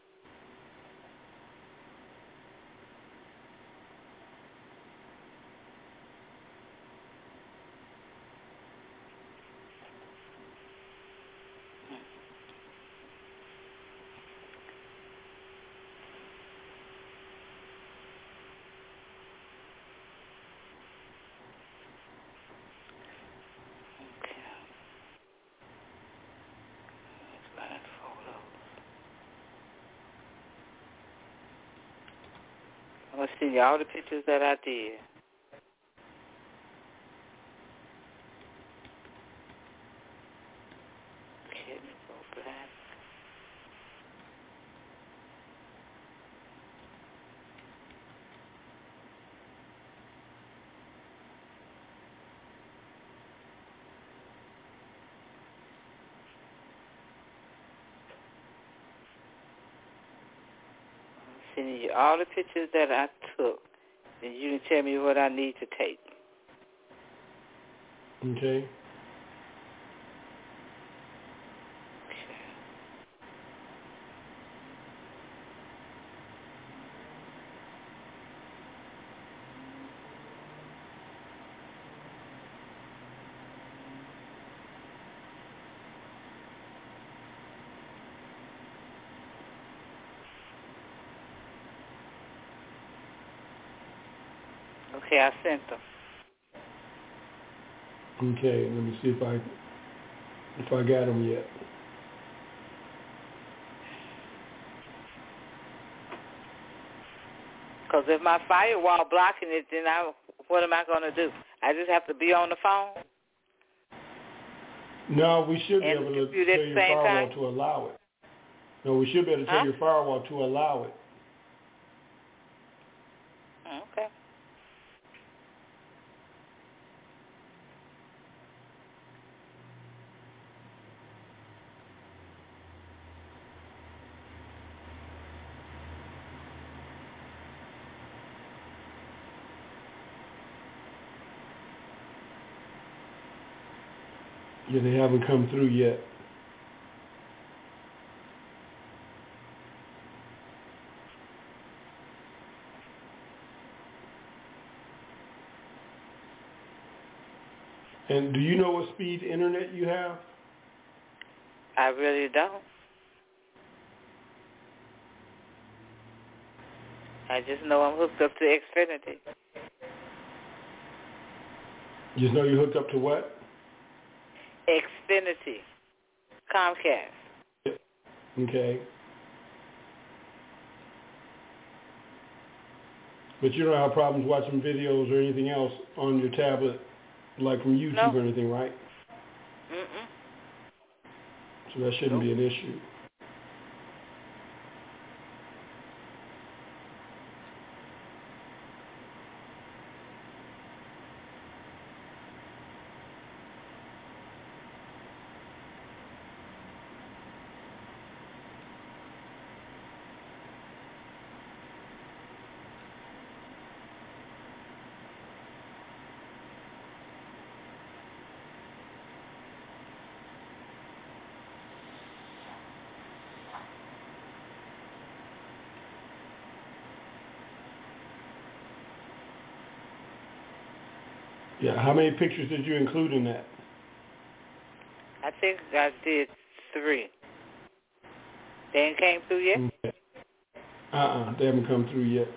I'm going to send you all the pictures that I did. Okay, let me go back. I'm sending you all the pictures that I took, and you can tell me what I need to take. Okay. Okay, I sent them. Okay, let me see if I if I got them yet. Because if my firewall blocking it, then I what am I going to do? I just have to be on the phone? No, we should be and able to tell your same firewall time? to allow it. No, we should be able to tell huh? your firewall to allow it. Okay. Yeah, they haven't come through yet. And do you know what speed internet you have? I really don't. I just know I'm hooked up to Xfinity. You just know you're hooked up to what? Xfinity. Comcast. Okay. But you don't have problems watching videos or anything else on your tablet, like from YouTube no. or anything, right? Mm-mm. So that shouldn't nope. be an issue. Yeah, how many pictures did you include in that? I think I did three. They ain't came through yet? Okay. Uh-uh, they haven't come through yet.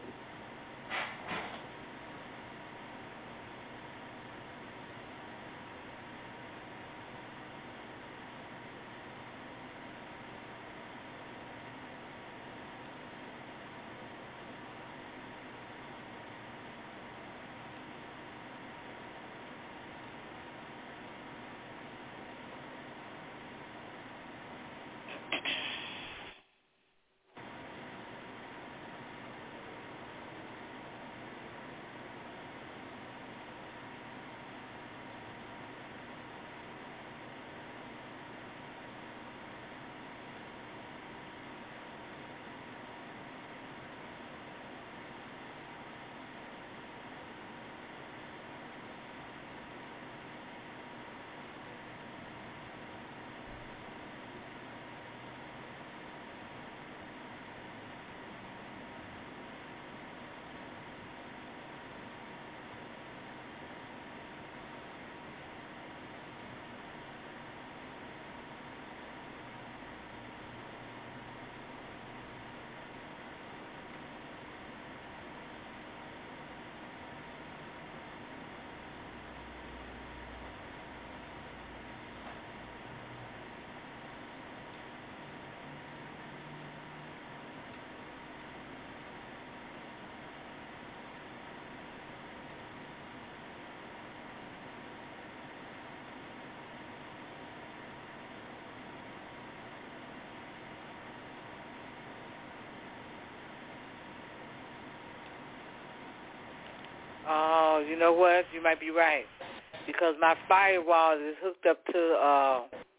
Oh, you know what? You might be right. Because my firewall is hooked up to uh,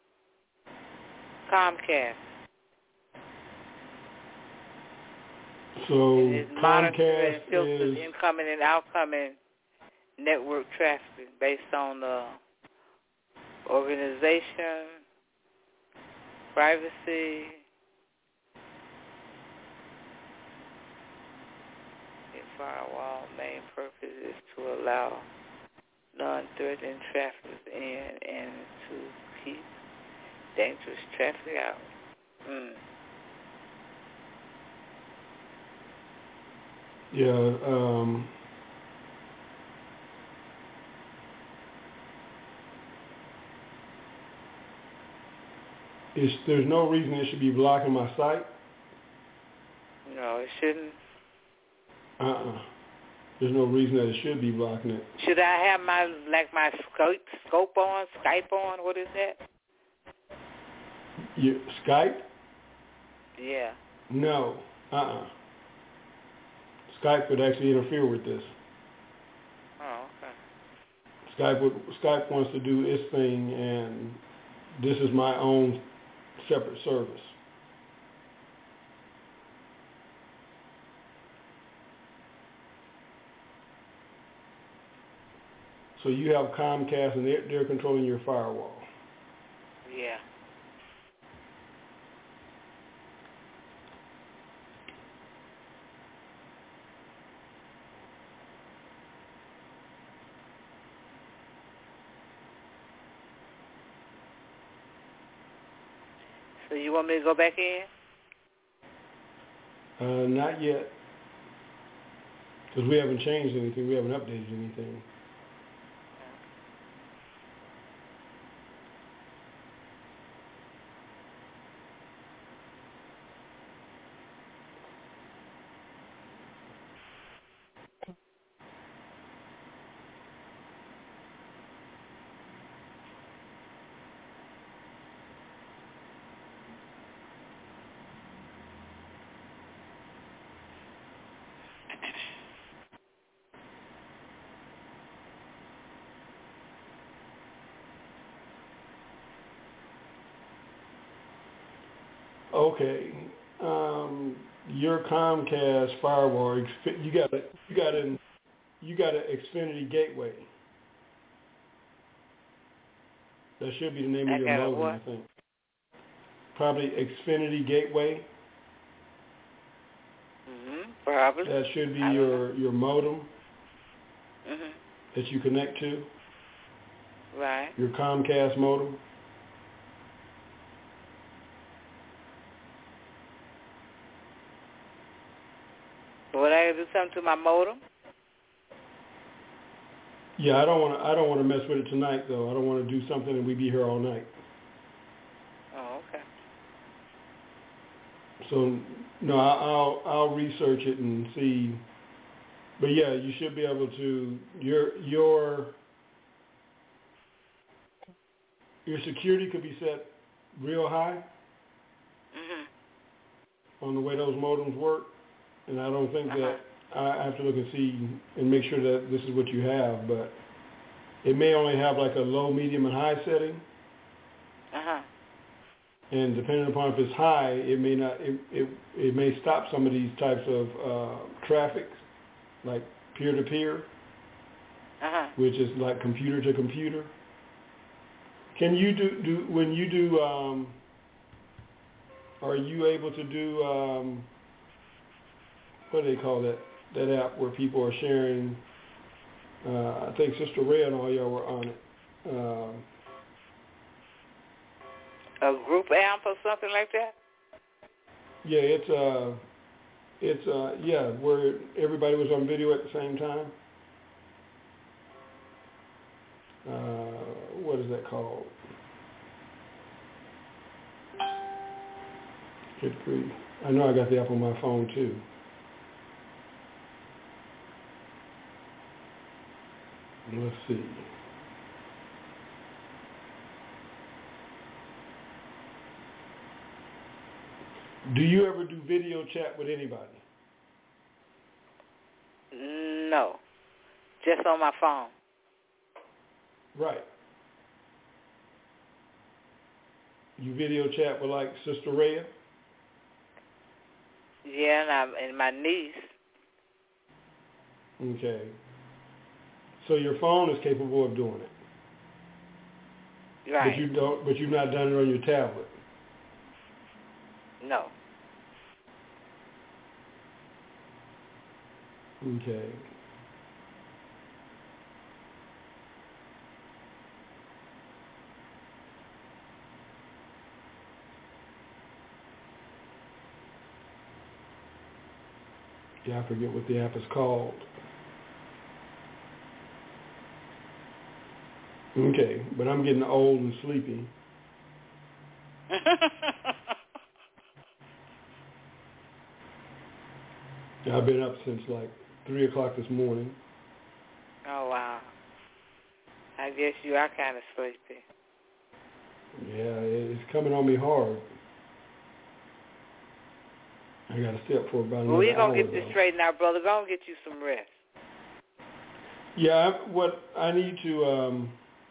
Comcast. So and it's monitoring and Comcast filters is incoming and outgoing network traffic based on the organization, privacy. Firewall main purpose is to allow non-threatening traffic in and to keep dangerous traffic out. Mm. Yeah, um, it's, there's no reason it should be blocking my site. No, it shouldn't. Uh-uh. There's no reason that it should be blocking it. Should I have my, like, my scope, scope on, Skype on? What is that? You, Skype? Yeah. No. Uh-uh. Skype would actually interfere with this. Oh, okay. Skype would, Skype wants to do its thing, and this is my own separate service. So you have Comcast, and they're, they're controlling your firewall. Yeah. So you want me to go back in? Uh, not yet. Because we haven't changed anything. We haven't updated anything. Okay, um, your Comcast firewall, you got a, you got an, you got an Xfinity Gateway. That should be the name I of your modem, what? I think. Probably Xfinity Gateway. Mhm. Probably. That should be your know. your modem Mhm. that you connect to. Right. Your Comcast modem. Would I do something to my modem? Yeah, I don't want to. I don't want to mess with it tonight, though. I don't want to do something and we be here all night. Oh, okay. So no, I- I'll I'll research it and see. But yeah, you should be able to. Your your your security could be set real high Mhm. on the way those modems work, and I don't think Uh-huh. that I have to look and see and make sure that this is what you have. But it may only have like a low, medium, and high setting. Uh huh. And depending upon if it's high, it may not. It it, it may stop some of these types of uh, traffic, like peer-to-peer, Uh-huh. which is like computer to computer. Can you do do when you do? Um, are you able to do um, what do they call that that app where people are sharing? Uh, I think Sister Ray and all y'all were on it. Um, A group amp or something like that? yeah, it's uh, it's uh, yeah, where everybody was on video at the same time. Uh, what is that called? Good grief. I know I got the app on my phone too. Let's see. Do you ever do video chat with anybody? No. Just on my phone. Right. You video chat with like Sister Rhea? Yeah, and, I'm, and my niece. Okay. So your phone is capable of doing it. Right. But you don't. But you've not done it on your tablet. No. Okay. Yeah, I forget what the app is called. Okay, but I'm getting old and sleepy. I've been up since like three o'clock this morning. Oh, wow. I guess you are kind of sleepy. Yeah, it's coming on me hard. I got to stay up for about another Well, we're going hour, to get this though. straightened out, brother. Go and get you some rest. Yeah, I, what I need to, um,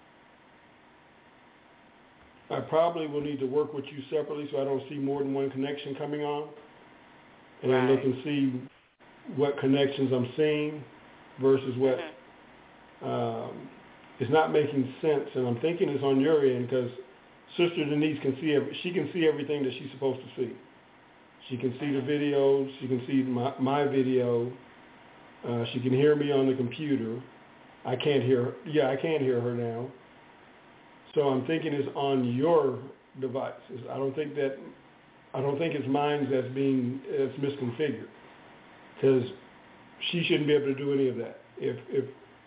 I probably will need to work with you separately so I don't see more than one connection coming on. And Right. look and see what connections I'm seeing versus what Mm-hmm. um, is not making sense. And I'm thinking it's on your end because Sister Denise can see, every, she can see everything that she's supposed to see. She can see the videos. She can see my, my video. Uh, she can hear me on the computer. I can't hear her. Yeah, I can't hear her now. So I'm thinking it's on your device. It's, I don't think that I don't think it's mine that's being it's misconfigured, because she shouldn't be able to do any of that. If if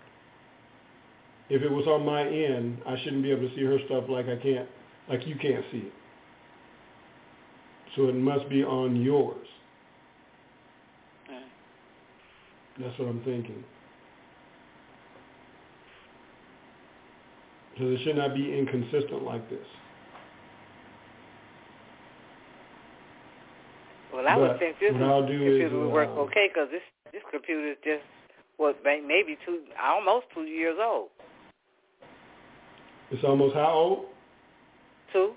if it was on my end, I shouldn't be able to see her stuff like I can't, like you can't see it. So it must be on yours. That's what I'm thinking. So it should not be inconsistent like this. Well, I but would think this what I'll do computer is, would uh, work okay, because this this computer is just what maybe two, almost two years old. It's almost how old? Two.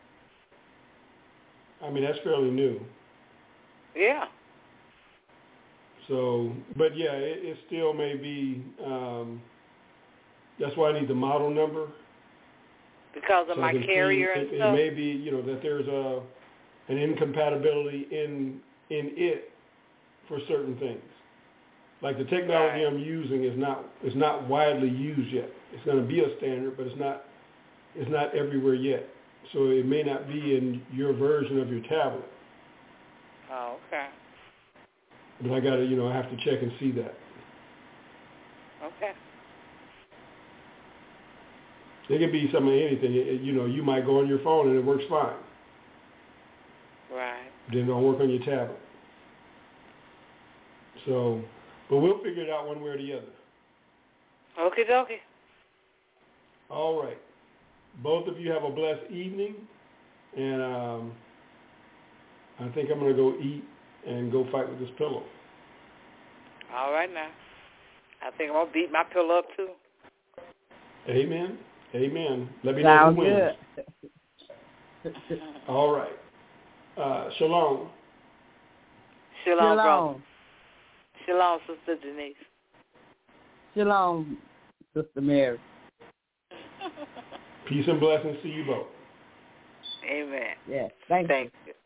I mean, that's fairly new. Yeah. So, but yeah, it, it still may be. Um, that's why I need the model number. Because of so my I can carrier see, and it, stuff. It may be, you know, that there's a an incompatibility in in it for certain things. Like the technology Right. I'm using is not is not widely used yet. It's going to be a standard, but it's not it's not everywhere yet. So it may not be in your version of your tablet. Oh, okay. But I got to, you know, I have to check and see that. Okay. It could be some of anything. It, you know, you might go on your phone and it works fine. Right. Then it don't work on your tablet. So, but we'll figure it out one way or the other. Okie dokie. All right. Both of you have a blessed evening, and um, I think I'm going to go eat and go fight with this pillow. All right now. I think I'm going to beat my pillow up too. Amen. Amen. Let me Sound know who wins. good. All right. Uh, shalom. Shalom, brother. Shalom. Shalom, Sister Denise. Shalom, Sister Mary. Peace and blessings to you both. Amen. Yes. Thank, Thank you. you.